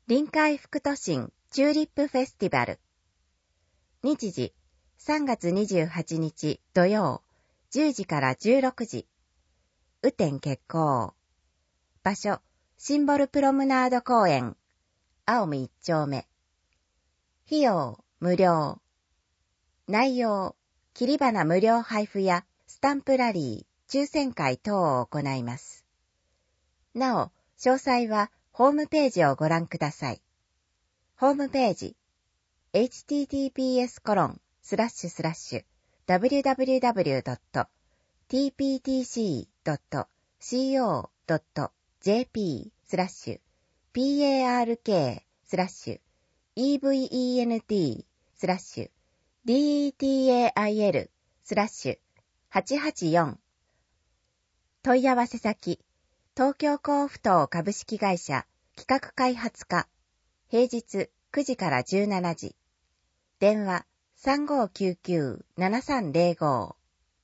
臨海副都心チューリップフェスティバル。日時、さんがつにじゅうはちにち土曜、じゅうじからじゅうろくじ。雨天決行。場所、シンボルプロムナード公園、青海一丁目。費用、無料。内容、切り花無料配布やスタンプラリー、抽選会等を行います。なお、詳細はホームページをご覧ください。ホームページ、エイチティーティーピーエスコロンスラッシュスラッシュダブリュダブリュダブリュドットティーピーティーシードットコードットジェーピースラッシュピーエーアールケースラッシュイーブイイーエヌティースラッシュディーイーティーエーアイエルスラッシュはちはちよん。問い合わせ先、東京港埠頭株式会社企画開発課、平日くじからじゅうしちじ。電話 さんごきゅうきゅう ななさんゼロご。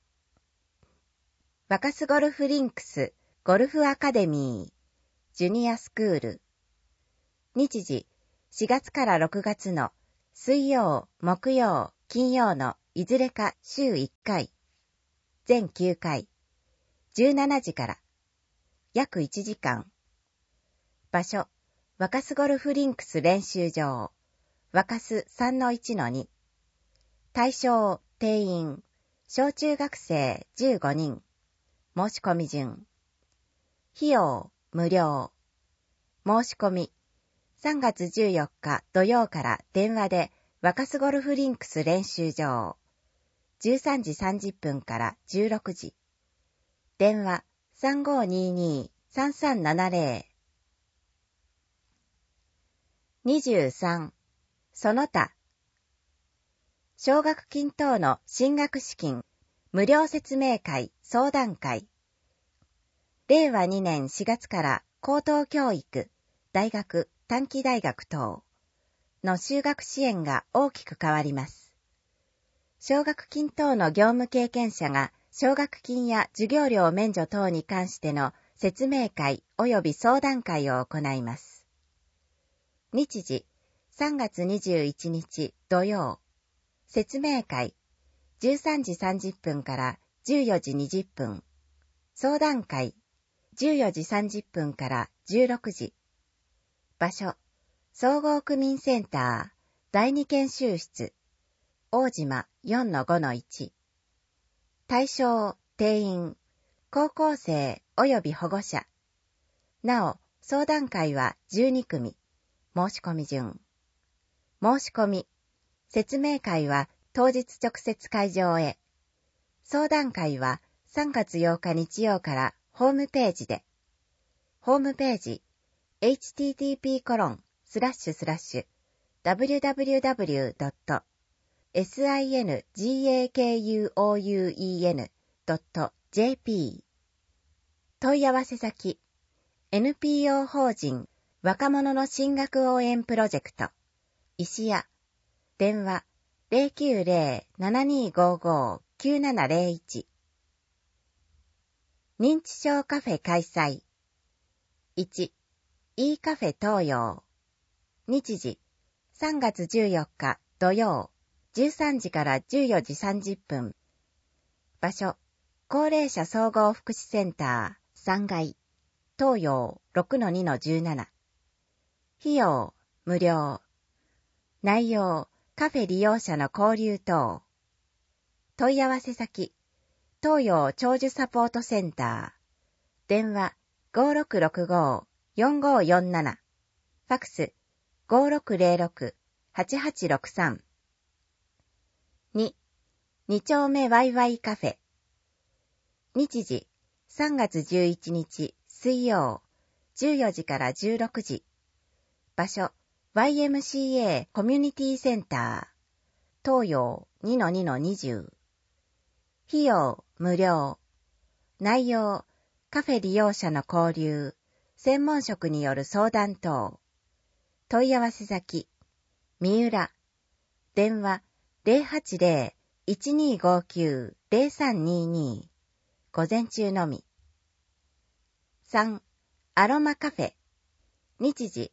若洲ゴルフリンクスゴルフアカデミージュニアスクール。日時、しがつからろくがつの水曜、木曜、金曜のいずれか週いっかい。全きゅうかい。じゅうしちじから。約いちじかん。場所、若洲ゴルフリンクス練習場。若洲 さんのいちのに。対象、定員、小中学生じゅうごにん。申し込み順。費用、無料。申し込み、さんがつじゅうよっか土曜から電話で若洲ゴルフリンクス練習場。じゅうさんじさんじゅっぷんからじゅうろくじ。電話 さんごにーにーさんさんななゼロ。にじゅうさん。その他。奨学金等の進学資金、無料説明会、相談会。れいわにねんしがつから高等教育、大学、短期大学等の修学支援が大きく変わります。奨学金等の業務経験者が奨学金や授業料免除等に関しての説明会及び相談会を行います。日時、さんがつにじゅういちにち土曜。説明会、じゅうさんじさんじゅっぷんからじゅうよじにじゅっぷん。相談会、じゅうよじさんじゅっぷんからじゅうろくじ。場所、総合区民センター、だいに研修室、大島 よんのごのいち。対象、定員、高校生及び保護者。なお、相談会はじゅうにくみ。申し込み順。申し込み。説明会は当日直接会場へ。相談会はさんがつようか日曜からホームページで。ホームページ、エイチティーティーピーコロンスラッシュスラッシュダブリュダブリュダブリュドットシンガクウェンドットジェーピー。問い合わせ先、エヌピーオー 法人若者の進学応援プロジェクト、石屋。電話 ゼロきゅうゼロ ななにーごーごー きゅうななゼロいち。認知症カフェ開催。いち. いいカフェ東洋。日時、さんがつじゅうよっか土曜、じゅうさんじからじゅうよじさんじゅっぷん。場所、高齢者総合福祉センターさんがい、東洋 ろくのにのじゅうなな。費用、無料。内容、カフェ利用者の交流等。問い合わせ先、東洋長寿サポートセンター。電話 ごろくろくごーよんごーよんなな。ファクス ごろくゼロろく はちはちろくさん。に. に丁目ワイワイカフェ。日時、さんがつじゅういちにち水曜、じゅうよじからじゅうろくじ。場所、ワイエムシーエー コミュニティセンター。東洋 にのにのにじゅう。費用、無料。内容、カフェ利用者の交流、専門職による相談等。問い合わせ先、三浦。電話 ゼロはちゼロ いちにーごーきゅう ゼロさんにーにー。午前中のみ。さん. アロマカフェ。日時、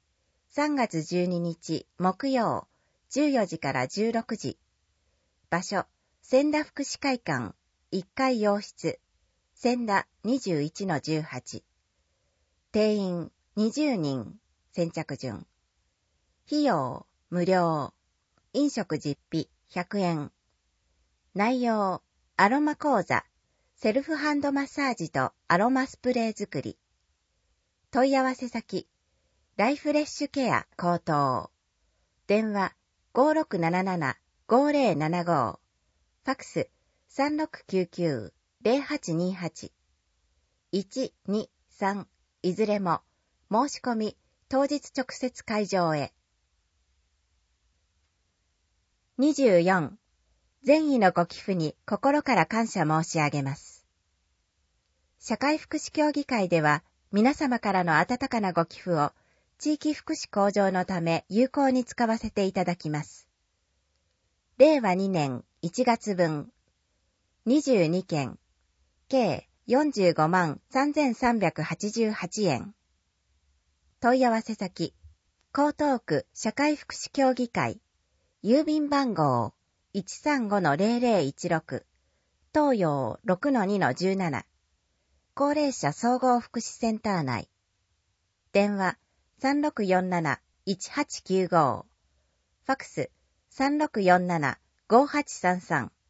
さんがつじゅうににち木曜じゅうよじからじゅうろくじ。場所、千田福祉会館いっかい洋室、千田 にじゅういちのじゅうはち。定員にじゅうにん、先着順。費用無料。飲食実費ひゃくえん。内容、アロマ講座、セルフハンドマッサージとアロマスプレー作り。問い合わせ先、ライフレッシュケア高等。電話 ごーろくななななごーぜろななご。ファクス さんろくきゅうきゅうぜろはちにはち。いち、に、さん、いずれも申し込み当日直接会場へ。にじゅうよん、善意のご寄付に心から感謝申し上げます。社会福祉協議会では皆様からの温かなご寄付を地域福祉向上のため有効に使わせていただきます。れいわにねんいちがつぶん、にじゅうにけん、計よんじゅうごまんさんぜんさんびゃくはちじゅうはちえん。問い合わせ先、江東区社会福祉協議会、郵便番号 いちさんごのぜろぜろいちろく、東洋 ろくのにのじゅうなな、高齢者総合福祉センター内。電話さんろくよんなないちはちきゅうご、ファクスさんろくよんななごはちさんさん。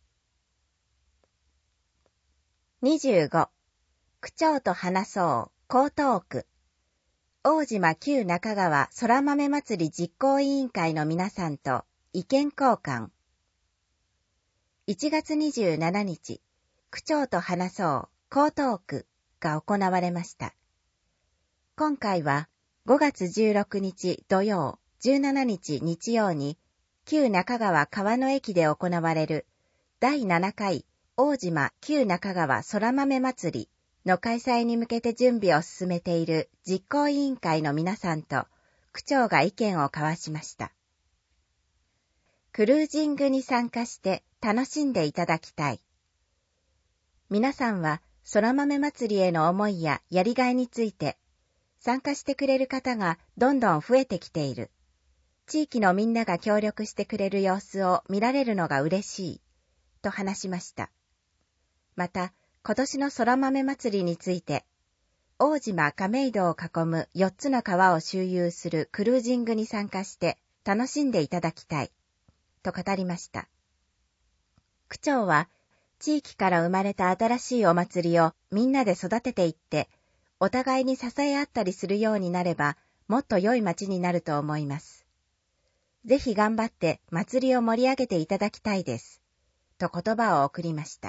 にじゅうご、区長と話そう江東区。大島旧中川空豆祭り実行委員会の皆さんと意見交換。いちがつにじゅうしちにち、区長と話そう江東区が行われました。今回はごがつじゅうろくにち土曜、じゅうしちにち日曜に旧中川川の駅で行われるだいななかい大島旧中川空豆祭りの開催に向けて準備を進めている実行委員会の皆さんと区長が意見を交わしました。クルージングに参加して楽しんでいただきたい。皆さんは空豆祭りへの思いややりがいについて参加してくれる方がどんどん増えてきている。地域のみんなが協力してくれる様子を見られるのが嬉しい、と話しました。また、今年の空豆祭りについて、大島亀戸を囲むよっつの川を周遊するクルージングに参加して楽しんでいただきたい、と語りました。区長は、地域から生まれた新しいお祭りをみんなで育てていって、お互いに支え合ったりするようになれば、もっと良い街になると思います。ぜひ頑張って祭りを盛り上げていただきたいです。と言葉を送りました。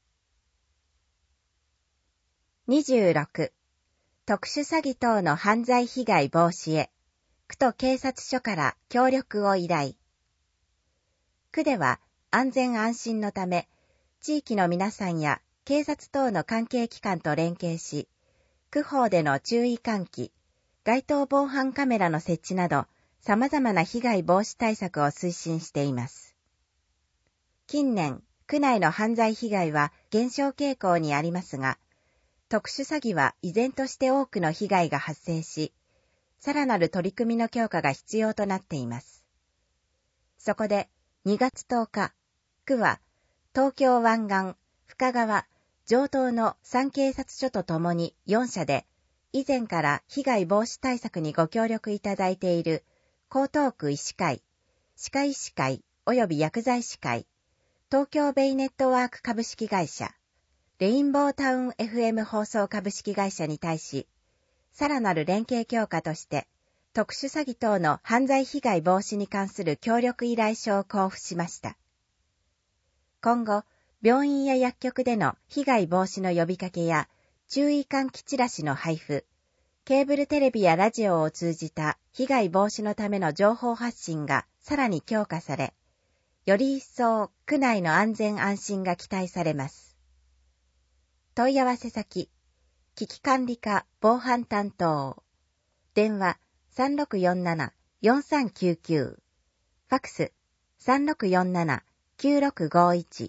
にじゅうろく、特殊詐欺等の犯罪被害防止へ、区と警察署から協力を依頼。区では安全安心のため、地域の皆さんや警察等の関係機関と連携し、区法での注意喚起、街頭防犯カメラの設置など、様々な被害防止対策を推進しています。近年、区内の犯罪被害は減少傾向にありますが、特殊詐欺は依然として多くの被害が発生し、さらなる取り組みの強化が必要となっています。そこで、にがつとおか、区は、東京湾岸、深川、城東のさんけいさつしょとともによんしゃで、以前から被害防止対策にご協力いただいている江東区医師会、歯科医師会及び薬剤師会、東京ベイネットワーク株式会社、レインボータウン エフエム 放送株式会社に対し、さらなる連携強化として、特殊詐欺等の犯罪被害防止に関する協力依頼書を交付しました。今後、病院や薬局での被害防止の呼びかけや注意喚起チラシの配布、ケーブルテレビやラジオを通じた被害防止のための情報発信がさらに強化され、より一層区内の安全安心が期待されます。問い合わせ先、危機管理課防犯担当、電話さんろくよんななよんさんきゅうきゅう、ファクスさんろくよんななきゅうろくごいち。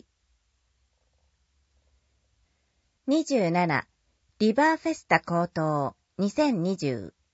にじゅうなな、リバーフェスタ高等にせんにじゅう。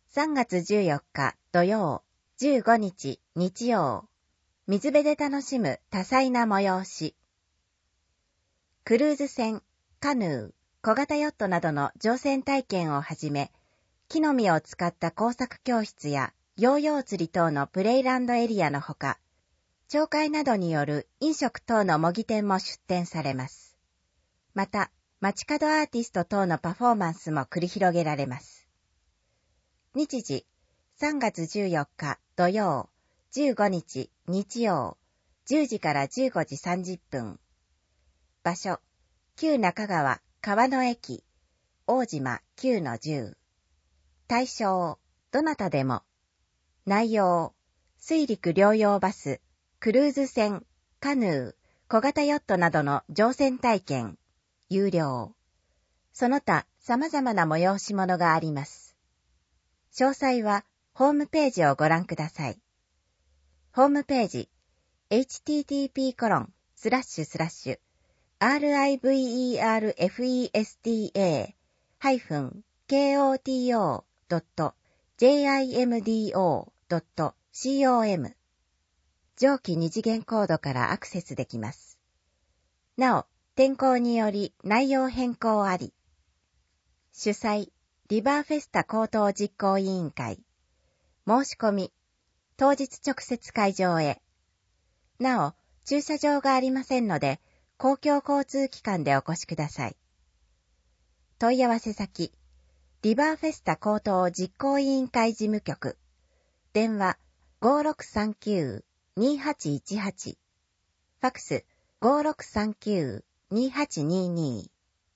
さんがつじゅうよっか土曜、じゅうごにち日曜、水辺で楽しむ多彩な催し。クルーズ船、カヌー、小型ヨットなどの乗船体験をはじめ、木の実を使った工作教室やヨーヨー釣り等のプレイランドエリアのほか、町会などによる飲食等の模擬店も出展されます。また、街角アーティスト等のパフォーマンスも繰り広げられます。日時、さんがつじゅうよっか土曜、じゅうごにち日曜、じゅうじからじゅうごじさんじゅっぷん。場所、旧中川川の駅、大島 きゅうのじゅう。対象、どなたでも。内容、水陸両用バス、クルーズ船、カヌー、小型ヨットなどの乗船体験、有料。その他様々な催し物があります。詳細はホームページをご覧ください。ホームページ、エイチティーティーピーコロンスラッシュスラッシュアールアイブイイーアールエフイーエスティーエーハイフンケーオーティーオードットジェイアイエムディーオードットコム 上記二次元コードからアクセスできます。なお、天候により内容変更あり。主催、リバーフェスタ高等実行委員会。申し込み、当日直接会場へ。なお、駐車場がありませんので、公共交通機関でお越しください。問い合わせ先、リバーフェスタ高等実行委員会事務局。電話 ごーろくさんきゅうにーはちいちはち。ファクス ごーろくさんきゅうにーはちにーに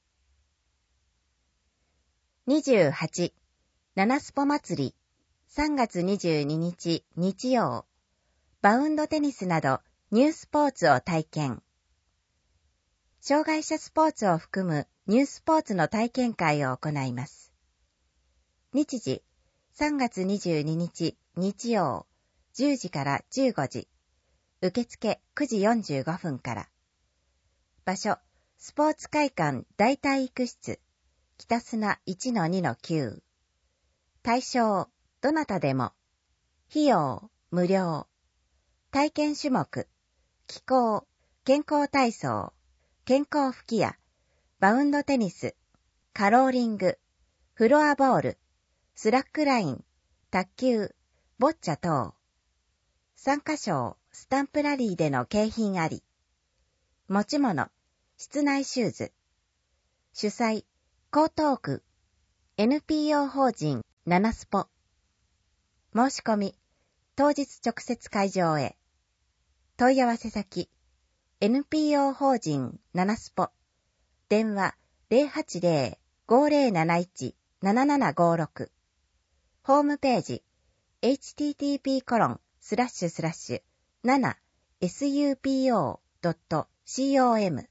ー。にじゅうはち、七スポ祭り、さんがつにじゅうににち日曜、バウンドテニスなどニュースポーツを体験。障害者スポーツを含むニュースポーツの体験会を行います。日時、さんがつにじゅうににち日曜、じゅうじからじゅうごじ。受付くじよんじゅうごふんから。場所、スポーツ会館大体育室、北砂 いちのにのきゅう。対象、どなたでも。費用、無料。体験種目、気功、健康体操、健康吹き矢、バウンドテニス、カローリング、フロアボール、スラックライン、卓球、ボッチャ等。参加賞、スタンプラリーでの景品あり。持ち物、室内シューズ。主催、江東区、エヌピーオー 法人、七スポ。申し込み、当日直接会場へ。問い合わせ先、エヌピーオー 法人、七スポ。電話 ゼロはちゼロ ごーゼロなないち ななななごーろく。ホームページ、エイチティーティーピーコロンスラッシュスラッシュななエスユーピーオードットコム。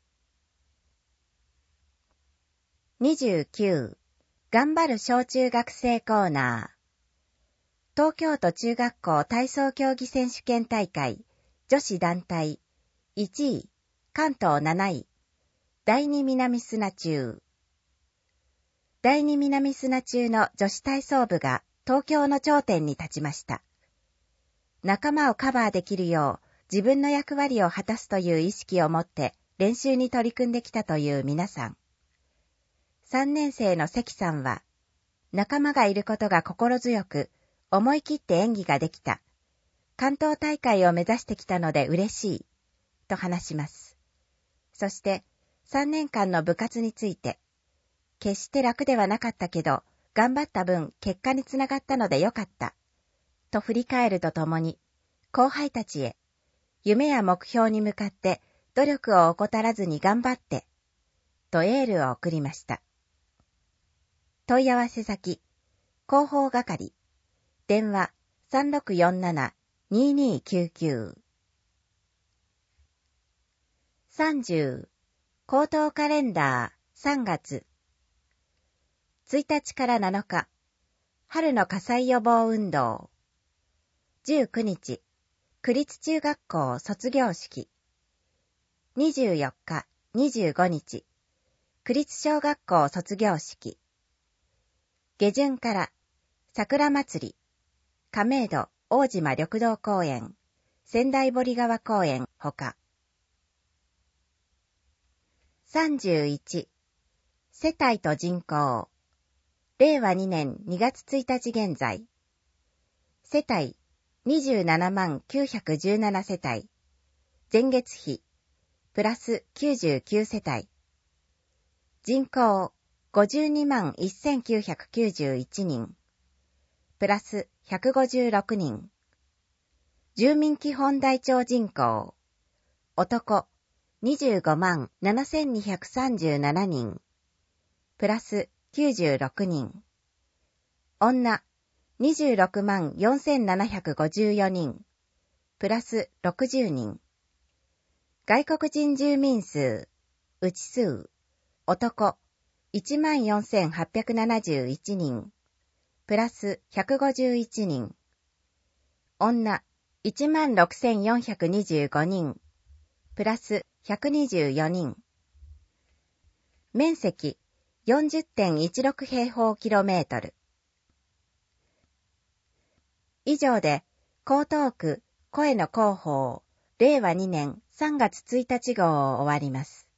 にじゅうきゅう、頑張る小中学生コーナー。東京都中学校体操競技選手権大会女子団体いちい、関東なない、第二南砂中。第二南砂中の女子体操部が東京の頂点に立ちました。仲間をカバーできるよう自分の役割を果たすという意識を持って練習に取り組んできたという皆さん。さんねん生の関さんは、仲間がいることが心強く、思い切って演技ができた。関東大会を目指してきたので嬉しい。と話します。そして、さんねんかんの部活について、決して楽ではなかったけど、頑張った分結果につながったのでよかった。と振り返るとともに、後輩たちへ、夢や目標に向かって努力を怠らずに頑張って、とエールを送りました。問い合わせ先、広報係、電話 さんろくよんなな にーにーきゅうきゅう。さんじゅう、高等カレンダーさんがつ。ついたちからなのか、春の火災予防運動。じゅうくにち、区立中学校卒業式。にじゅうよっか、にじゅうごにち、区立小学校卒業式。下旬から桜祭り、亀戸大島緑道公園、仙台堀川公園ほか。さんじゅういち、世帯と人口。れいわにねんにがつついたち現在。世帯にじゅうななまんきゅうひゃくじゅうなな世帯。前月比、プラスきゅうじゅうきゅう世帯。人口ごじゅうにまんせんきゅうひゃくきゅうじゅういち人。プラスひゃくごじゅうろく人。住民基本台帳人口。男にじゅうごまんななせんにひゃくさんじゅうなな人。プラスきゅうじゅうろく人。女にじゅうろくまんよんせんななひゃくごじゅうよ人。プラスろくじゅう人。外国人住民数。内数。男いちまんよんせんはっぴゃくななじゅういち人。プラスひゃくごじゅういち人。女いちまんろくせんよんひゃくにじゅうご人。プラスひゃくにじゅうよ人。面積 よんじゅってんいちろく 平方キロメートル。以上で、江東区声の広報れいわにねんさんがつついたち号を終わります。